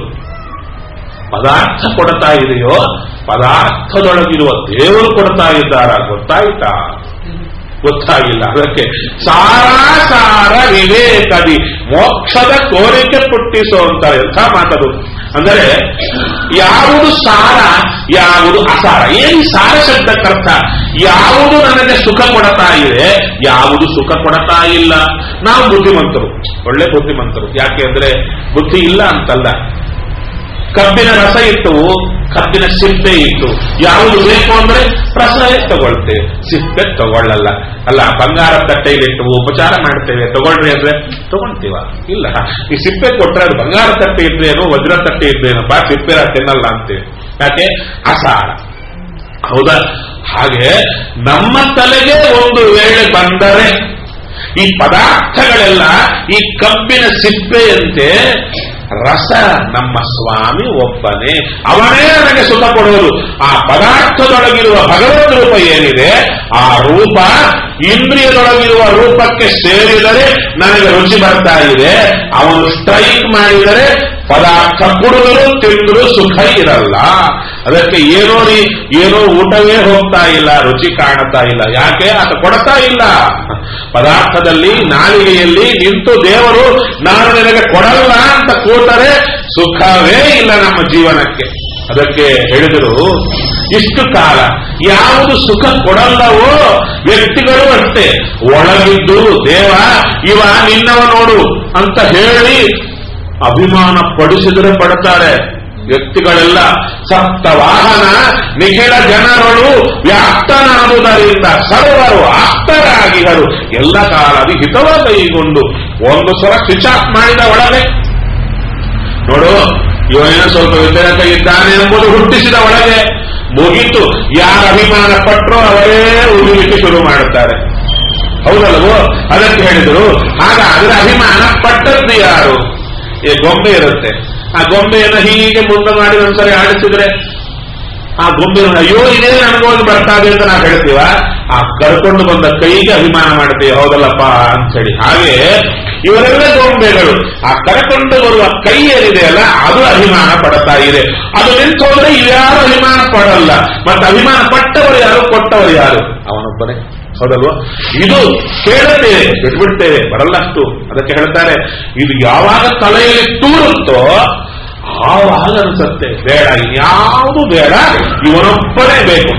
ಪದಾರ್ಥ ಕೊಡ್ತಾ ಇದೆಯೋ ಪದಾರ್ಥದೊಳಗಿರುವ ದೇವರು ಕೊಡ್ತಾ ಇದ್ದಾರ ಗೊತ್ತಾಯ್ತಾ? ಗೊತ್ತಾಗಿಲ್ಲ. ಅದಕ್ಕೆ ಸಾರಾಸಾರ ವಿವೇಕದಿ ಮೋಕ್ಷದ ಕೋರಿಕೆ ಪುಟ್ಟಿಸೋ ಅಂತ ಎಂಥ ಮಾತದು. ಅಂದರೆ ಯಾವುದು ಸಾರ, ಯಾವುದು ಅಸಾರ. ಏನು ಸಾರ ಶಬ್ದಕ್ಕರ್ಥ? ಯಾವುದು ನನಗೆ ಸುಖ ಕೊಡ್ತಾ ಇದೆ, ಯಾವುದು ಸುಖ ಕೊಡ್ತಾ ಇಲ್ಲ. ನಾವು ಬುದ್ಧಿವಂತರು, ಒಳ್ಳೆ ಬುದ್ಧಿವಂತರು. ಯಾಕೆ ಅಂದ್ರೆ ಬುದ್ಧಿ ಇಲ್ಲ ಅಂತಲ್ಲ, ಕಬ್ಬಿನ ರಸ ಇತ್ತು, ಕಬ್ಬಿನ ಸಿಪ್ಪೆ ಇತ್ತು. ಯಾವುದು ಬೇಕು ಅಂದ್ರೆ ರಸವೇ ತಗೊಳ್ತೇವೆ, ಸಿಪ್ಪೆ ತಗೊಳ್ಳಲ್ಲ. ಅಲ್ಲ, ಬಂಗಾರ ತಟ್ಟೆಯಲ್ಲಿಟ್ಟು ಉಪಚಾರ ಮಾಡ್ತೇವೆ, ತಗೊಳ್ರಿ ಅಂದ್ರೆ ತಗೊಳ್ತೀವ? ಇಲ್ಲ. ಈ ಸಿಪ್ಪೆ ಕೊಟ್ರೆ ಅದು ಬಂಗಾರ ತಟ್ಟೆ ಇದ್ರೇನು ವಜ್ರ ತಟ್ಟೆ ಇದ್ರೇನಪ್ಪ, ಸಿಪ್ಪೆ ತಿನ್ನಲ್ಲ ಅಂತೇವೆ. ಯಾಕೆ? ಅಸಾರ. ಹೌದಾ? ಹಾಗೆ ನಮ್ಮ ತಲೆಗೆ ಒಂದು ವೇಳೆ ಬಂದರೆ ಈ ಪದಾರ್ಥಗಳೆಲ್ಲ ಈ ಕಬ್ಬಿನ ಸಿಪ್ಪೆಯಂತೆ, ರಸ ನಮ್ಮ ಸ್ವಾಮಿ ಒಬ್ಬನೇ, ಅವನೇ ನನಗೆ ಸುಖ ಕೊಡುವುದು. ಆ ಪದಾರ್ಥದೊಳಗಿರುವ ಭಗವದ್ ರೂಪ ಏನಿದೆ, ಆ ರೂಪ ಇಂದ್ರಿಯದೊಳಗಿರುವ ರೂಪಕ್ಕೆ ಸೇರಿದರೆ ನನಗೆ ರುಚಿ ಬರ್ತಾ ಇದೆ. ಅವನು ಸ್ಟ್ರೈಕ್ ಮಾಡಿದರೆ ಪದಾರ್ಥ ಕುಡಿದ್ರು ತಿಂದ್ರು ಸುಖ ಇರಲ್ಲ. ಅದಕ್ಕೆ ಏನೋ ರೀ ಏನೋ ಊಟವೇ ಹೋಗ್ತಾ ಇಲ್ಲ, ರುಚಿ ಕಾಣುತ್ತಾ ಇಲ್ಲ. ಯಾಕೆ? ಅದು ಕೊಡ್ತಾ ಇಲ್ಲ. ಪದಾರ್ಥದಲ್ಲಿ ನಾಲಿಗೆಯಲ್ಲಿ ನಿಂತು ದೇವರು ನಾನು ನಿನಗೆ ಕೊಡಲ್ಲ ಅಂತ ಕೂತರೆ ಸುಖವೇ ಇಲ್ಲ ನಮ್ಮ ಜೀವನಕ್ಕೆ. ಅದಕ್ಕೆ ಹೇಳಿದರು, ಇಷ್ಟು ಕಾಲ ಯಾವುದು ಸುಖ ಕೊಡಲ್ಲವೋ ವ್ಯಕ್ತಿಗಳು ಅಷ್ಟೇ ಒಳಗಿದ್ದು ದೇವ ಇವ ನಿನ್ನವ ನೋಡು ಅಂತ ಹೇಳಿ ಅಭಿಮಾನ ಪಡಿಸಿದರೆ ಪಡ್ತಾರೆ ವ್ಯಕ್ತಿಗಳೆಲ್ಲ. ಸಪ್ತ ವಾಹನ ನಿಖಿಲ ಜನರು ವ್ಯಾಪ್ತನಾದುದರಿಂದ ಸರ್ವರು ಆಪ್ತರಾಗಿದರು. ಎಲ್ಲ ಕಾಲದಿ ಹಿತವ ಕೈಗೊಂಡು ಒಂದು ಸಲ ಸ್ವಿಚ್ ಆಫ್ ಮಾಡಿದ ಒಳಗೆ ನೋಡು, ಇವನೇನೋ ಸ್ವಲ್ಪ ವ್ಯತಿರೇಕ ಇದ್ದಾನೆ ಎಂಬುದು ಹುಟ್ಟಿಸಿದ ಒಳಗೆ ಮುಗಿತು. ಯಾರ ಅಭಿಮಾನ ಪಟ್ಟರೋ ಅವರೇ ಉಳಿಲಿಕ್ಕೆ ಶುರು ಮಾಡುತ್ತಾರೆ. ಹೌದಲ್ವೋ? ಅದಕ್ಕೆ ಹೇಳಿದರು, ಆಗ ಅದರ ಅಭಿಮಾನ ಪಟ್ಟದ್ದು ಯಾರು? ಈ ಗೊಂಬೆ ಇರುತ್ತೆ, ಆ ಗೊಂಬೆಯನ್ನು ಹೀಗೆ ಮುಂದೆ ಮಾಡಿ ಒಂದ್ಸರಿ ಆಡಿಸಿದ್ರೆ ಆ ಗೊಂಬೆ ಅಯ್ಯೋ ಇದೇ ನನಗೋಗಿ ಬರ್ತಾದೆ ಅಂತ ನಾವು ಹೇಳ್ತೀವ. ಆ ಕರ್ಕೊಂಡು ಬಂದ ಕೈಗೆ ಅಭಿಮಾನ ಮಾಡ್ತೀವಿ, ಹೌದಲ್ಲಪ್ಪ ಅಂತೇಳಿ. ಹಾಗೆ ಇವರೆಲ್ಲ ಗೊಂಬೆಗಳು. ಆ ಕರ್ಕೊಂಡು ಬರುವ ಕೈ ಏನಿದೆಯಲ್ಲ ಅದು ಅಭಿಮಾನ ಪಡ್ತಾ ಇದೆ. ಅದು ನಿಂತು ಹೋದ್ರೆ ಇವ್ಯಾರು ಅಭಿಮಾನ ಪಡಲ್ಲ. ಮತ್ತೆ ಅಭಿಮಾನ ಪಟ್ಟವರು ಯಾರು, ಕೊಟ್ಟವರು ಯಾರು? ಅವನೊಬ್ಬನೇ. ಹೌದಲ್ವ? ಇದು ಕೇಳುತ್ತೇವೆ, ಬಿಟ್ಬಿಡ್ತೇವೆ, ಬರಲ್ಲ ಅಷ್ಟು. ಅದಕ್ಕೆ ಹೇಳ್ತಾರೆ, ಇದು ಯಾವಾಗ ತಲೆಯಲ್ಲಿ ತೂರುತ್ತೋ ಆವಾಗ ಅನ್ಸುತ್ತೆ ಬೇಡ, ಇನ್ಯಾವುದು ಬೇಡ, ಇವನೊಬ್ಬನೇ ಬೇಕು.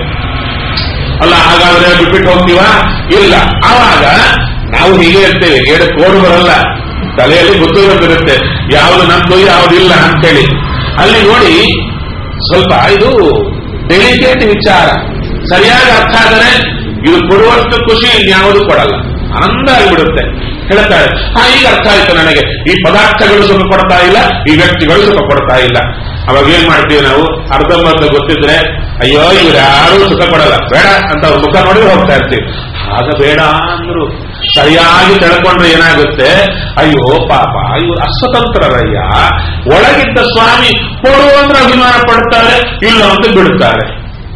ಅಲ್ಲ, ಹಾಗಾದ್ರೆ ಬಿಟ್ಬಿಟ್ಟು ಹೋಗ್ತೀವಾ? ಇಲ್ಲ. ಆವಾಗ ನಾವು ಹೀಗೆ ಇರ್ತೇವೆ, ಏಳು ಕೋಡು ಬರಲ್ಲ, ತಲೆಯಲ್ಲಿ ಗೊತ್ತು ಗೊತ್ತಿರುತ್ತೆ ಯಾವುದು ನಮ್ದು ಯಾವುದಿಲ್ಲ ಅಂತೇಳಿ. ಅಲ್ಲಿ ನೋಡಿ, ಸ್ವಲ್ಪ ಇದು ಡೆಲಿಕೇಟ್ ವಿಚಾರ. ಸರಿಯಾಗಿ ಅರ್ಥ ಆದರೆ ಇದು ಕೊಡುವಷ್ಟು ಖುಷಿ ಇನ್ಯಾವುದು ಕೊಡಲ್ಲ, ಆನಂದ ಆಗಿಬಿಡುತ್ತೆ. ಹೇಳ್ತಾರೆ, ಹಾ ಈಗ ಅರ್ಥ ಆಯ್ತು ನನಗೆ, ಈ ಪದಾರ್ಥಗಳು ಸುಖ ಕೊಡ್ತಾ ಇಲ್ಲ, ಈ ವ್ಯಕ್ತಿಗಳು ಸುಖ ಕೊಡ್ತಾ ಇಲ್ಲ. ಅವಾಗ ಏನ್ ಮಾಡ್ತೀವಿ ನಾವು? ಅರ್ಧಂಬರ್ಧ ಗೊತ್ತಿದ್ರೆ ಅಯ್ಯೋ ಇವ್ರು ಯಾರು ಸುಖ ಕೊಡಲ್ಲ, ಬೇಡ ಅಂತ ಅವ್ರ ಮುಖ ನೋಡಿ ಹೋಗ್ತಾ ಇರ್ತೀವಿ. ಆಗ ಬೇಡ ಅಂದ್ರು ಸರಿಯಾಗಿ ತಿಳ್ಕೊಂಡ್ರೆ ಏನಾಗುತ್ತೆ, ಅಯ್ಯೋ ಪಾಪ ಇವರು ಅಸ್ವತಂತ್ರರಯ್ಯ, ಒಳಗಿದ್ದ ಸ್ವಾಮಿ ಕೊಡುವಂದ್ರೆ ಅಭಿಮಾನ ಪಡ್ತಾರೆ, ಇಲ್ಲ ಅಂತ ಬಿಡುತ್ತಾರೆ.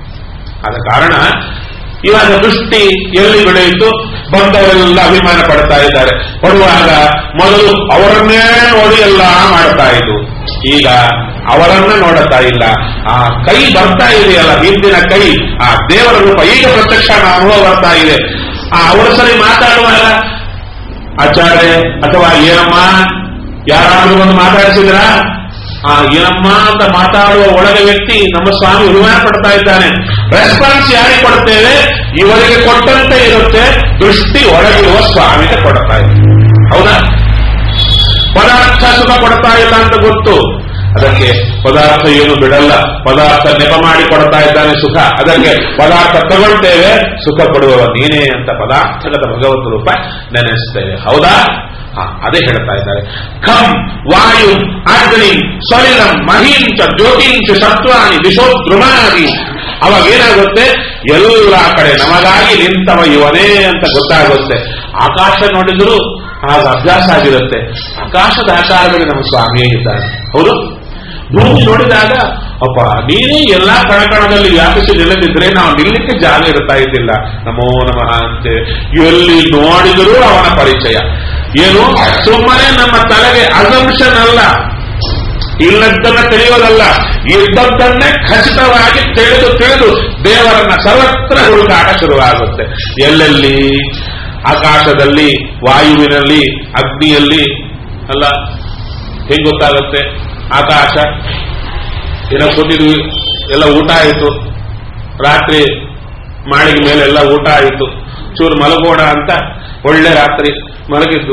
ಆದ ಕಾರಣ ಇವಾಗ ದೃಷ್ಟಿ ಎಲ್ಲಿ ಬೆಳೆಯಿತು, ಬಂದವರೆಲ್ಲ ಅಭಿಮಾನ ಪಡ್ತಾ ಇದ್ದಾರೆ. ಪಡುವಾಗ ಮೊದಲು ಅವರನ್ನೇ ನೋಡಿ ಎಲ್ಲ ಮಾಡ್ತಾ ಇದ್ದು, ಈಗ ಅವರನ್ನ ನೋಡುತ್ತಾ ಇಲ್ಲ. ಆ ಕೈ ಬರ್ತಾ ಇದೆಯಲ್ಲ, ಹಿಂದಿನ ಕೈ, ಆ ದೇವರ ರೂಪ ಈಗ ಪ್ರತ್ಯಕ್ಷ ಅನುಭವ ಬರ್ತಾ ಇದೆ. ಆ ಅವರ ಸರಿ ಮಾತಾಡುವಾಗ ಆಚಾರ್ಯ ಅಥವಾ ಏನಮ್ಮ ಯಾರಾದ್ರೂ ಒಂದು ಮಾತಾಡಿಸಿದ್ರ, ಆ ಏನಮ್ಮ ಅಂತ ಮಾತಾಡುವ ಒಳಗೆ ವ್ಯಕ್ತಿ ನಮ್ಮ ಸ್ವಾಮಿ ಅಭಿಮಾನ ಪಡ್ತಾ ಇದ್ದಾನೆ. ರೆಸ್ಪಾನ್ಸ್ ಯಾರಿಗೆ ಕೊಡ್ತೇವೆ? ಇವರಿಗೆ ಕೊಟ್ಟಂತೆ ಇರುತ್ತೆ. ದೃಷ್ಟಿ ಒಳಗಿರುವ ಸ್ವಾಮಿಗೆ ಕೊಡ್ತಾ ಇದೆ. ಹೌದಾ? ಪದಾರ್ಥ ಸುಖ ಕೊಡ್ತಾ ಇಲ್ಲ ಅಂತ ಗೊತ್ತು. ಅದಕ್ಕೆ ಪದಾರ್ಥ ಏನು ಬಿಡಲ್ಲ, ಪದಾರ್ಥ ನೆಪ ಮಾಡಿ ಕೊಡ್ತಾ ಇದ್ದಾನೆ ಸುಖ. ಅದಕ್ಕೆ ಪದಾರ್ಥ ತಗೊಳ್ತೇವೆ, ಸುಖ ಕೊಡುವವ ನೀನೇ ಅಂತ ಪದಾರ್ಥಗತ ಭಗವತ್ ರೂಪ ನೆನೆಸ್ತೇವೆ. ಹೌದಾ? ಹಾ, ಅದೇ ಹೇಳ್ತಾ ಇದ್ದಾರೆ. ಖಂ ವಾಯು ಅಗ್ನಿ ಸಲಿಲಂ ಮಹೀಂಚ ಜ್ಯೋತಿಂಚ ಸತ್ವಾನಿ ದಿಶೋದ್ರುಮಾದಿ. ಅವಾಗ ಏನಾಗುತ್ತೆ, ಎಲ್ಲ ಕಡೆ ನಮಗಾಗಿ ನಿಂತವ ಇವನೇ ಅಂತ ಗೊತ್ತಾಗುತ್ತೆ. ಆಕಾಶ ನೋಡಿದ್ರು ಆಗ ಅಭ್ಯಾಸ ಆಗಿರುತ್ತೆ, ಆಕಾಶದ ಆಕಾರದಲ್ಲಿ ನಮ್ಮ ಸ್ವಾಮಿಯೇ ಇದ್ದಾನೆ. ಹೌದು? ಭೂಮಿ ನೋಡಿದಾಗ ಅಪ್ಪ ನೀನೇ ಎಲ್ಲಾ ಕಣಕಣದಲ್ಲಿ ವ್ಯಾಪಿಸಿ ನಿಲ್ಲದಿದ್ರೆ ನಾವು ನಿಲ್ಲಕ್ಕೆ ಜಾಗ ಇರ್ತಾ ಇದ್ದಿಲ್ಲ. ನಮೋ ನಮಃ ಅಂತೆ ಎಲ್ಲಿ ನೋಡಿದರೂ ಅವನ ಪರಿಚಯ. ಏನು ಸುಮ್ಮನೆ ನಮ್ಮ ತಲೆಗೆ ಅಸಂಪ್ಷನ್ ಅಲ್ಲ, ಇಲ್ಲದ್ದನ್ನ ತಿಳಿಯೋದಲ್ಲ, ಇದ್ದದ್ದನ್ನೇ ಖಚಿತವಾಗಿ ತಿಳಿದು ತಿಳಿದು ದೇವರನ್ನ ಸರ್ವತ್ರ ಹುಡುಕಾಟ ಶುರುವಾಗುತ್ತೆ. ಎಲ್ಲೆಲ್ಲಿ? ಆಕಾಶದಲ್ಲಿ, ವಾಯುವಿನಲ್ಲಿ, ಅಗ್ನಿಯಲ್ಲಿ. ಅಲ್ಲ ಹೇಗೆ ಗೊತ್ತಾಗುತ್ತೆ? ಆಕಾಶ ಏನೋ ಕೂತಿದ್ವಿ, ಎಲ್ಲ ಊಟ ಆಯಿತು, ರಾತ್ರಿ ಮಾಳಿಗೆ ಮೇಲೆ ಎಲ್ಲ ಊಟ ಆಯಿತು, ಚೂರು ಮಲಗೋಣ ಅಂತ ಒಳ್ಳೆ ರಾತ್ರಿ ಮಲಗಿದ್ದು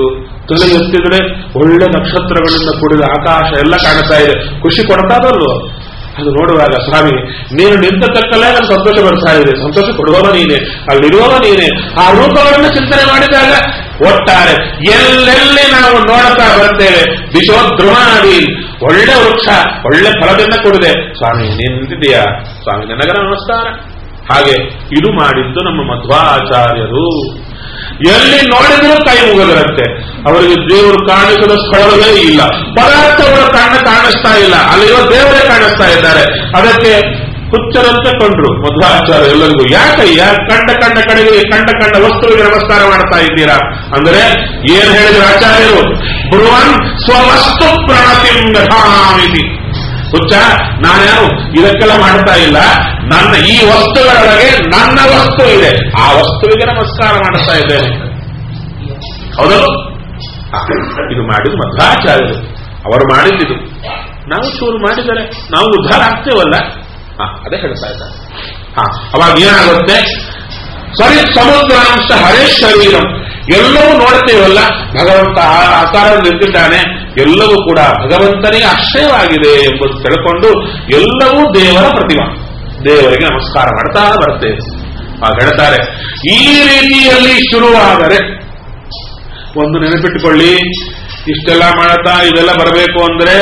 ತಲೆ ಎತ್ತಿದ್ರೆ ಒಳ್ಳೆ ನಕ್ಷತ್ರಗಳಿಂದ ಕೂಡಿದ ಆಕಾಶ ಎಲ್ಲ ಕಾಣ್ತಾ ಇದೆ, ಖುಷಿ ಕೊಡ್ತಾರಲ್ವ? ಅದು ನೋಡುವಾಗ ಸ್ವಾಮಿ ನೀನು ನಿಂತ ತಕ್ಕಲ್ಲೇ ನಮ್ಗೆ ಸಂತೋಷ ಬರ್ತಾ ಇದೆ, ಸಂತೋಷ ಕೊಡುವವ ನೀನೆ, ಅಲ್ಲಿರುವವ ನೀನೆ. ಆ ರೂಪಗಳನ್ನು ಚಿಂತನೆ ಮಾಡಿದಾಗ ಒಟ್ಟಾರೆ ಎಲ್ಲೆಲ್ಲಿ ನಾವು ನೋಡ್ತಾ ಬರ್ತೇವೆ ದಿಶೋದ್ರುಮಾದಿ ಒಳ್ಳೆ ವೃಕ್ಷ ಒಳ್ಳೆ ಫಲದಿಂದ ಕೂಡಿದೆ, ಸ್ವಾಮಿ ನೀನು ನಿಂತಿದ್ದೀಯಾ, ಸ್ವಾಮಿ ನನಗರ ನಮಸ್ಕಾರ. ಹಾಗೆ ಇದು ಮಾಡಿದ್ದು ನಮ್ಮ ಮಧ್ವಾಚಾರ್ಯರು. ಎಲ್ಲಿ ನೋಡಿದರೂ ಕೈ ಮುಗದಿರುತ್ತೆ. ಅವರಿಗೆ ದೇವರು ಕಾಣಿಸದ ಸ್ಥಳವೇ ಇಲ್ಲ, ಪದಾರ್ಥಗಳ ಕಣ್ಣ ಕಾಣಿಸ್ತಾ ಇಲ್ಲ, ಅಲ್ಲಿರೋ ದೇವರೇ ಕಾಣಿಸ್ತಾ ಇದ್ದಾರೆ. ಅದಕ್ಕೆ ಹುಚ್ಚರಂತೆ ಕೊಂಡ್ರು ಮಧ್ವಾಚಾರ್ಯ ಎಲ್ಲರಿಗೂ. ಯಾಕಯ್ಯ ಕಂಡ ಕಂಡ ಕಡೆಗೆ ಕಂಡ ಕಂಡ ವಸ್ತುವಿಗೆ ನಮಸ್ಕಾರ ಮಾಡ್ತಾ ಇದ್ದೀರಾ ಅಂದರೆ ಏನ್ ಹೇಳಿದ್ರು ಆಚಾರ್ಯರು? ಬ್ರುವನ್ ಸ್ವವಸ್ತು ಪ್ರಣತಿಂ ಗತಾಮಿತಿ. ಹುಚ್ಚ, ನಾನ್ಯಾರು ಇದಕ್ಕೆಲ್ಲ ಮಾಡ್ತಾ ಇಲ್ಲ, ನನ್ನ ಈ ವಸ್ತುಗಳೊಳಗೆ ನನ್ನ ವಸ್ತು ಇದೆ, ಆ ವಸ್ತುವಿಗೆ ನಮಸ್ಕಾರ ಮಾಡ್ತಾ ಇದ್ದೇನೆ. ಹೌದಲ್ಲ? ಇದು ಮಾಡಿದ್ದು ಮಧ್ವಾಚಾರ್ಯರು, ಅವರು ಮಾಡಿದ್ದು. ನಾವು ಚೂರು ಮಾಡಿದರೆ ನಾವು ಉದ್ಧಾರ ಆಗ್ತೇವಲ್ಲ. ಹಾ, ಅದೇ ಹೇಳ್ತಾ ಇದ್ದಾರೆ. ಹಾ, ಅವಾಗ ಏನಾಗುತ್ತೆ? ಸರಿ ಸಮುದ್ರಾಂಶ ಹರೇ ಶರೀರಂ, ಎಲ್ಲವೂ ನೋಡ್ತೇವಲ್ಲ, ಭಗವಂತ ಆ ಆಕಾರದಲ್ಲಿ ನಿಂತಿದ್ದಾನೆ, ಎಲ್ಲವೂ ಕೂಡ ಭಗವಂತನಿಗೆ ಆಶ್ರಯವಾಗಿದೆ ಎಂಬುದು ತಿಳ್ಕೊಂಡು ಎಲ್ಲವೂ ದೇವರ ಪ್ರತಿಮಾ, ದೇವರಿಗೆ ನಮಸ್ಕಾರ ಮಾಡ್ತಾ ಬರ್ತೇವೆ. ಆಗ ಹೇಳ್ತಾರೆ, ಈ ರೀತಿಯಲ್ಲಿ ಶುರುವಾದರೆ ಒಂದು ನೆನಪಿಟ್ಟುಕೊಳ್ಳಿ, ಇಷ್ಟೆಲ್ಲ ಮಾಡ್ತಾ ಇದೆಲ್ಲ ಬರಬೇಕು ಅಂದ್ರೆ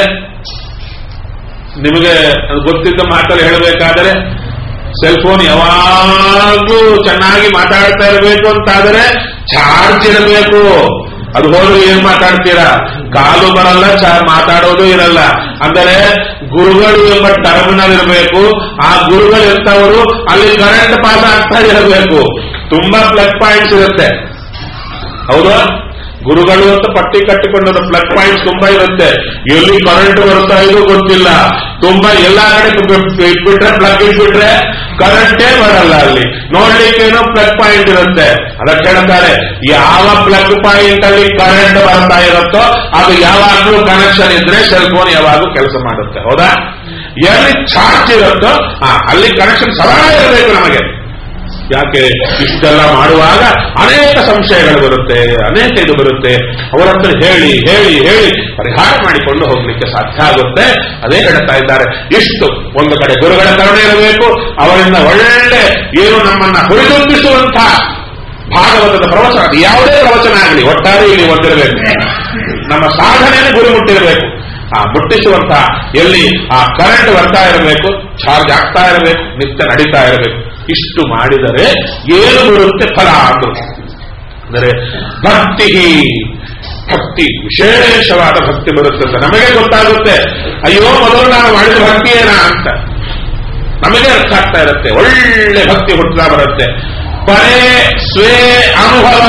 ನಿಮಗೆ ಗೊತ್ತಿದ್ದ ಮಾತಲ್ಲಿ ಹೇಳಬೇಕಾದರೆ ಸೆಲ್ಫೋನ್ ಯಾವಾಗಲೂ ಚೆನ್ನಾಗಿ ಮಾತಾಡ್ತಾ ಇರಬೇಕು ಅಂತಾದರೆ ಚಾರ್ಜ್ ಇರಬೇಕು. ಅದು ಹೋದ್ರೆ ಏನ್ ಮಾತಾಡ್ತೀರಾ? ಕಾಲು ಬರಲ್ಲ, ಮಾತಾಡೋದು ಇರಲ್ಲ. ಅಂದರೆ ಗುರುಗಳು ಎಂಬ ಟರ್ಮಿನಲ್ ಇರಬೇಕು. ಆ ಗುರುಗಳು ಇರ್ತವರು ಅಲ್ಲಿ ಕರೆಂಟ್ ಪಾಸ್ ಆಗ್ತಾ ಇರಬೇಕು. ತುಂಬಾ ಪ್ಲಗ್ ಪಾಯಿಂಟ್ಸ್ ಇರುತ್ತೆ, ಹೌದಾ? ಗುರುಗಳು ಅಂತ ಪಟ್ಟಿ ಕಟ್ಟಿಕೊಂಡ ಪ್ಲಗ್ ಪಾಯಿಂಟ್ಸ್ ತುಂಬಾ ಇರುತ್ತೆ. ಎಲ್ಲಿ ಕರೆಂಟ್ ಬರ್ತಾ ಇದೋ ಗೊತ್ತಿಲ್ಲ. ತುಂಬಾ ಎಲ್ಲಾ ಕಡೆ ಇಟ್ಬಿಟ್ರೆ ಪ್ಲಗ್ ಇಟ್ಬಿಟ್ರೆ ಕರೆಂಟೇ ಬರಲ್ಲ. ಅಲ್ಲಿ ನೋಡ್ಲಿಕ್ಕೇನೋ ಪ್ಲಗ್ ಪಾಯಿಂಟ್ ಇರುತ್ತೆ. ಅದಕ್ಕೆ ಹೇಳ್ತಾರೆ, ಯಾವ ಪ್ಲಗ್ ಪಾಯಿಂಟ್ ಅಲ್ಲಿ ಕರೆಂಟ್ ಬರ್ತಾ ಇರುತ್ತೋ ಅದು ಯಾವಾಗ್ಲೂ ಕನೆಕ್ಷನ್ ಇದ್ರೆ ಸೆಲ್ ಫೋನ್ ಯಾವಾಗ್ಲೂ ಕೆಲಸ ಮಾಡುತ್ತೆ, ಹೌದಾ? ಎಲ್ಲಿ ಚಾರ್ಜ್ ಇರುತ್ತೋ ಅಲ್ಲಿ ಕನೆಕ್ಷನ್ ಸದಾ ಇರಬೇಕು ನಮಗೆ. ಯಾಕೆ ಇಷ್ಟೆಲ್ಲ ಮಾಡುವಾಗ ಅನೇಕ ಸಂಶಯಗಳು ಬರುತ್ತೆ, ಅನೇಕ ಇದು ಬರುತ್ತೆ. ಅವರ ಹತ್ರ ಹೇಳಿ ಹೇಳಿ ಹೇಳಿ ಪರಿಹಾರ ಮಾಡಿಕೊಂಡು ಹೋಗ್ಲಿಕ್ಕೆ ಸಾಧ್ಯ ಆಗುತ್ತೆ. ಅದೇ ಹೇಳ್ತಾ ಇದ್ದಾರೆ. ಇಷ್ಟು ಒಂದು ಕಡೆ ಗುರುಗಳ ಕರುಣೆ ಇರಬೇಕು, ಅವರಿಂದ ಒಳ್ಳೆ ಏನು ನಮ್ಮನ್ನ ಹುರಿದುಂಬಿಸುವಂತ ಭಾಗವತದ ಪ್ರವಚನ, ಯಾವುದೇ ಪ್ರವಚನ ಆಗಲಿ ಒಟ್ಟಾರೆ ಇಲ್ಲಿ ಹೊಂದಿರಬೇಕು. ನಮ್ಮ ಸಾಧನೆಯನ್ನು ಗುರಿ ಮುಟ್ಟಿರಬೇಕು. ಆ ಮುಟ್ಟಿಸುವಂತ ಎಲ್ಲಿ ಆ ಕರೆಂಟ್ ಬರ್ತಾ ಇರಬೇಕು, ಚಾರ್ಜ್ ಆಗ್ತಾ ಇರಬೇಕು, ನಿತ್ಯ ನಡೀತಾ ಇರಬೇಕು. ಇಷ್ಟು ಮಾಡಿದರೆ ಏನು ಬರುತ್ತೆ ಫಲ ಅಂದ್ರು. ಅಂದರೆ ಭಕ್ತಿ, ಭಕ್ತಿ ವಿಶೇಷವಾದ ಭಕ್ತಿ ಬರುತ್ತೆ ಅಂತ ನಮಗೆ ಗೊತ್ತಾಗುತ್ತೆ. ಅಯ್ಯೋ ಮೊದಲು ನಾನು ಮಾಡಿದ ಭಕ್ತಿ ಏನಾ ಅಂತ ನಮಗೆ ಅರ್ಥ ಆಗ್ತಾ ಇರುತ್ತೆ. ಒಳ್ಳೆ ಭಕ್ತಿ ಹುಟ್ಟುತ್ತಾ ಬರುತ್ತೆ. ಪರೇ ಸ್ವೇ ಅನುಭವ,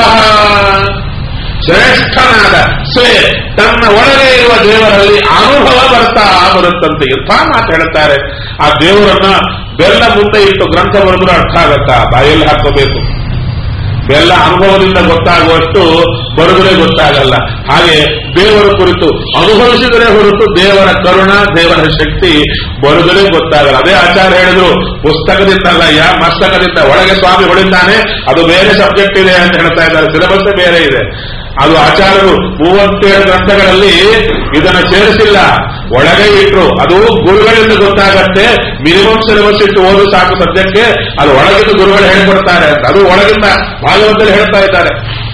ಶ್ರೇಷ್ಠನಾದ ಸ್ವೇ ತನ್ನ ಒಳಗೆ ಇರುವ ದೇವರಲ್ಲಿ ಅನುಭವ ಬರ್ತಾ ಬರುತ್ತಂತೆ. ಎಂಥ ಮಾತು ಹೇಳ್ತಾರೆ. ಆ ದೇವರನ್ನ ಬೆಲ್ಲ ಮುಂದೆ ಇಟ್ಟು ಗ್ರಂಥ ಬರೆದ್ರು ಅರ್ಥ ಆಗತ್ತಾ? ಬಾಯಲ್ಲಿ ಹಾಕೋಬೇಕು. ಬೆಲ್ಲ ಅನುಭವದಿಂದ ಗೊತ್ತಾಗುವಷ್ಟು ಬರೆದ್ರೆ ಗೊತ್ತಾಗಲ್ಲ. ಹಾಗೆ ದೇವರ ಕುರಿತು ಅನುಭವಿಸಿದರೆ ಹೊರತು ದೇವರ ಕರುಣ, ದೇವರ ಶಕ್ತಿ ಬರೆದರೆ ಗೊತ್ತಾಗಲ್ಲ. ಅದೇ ಆಚಾರ್ಯ ಹೇಳಿದ್ರು, ಪುಸ್ತಕದಿಂದಲ್ಲ ಯಾ ಮಸ್ತಕದಿಂದ ಒಳಗೆ ಸ್ವಾಮಿ ಹೊಳಿತಾನೆ, ಅದು ಬೇರೆ ಸಬ್ಜೆಕ್ಟ್ ಇದೆ ಅಂತ ಹೇಳ್ತಾ ಇದ್ದಾರೆ. ಸಿಲೆಬಸ್ ಬೇರೆ ಇದೆ. ಅದು ಆಚಾರ್ಯರು ಮೂವತ್ತೇಳು ಗ್ರಂಥಗಳಲ್ಲಿ ಇದನ್ನು ಸೇರಿಸಿಲ್ಲ, ಒಳಗೆ ಇಟ್ರು. ಅದು ಗುರುಗಳಿಂದ ಗೊತ್ತಾಗತ್ತೆ. ಮಿನಿಮಮ್ ಸಿಲೆಬಸ್ ಇಟ್ಟು ಓದು ಸಾಕು ಸದ್ಯಕ್ಕೆ. ಅದು ಒಳಗಿಂದ ಗುರುಗಳು ಹೇಳ್ಕೊಡ್ತಾರೆ ಅಂತ ಅದು ಒಳಗಿಂದ ಭಾಗವತದಲ್ಲಿ ಹೇಳ್ತಾ ಇದ್ದಾರೆ.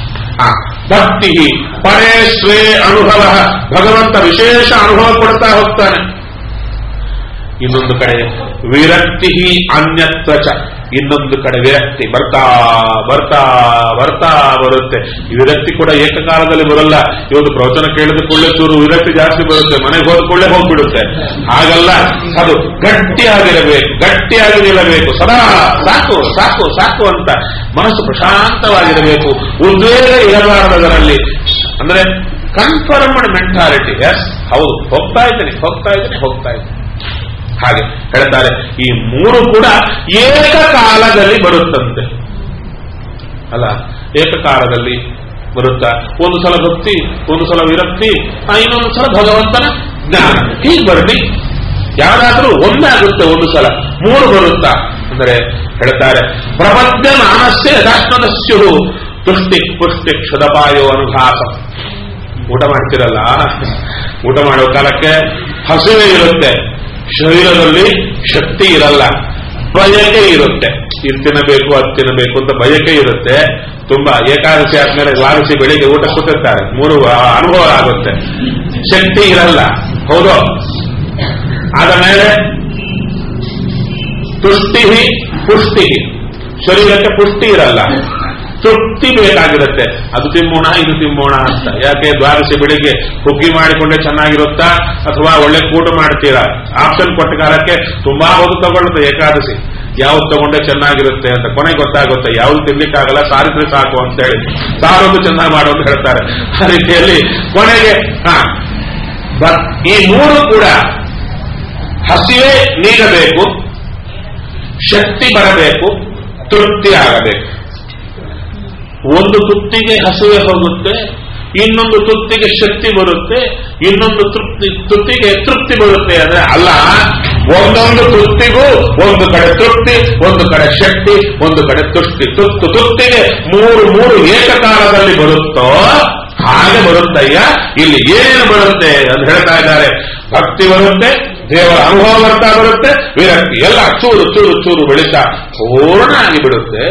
ಭಕ್ತಿ ಪರೇ ಸ್ವೇ ಅನುಭವ, ಭಗವಂತ ವಿಶೇಷ ಅನುಭವ ಕೊಡ್ತಾ ಹೋಗ್ತಾನೆ. ಇನ್ನೊಂದು ಕಡೆ ವಿರಕ್ತಿ ಅನ್ಯತ್ವಚ, ಇನ್ನೊಂದು ಕಡೆ ವಿರಕ್ತಿ ಬರ್ತಾ ಬರ್ತಾ ಬರ್ತಾ ಬರುತ್ತೆ. ಈ ವಿರಕ್ತಿ ಕೂಡ ಏಕಕಾಲದಲ್ಲಿ ಬರಲ್ಲ. ಇವತ್ತು ಪ್ರವಚನ ಕೇಳಿದ ಕೂಡಲೇ ಚೂರು ವಿರಕ್ತಿ ಜಾಸ್ತಿ ಬರುತ್ತೆ, ಮನೆಗೆ ಹೋದ ಕೂಡಲೇ ಹೋಗ್ಬಿಡುತ್ತೆ. ಹಾಗಲ್ಲ, ಅದು ಗಟ್ಟಿಯಾಗಿರಬೇಕು, ಗಟ್ಟಿಯಾಗಿ ನಿಲ್ಲಬೇಕು. ಸದಾ ಸಾಕು ಸಾಕು ಸಾಕು ಅಂತ ಮನಸ್ಸು ಪ್ರಶಾಂತವಾಗಿರಬೇಕು. ಉದ್ವೇಗ ಇರಬಾರದರಲ್ಲಿ. ಅಂದ್ರೆ ಕನ್ಫರ್ಮ್ಡ್ ಮೆಂಟಾಲಿಟಿ. ಎಸ್ ಹೌದು, ಹೋಗ್ತಾ ಇದ್ದೀನಿ ಹೋಗ್ತಾ ಇದ್ದೀನಿ ಹೋಗ್ತಾ ಇದ್ದೀನಿ ಹಾಗೆ ಹೇಳ್ತಾರೆ. ಈ ಮೂರು ಕೂಡ ಏಕಕಾಲದಲ್ಲಿ ಬರುತ್ತಂತೆ ಅಲ್ಲ, ಏಕಕಾಲದಲ್ಲಿ ಬರುತ್ತಾ. ಒಂದು ಸಲ ಭಕ್ತಿ, ಒಂದು ಸಲ ವಿರಕ್ತಿ, ಇನ್ನೊಂದು ಸಲ ಭಗವಂತನ ಜ್ಞಾನ. ಹೀಗೆ ಬರಲಿ. ಯಾರಾದರೂ ಒಂದಾಗುತ್ತೆ, ಒಂದು ಸಲ ಮೂರು ಬರುತ್ತಾ ಅಂದರೆ ಹೇಳ್ತಾರೆ, ಪ್ರಪದ್ಯ ಮಾನಸ್ಯ ಯಥಾಶ್ಮದಸ್ಯು ತುಷ್ಟಿ ಪುಷ್ಟಿ ಕ್ಷುದಪಾಯೋ ಅನುಘಾಸ. ಊಟ ಮಾಡ್ತಿರಲ್ಲ, ಊಟ ಮಾಡೋ ಕಾಲಕ್ಕೆ ಹಸಿವೆ ಇರುತ್ತೆ, ಶರೀರದಲ್ಲಿ ಶಕ್ತಿ ಇರಲ್ಲ, ಬಯಕೆ ಇರುತ್ತೆ. ಇದು ತಿನ್ನಬೇಕು ಅದು ತಿನ್ನಬೇಕು ಅಂತ ಬಯಕೆ ಇರುತ್ತೆ. ತುಂಬಾ ಏಕಾದಶಿ ಆದ್ಮೇಲೆ ದ್ವಾದಶಿ ಬೆಳಿಗ್ಗೆ ಊಟ ಕೂತಿರ್ತಾರೆ, ಮೂರು ಅನುಭವ ಆಗುತ್ತೆ, ಶಕ್ತಿ ಇರಲ್ಲ. ಹೌದು. ಆದ ಮೇಲೆ ತುಷ್ಟಿ ಪುಷ್ಟಿ, ಶರೀರಕ್ಕೆ ಪುಷ್ಟಿ ಇರಲ್ಲ, ತೃಪ್ತಿ ಬೇಕಾಗಿರುತ್ತೆ. ಅದು ತಿನ್ನೋಣ ಇದು ತಿನ್ನೋಣ ಅಂತ. ಯಾಕೆ ದ್ವಾದಶಿ ಬೆಳಿಗ್ಗೆ ಹುಗ್ಗಿ ಮಾಡಿಕೊಂಡೆ ಚೆನ್ನಾಗಿರುತ್ತಾ ಅಥವಾ ಒಳ್ಳೆ ಕೂಟ ಮಾಡ್ತೀರಾ? ಆಪ್ಷನ್ ಕೊಟ್ಟ ಕಾಲಕ್ಕೆ ತುಂಬಾ ಹೊತ್ತು ತಗೊಳ್ಳುತ್ತೆ ಏಕಾದಶಿ, ಯಾವ್ದು ತಗೊಂಡೆ ಚೆನ್ನಾಗಿರುತ್ತೆ ಅಂತ. ಕೊನೆಗೆ ಗೊತ್ತಾಗುತ್ತೆ ಯಾವ್ದು ತಿನ್ಲಿಕ್ಕಾಗಲ್ಲ, ಸಾರಿದ್ರೆ ಸಾಕು ಅಂತ ಹೇಳಿ ಸಾರೊಂದು ಚೆನ್ನಾಗಿ ಮಾಡು ಅಂತ ಹೇಳ್ತಾರೆ. ಆ ರೀತಿಯಲ್ಲಿ ಕೊನೆಗೆ ಹಾ ಈ ಮೂರು ಕೂಡ ಹಸಿವೆ ನೀಗಬೇಕು, ಶಕ್ತಿ ಬರಬೇಕು, ತೃಪ್ತಿ ಆಗಬೇಕು. ಒಂದು ತುತ್ತಿಗೆ ಹಸಿವೆ ಹೋಗುತ್ತೆ, ಇನ್ನೊಂದು ತುತ್ತಿಗೆ ಶಕ್ತಿ ಬರುತ್ತೆ, ಇನ್ನೊಂದು ತೃಪ್ತಿ ತುತ್ತಿಗೆ ತೃಪ್ತಿ ಬರುತ್ತೆ. ಅಂದ್ರೆ ಅಲ್ಲ, ಒಂದೊಂದು ತುತ್ತಿಗೂ ಒಂದು ಕಡೆ ತೃಪ್ತಿ, ಒಂದು ಕಡೆ ಶಕ್ತಿ, ಒಂದು ಕಡೆ ತುಷ್ಟಿ. ತುತ್ತು ತುತ್ತಿಗೆ ಮೂರು ಮೂರು ಏಕಕಾಲದಲ್ಲಿ ಬರುತ್ತೋ ಹಾಗೆ ಬರುತ್ತಯ್ಯ. ಇಲ್ಲಿ ಏನೇನು ಬರುತ್ತೆ ಅಂತ ಹೇಳ್ತಾ ಇದ್ದಾರೆ. ಭಕ್ತಿ ಬರುತ್ತೆ, ದೇವರ ಅನುಭವ ಬರ್ತಾ ಬರುತ್ತೆ, ವಿರಕ್ತಿ ಎಲ್ಲ ಚೂರು ಚೂರು ಚೂರು ಬೆಳೀತಾ ಪೂರ್ಣ ಆಗಿಬಿಡುತ್ತೆ.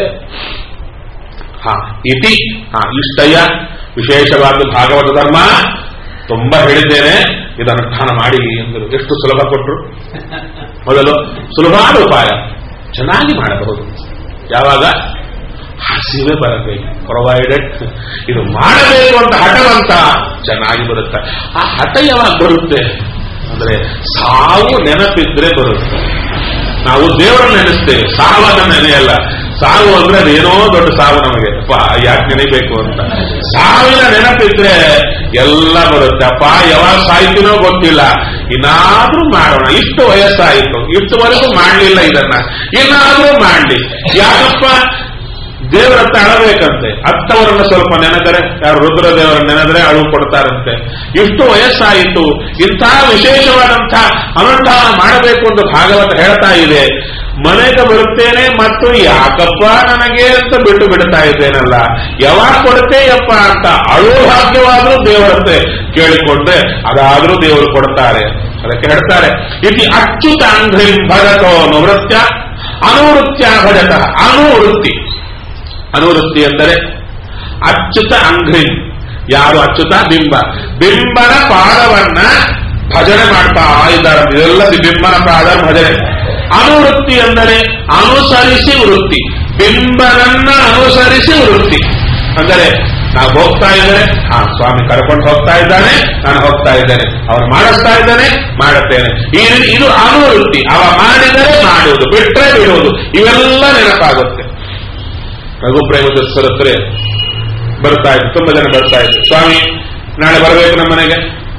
ಹಾ ಇತಿ ಹಾ ಇಷ್ಟಯ್ಯ ವಿಶೇಷವಾದ ಭಾಗವತ ಧರ್ಮ. ತುಂಬಾ ಹೇಳಿದ್ದೇನೆ, ಇದು ಅನುಷ್ಠಾನ ಮಾಡಿ ಎಂದರು. ಎಷ್ಟು ಸುಲಭ ಕೊಟ್ಟರು. ಮೊದಲು ಸುಲಭವಾದ ಉಪಾಯ ಚೆನ್ನಾಗಿ ಮಾಡಬಹುದು. ಯಾವಾಗ ಹಸಿವೆ ಬರಬೇಕು, ಪ್ರೊವೈಡೆಡ್ ಇದು ಮಾಡಬೇಕು ಅಂತ ಹಠವಂತ ಚೆನ್ನಾಗಿ ಬರುತ್ತೆ. ಆ ಹಠ ಯಾವಾಗ ಬರುತ್ತೆ ಅಂದ್ರೆ ಸಾವು ನೆನಪಿದ್ರೆ ಬರುತ್ತೆ. ನಾವು ದೇವರನ್ನು ನೆನೆಸ್ತೇವೆ, ಸಾವನ್ನ ನೆನೆಯಲ್ಲ. ಸಾವು ಅಂದ್ರೆ ಅದೇನೋ ದೊಡ್ಡ ಸಾವು ನಮಗೆ, ಅಪ್ಪ ಯಾಕೆ ನೆನೆಬೇಕು ಅಂತ. ಸಾವಿನ ನೆನಪಿದ್ರೆ ಎಲ್ಲ ಬರುತ್ತೆ. ಅಪ್ಪ ಯಾವಾಗ ಸಾಯ್ತೀನೋ ಗೊತ್ತಿಲ್ಲ, ಇನ್ನಾದ್ರೂ ಮಾಡೋಣ, ಇಷ್ಟು ವಯಸ್ಸಾಯಿತು, ಇಷ್ಟುವರೆಗೂ ಮಾಡ್ಲಿಲ್ಲ ಇದನ್ನ, ಇನ್ನಾದ್ರೂ ಮಾಡ್ಲಿ. ಯಾಕಪ್ಪ ದೇವರ ಹತ್ರ ಅಳಬೇಕಂತೆ. ಅತ್ತವರನ್ನ ಸ್ವಲ್ಪ ನೆನೆದರೆ, ಯಾರು ರುದ್ರ ದೇವರನ್ನ ನೆನೆದ್ರೆ ಅಳು ಕೊಡ್ತಾರಂತೆ. ಇಷ್ಟು ವಯಸ್ಸಾಯಿತು, ಇಂಥ ವಿಶೇಷವಾದಂಥ ಅನುಷ್ಠಾನ ಮಾಡಬೇಕು ಅಂತ ಭಾಗವತ ಹೇಳ್ತಾ ಇದೆ. ಮನೆಗೆ ಬರುತ್ತೇನೆ ಮತ್ತು ಯಾಕಪ್ಪ ನನಗೆ ಅಂತ ಬಿಟ್ಟು ಬಿಡ್ತಾ ಇದ್ದೇನಲ್ಲ, ಯಾವಾಗ ಕೊಡ್ತೇಯಪ್ಪ ಅಂತ ಅಳು ಭಾಗ್ಯವಾದ್ರೂ ದೇವರಂತೆ ಕೇಳಿಕೊಂಡ್ರೆ ಅದಾದ್ರೂ ದೇವರು ಕೊಡ್ತಾರೆ. ಅದಕ್ಕೆ ಹೇಳ್ತಾರೆ, ಇಲ್ಲಿ ಅಚ್ಯುತ ಅಂಘ್ರಿಂ ಭಜತೋ ನಿವೃತ್ಯ ಅನುವೃತ್ಯ ಭಜತಃ. ಅನುವೃತ್ತಿ ಅನುವೃತ್ತಿ ಅಂದರೆ ಅಚ್ಯುತ ಅಂಘ್ರಿಂ. ಯಾರು ಅಚ್ಯುತ? ಬಿಂಬ. ಬಿಂಬನ ಪಾದವನ್ನ ಭಜನೆ ಮಾಡ್ತಾ ಇದ್ದಾರೆ. ಇದೆಲ್ಲ ಬಿಂಬನ ಪಾದ ಭಜನೆ. ಅನುವೃತ್ತಿ ಅಂದರೆ ಅನುಸರಿಸಿ ವೃತ್ತಿ. ಬಿಂಬನನ್ನ ಅನುಸರಿಸಿ ವೃತ್ತಿ ಅಂದರೆ ನಾವು ಹೋಗ್ತಾ ಇದ್ದೇನೆ, ಆ ಸ್ವಾಮಿ ಕರ್ಕೊಂಡು ಹೋಗ್ತಾ ಇದ್ದಾನೆ, ನಾನು ಹೋಗ್ತಾ ಇದ್ದೇನೆ, ಅವನು ಮಾಡಿಸ್ತಾ ಇದ್ದಾನೆ, ಮಾಡುತ್ತೇನೆ. ಇದು ಅನುವೃತ್ತಿ. ಅವ ಮಾಡಿದರೆ ಮಾಡುವುದು, ಬಿಟ್ಟರೆ ಬಿಡುವುದು, ಇವೆಲ್ಲ ನೆನಪಾಗುತ್ತೆ. ರಘುಪ್ರೇಮದರ್ಶರ ಹತ್ರ ಬರ್ತಾ ಇತ್ತು, ತುಂಬಾ ಜನ ಬರ್ತಾ ಇದ್ರು. ಸ್ವಾಮಿ ನಾಳೆ ಬರಬೇಕು ನಮ್ಮ ಮನೆಗೆ.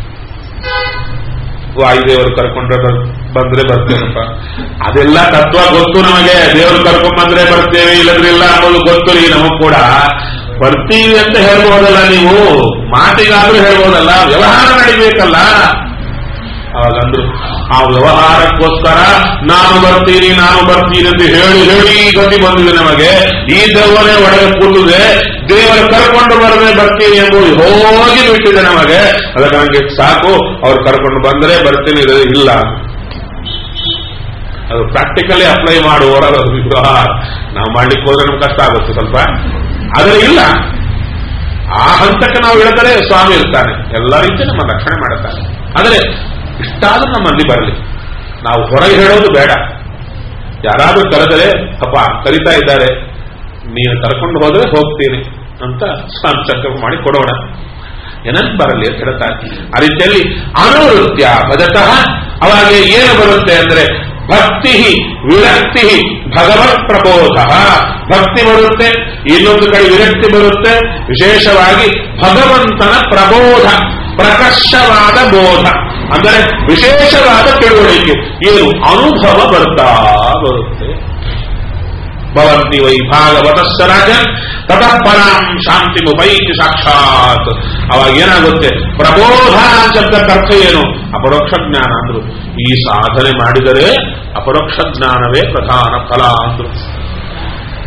ವಾಯುದೇವರು ಕರ್ಕೊಂಡ್ರೆ ಬಂದ್ರೆ ಬರ್ತೇನಪ್ಪ. ಅದೆಲ್ಲ ತತ್ವ ಗೊತ್ತು ನಮಗೆ. ದೇವರು ಕರ್ಕೊಂಡ್ ಬಂದ್ರೆ ಬರ್ತೇವೆ, ಇಲ್ಲದ್ರಿಲ್ಲ ಅನ್ನೋದು ಗೊತ್ತು ರೀ ನಮಗ್ ಕೂಡ. ಬರ್ತೀವಿ ಅಂತ ಹೇಳ್ಬೋದಲ್ಲ, ನೀವು ಮಾತಿಗಾದ್ರೂ ಹೇಳ್ಬೋದಲ್ಲ, ವ್ಯವಹಾರ ನಡಿಬೇಕಲ್ಲ. ಅವಾಗಂದ್ರು ಆ ವ್ಯವಹಾರಕ್ಕೋಸ್ಕರ ನಾನು ಬರ್ತೀನಿ ನಾನು ಬರ್ತೀನಿ ಅಂತ ಹೇಳಿ ಹೇಳಿ ಗತಿ ಬಂದಿದೆ ನಮಗೆ. ಈ ದೆವ್ವನೇ ಒಳಗೆ ಕೂತಿದೆ, ದೇವರು ಕರ್ಕೊಂಡು ಬರದೆ ಬರ್ತೀನಿ ಎಂಬುದು ಹೋಗಿ ಬಿಟ್ಟಿದೆ ನಮಗೆ. ಅದಕ್ಕೆ ನನಗೆ ಸಾಕು, ಅವ್ರು ಕರ್ಕೊಂಡು ಬಂದರೆ ಬರ್ತೀನಿ, ಇಲ್ಲ. ಅದು ಪ್ರಾಕ್ಟಿಕಲಿ ಅಪ್ಲೈ ಮಾಡುವವರ ವ್ಯವಹಾರ. ನಾವು ಮಾಡ್ಲಿಕ್ಕೆ ಹೋದ್ರೆ ನಮ್ಗೆ ಕಷ್ಟ ಆಗುತ್ತೆ ಸ್ವಲ್ಪ. ಆದರೆ ಇಲ್ಲ, ಆ ಹಂತಕ್ಕೆ ನಾವು ಇಳಿದರೆ ಸ್ವಾಮಿ ಇರ್ತಾನೆ, ಎಲ್ಲ ರೀತಿ ನಮ್ಮ ರಕ್ಷಣೆ ಮಾಡುತ್ತಾನೆ. ಆದರೆ ಇಷ್ಟಾದ್ರೂ ನಮ್ಮಲ್ಲಿ ಬರಲಿ. ನಾವು ಹೊರಗೆ ಹೇಳೋದು ಬೇಡ. ಯಾರಾದ್ರೂ ಕರೆದರೆ, ಅಪ್ಪ ಕರೀತಾ ಇದ್ದಾರೆ, ನೀನು ಕರ್ಕೊಂಡು ಹೋದ್ರೆ ಹೋಗ್ತೀನಿ ಅಂತ ಸ್ವಾಮಿ ಸಂಕಲ್ಪ ಮಾಡಿ ಕೊಡೋಣ, ಏನಂತ ಬರಲಿ ಅಂತ ಹೇಳ್ತಾರೆ. ಆ ರೀತಿಯಲ್ಲಿ ಅನುವೃತ್ಯ ಭಜತಃ. ಅವಾಗ ಏನು ಬರುತ್ತೆ ಅಂದ್ರೆ ಭಕ್ತಿ ವಿರಕ್ತಿ ಭಗವತ್ ಪ್ರಬೋಧ. ಭಕ್ತಿ ಬರುತ್ತೆ, ಇನ್ನೊಂದು ಕಡೆ ವಿರಕ್ತಿ ಬರುತ್ತೆ. ವಿಶೇಷವಾಗಿ ಭಗವಂತನ ಪ್ರಬೋಧ, ಪ್ರಕರ್ಷವಾದ ಬೋಧ ಅಂದರೆ ವಿಶೇಷವಾದ ತಿಳುವಳಿಕೆ, ಏನು ಅನುಭವ ಬರ್ತಾ ಬರುತ್ತೆ. ಭವಂತಿ ವೈ ಭಾಗವತಸ್ಸ ರಾಜನ್ ತತಃ ಪರಾಂ ಶಾಂತಿ ಮುಪೈತಿ ಸಾಕ್ಷಾತ್. ಅವಾಗ ಏನಾಗುತ್ತೆ? ಪ್ರಬೋಧ ಶಬ್ದಕ್ಕೆ ಅರ್ಥ ಏನು? ಅಪರೋಕ್ಷ ಜ್ಞಾನ ಅಂದ್ರು. ಈ ಸಾಧನೆ ಮಾಡಿದರೆ ಅಪರೋಕ್ಷ ಜ್ಞಾನವೇ ಪ್ರಧಾನ ಫಲ ಅಂದ್ರು.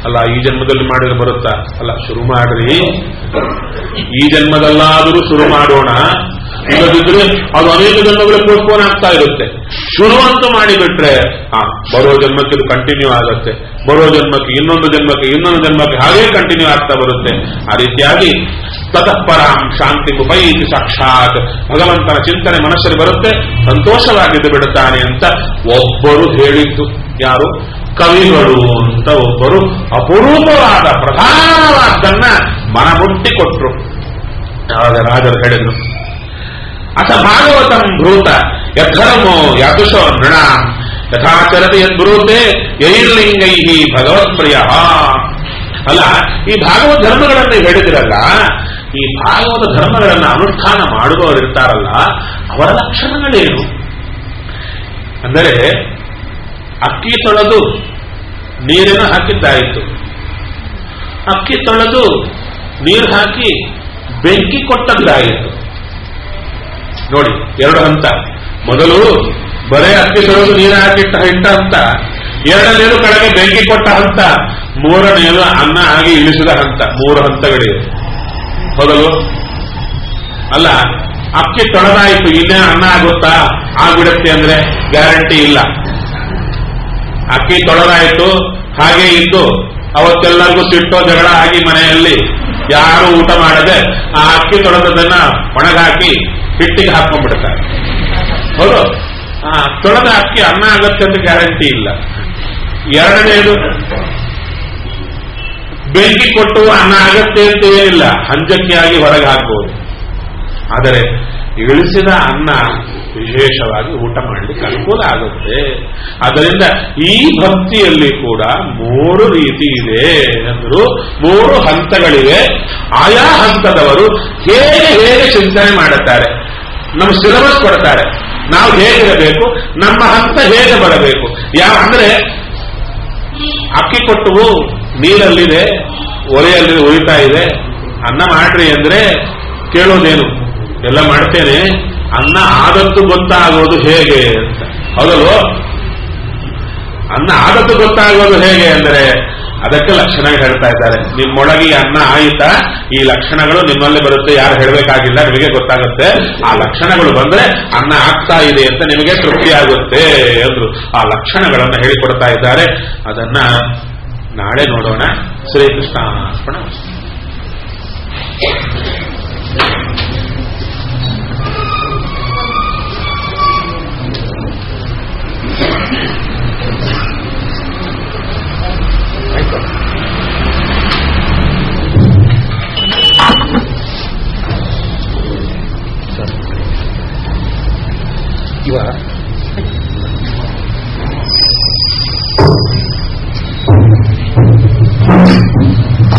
ಅಲ್ಲ ಈ ಜನ್ಮದಲ್ಲಿ ಮಾಡಿದ್ರೆ ಬರುತ್ತಾ? ಅಲ್ಲ, ಶುರು ಮಾಡ್ರಿ, ಈ ಜನ್ಮದಲ್ಲಾದರೂ ಶುರು ಮಾಡೋಣ. ಇಲ್ಲದಿದ್ರೆ ಅದು ಅನೇಕ ಜನ್ಮಗಳು ಪೋಸ್ಟ್ಪೋನ್ ಆಗ್ತಾ ಇರುತ್ತೆ. ಶುರು ಅಂತೂ ಮಾಡಿಬಿಟ್ರೆ ಹಾ ಬರೋ ಜನ್ಮಕ್ಕೆ ಇದು ಕಂಟಿನ್ಯೂ ಆಗುತ್ತೆ, ಬರೋ ಜನ್ಮಕ್ಕೆ ಇನ್ನೊಂದು ಜನ್ಮಕ್ಕೆ ಇನ್ನೊಂದು ಜನ್ಮಕ್ಕೆ ಹಾಗೇ ಕಂಟಿನ್ಯೂ ಆಗ್ತಾ ಬರುತ್ತೆ. ಆ ರೀತಿಯಾಗಿ ತತಃಪರಾಂ ಶಾಂತಿ ಉಪೈತಿ ಸಾಕ್ಷಾತ್ ಭಗವಂತನ ಚಿಂತನೆ ಮನಸ್ಸಲ್ಲಿ ಬರುತ್ತೆ, ಸಂತೋಷವಾಗಿದ್ದು ಬಿಡುತ್ತಾನೆ ಅಂತ ಒಬ್ಬರು ಹೇಳಿದ್ದು. ಯಾರು? ಕವಿಗಳು ಅಂತ ಒಬ್ಬರು ಅಪರೂಪವಾದ ಪ್ರಧಾನವಾದನ್ನ ಮನಮುಟ್ಟಿ ಕೊಟ್ಟರು. ಆಗ ರಾಜರು ಹೇಳಿದ್ರು, ಅಥ ಭಾಗವತಂ ಭೂತ ಯಧರ್ಮೋ ಯಾದುಷೋ ನೃಣ ಯಥಾಚರತೆ ಯದ್ಬ್ರೂತೆ ಯೈರ್ಲಿಂಗೈ ಭಗವತ್ಪ್ರಿಯ. ಅಲ್ಲ, ಈ ಭಾಗವತ ಧರ್ಮಗಳನ್ನು ಹೇಳಿದಿರಲ್ಲ, ಈ ಭಾಗವತ ಧರ್ಮಗಳನ್ನು ಅನುಷ್ಠಾನ ಮಾಡುವವರಿರ್ತಾರಲ್ಲ, ಅವರ ಲಕ್ಷಣಗಳೇನು ಅಂದರೆ, ಅಕ್ಕಿ ತೊಳೆದು ನೀರನ್ನು ಹಾಕಿದ್ದಾಯಿತು, ಅಕ್ಕಿ ತೊಳೆದು ನೀರು ಹಾಕಿ ಬೆಂಕಿ ಕೊಟ್ಟದ್ದಾಯಿತು. ನೋಡಿ, ಎರಡು ಹಂತ. ಮೊದಲು ಬರೇ ಅಕ್ಕಿ ತೊಳೆದು ನೀರು ಹಾಕಿಟ್ಟ ಇಟ್ಟ ಹಂತ, ಎರಡನೇದು ಕಡೆಗೆ ಬೆಂಕಿ ಕೊಟ್ಟ ಹಂತ, ಮೂರನೇದು ಅನ್ನ ಆಗಿ ಇಳಿಸಿದ ಹಂತ. ಮೂರು ಹಂತಗಳಿವೆ. ಹೌದಲ್ವ? ಅಲ್ಲ, ಅಕ್ಕಿ ತೊಳೆದಾಯಿತು, ಇನ್ನೇ ಅನ್ನ ಆಗುತ್ತಾ? ಆಗ್ಬಿಡುತ್ತೆ ಅಂದ್ರೆ ಗ್ಯಾರಂಟಿ ಇಲ್ಲ. ಅಕ್ಕಿ ತೊಳೆದಾಯಿತು, ಹಾಗೆ ಇದ್ದು ಅವತ್ತೆಲ್ಲರಿಗೂ ಸಿಟ್ಟೋ ಜಗಳ ಆಗಿ ಮನೆಯಲ್ಲಿ ಯಾರು ಊಟ ಮಾಡದೆ ಆ ಅಕ್ಕಿ ತೊಳೆದದನ್ನ ಒಣಗಾಕಿ ಹಿಟ್ಟಿಗೆ ಹಾಕೊಂಡ್ಬಿಡ್ತಾರೆ. ಹೌದು, ಆ ತೊಳೆದ ಅಕ್ಕಿ ಅನ್ನ ಆಗತ್ತೆ ಅಂತ ಗ್ಯಾರಂಟಿ ಇಲ್ಲ. ಎರಡನೇದು, ಬೆಂಕಿ ಕೊಟ್ಟು ಅನ್ನ ಆಗತ್ತೆ ಅಂತ ಏನಿಲ್ಲ, ಹಂಜಕ್ಕಿಯಾಗಿ ಹೊರಗೆ ಹಾಕ್ಬೋದು. ಆದರೆ ಇಳಿಸಿದ ಅನ್ನ ವಿಶೇಷವಾಗಿ ಊಟ ಮಾಡಲಿಕ್ಕೆ ಅನುಕೂಲ ಆಗುತ್ತೆ. ಆದ್ದರಿಂದ ಈ ಭಕ್ತಿಯಲ್ಲಿ ಕೂಡ ಮೂರು ರೀತಿ ಇದೆ ಅಂದ್ರು, ಮೂರು ಹಂತಗಳಿವೆ. ಆಯಾ ಹಂತದವರು ಹೇಗೆ ಹೇಗೆ ಚಿಂತನೆ ಮಾಡುತ್ತಾರೆ, ನಮ್ಮ ಸಿಲೆಬಸ್ ಕೊಡ್ತಾರೆ, ನಾವು ಹೇಗಿರಬೇಕು, ನಮ್ಮ ಹಂತ ಹೇಗೆ ಬರಬೇಕು. ಯಾವ ಅಂದ್ರೆ, ಅಕ್ಕಿ ಕೊಟ್ಟವು ನೀರಲ್ಲಿದೆ, ಒಲೆಯಲ್ಲಿ ಉಳಿತಾ ಇದೆ, ಅನ್ನ ಮಾಡ್ರಿ ಅಂದ್ರೆ ಕೇಳೋದೇನು? ಎಲ್ಲ ಮಾಡ್ತೇನೆ, ಅನ್ನ ಆದದ್ದು ಗೊತ್ತಾಗೋದು ಹೇಗೆ ಅಂತ. ಹೌದಲ್ವೋ? ಅನ್ನ ಆದದ್ದು ಗೊತ್ತಾಗೋದು ಹೇಗೆ ಅಂದರೆ ಅದಕ್ಕೆ ಲಕ್ಷಣ ಹೇಳ್ತಾ ಇದ್ದಾರೆ. ನಿಮ್ಮೊಳಗೆ ಅನ್ನ ಆಯಿತಾ, ಈ ಲಕ್ಷಣಗಳು ನಿಮ್ಮಲ್ಲಿ ಬರುತ್ತೆ, ಯಾರು ಹೇಳಬೇಕಾಗಿಲ್ಲ, ನಿಮಗೆ ಗೊತ್ತಾಗುತ್ತೆ. ಆ ಲಕ್ಷಣಗಳು ಬಂದ್ರೆ ಅನ್ನ ಆಗ್ತಾ ಇದೆ ಅಂತ ನಿಮಗೆ ತೃಪ್ತಿ ಆಗುತ್ತೆ ಅಂದ್ರು. ಆ ಲಕ್ಷಣಗಳನ್ನು ಹೇಳಿಕೊಡ್ತಾ ಇದ್ದಾರೆ. ಅದನ್ನ ನಾಳೆ ನೋಡೋಣ. ಶ್ರೀಕೃಷ್ಣ ಅರ್ಪಣ.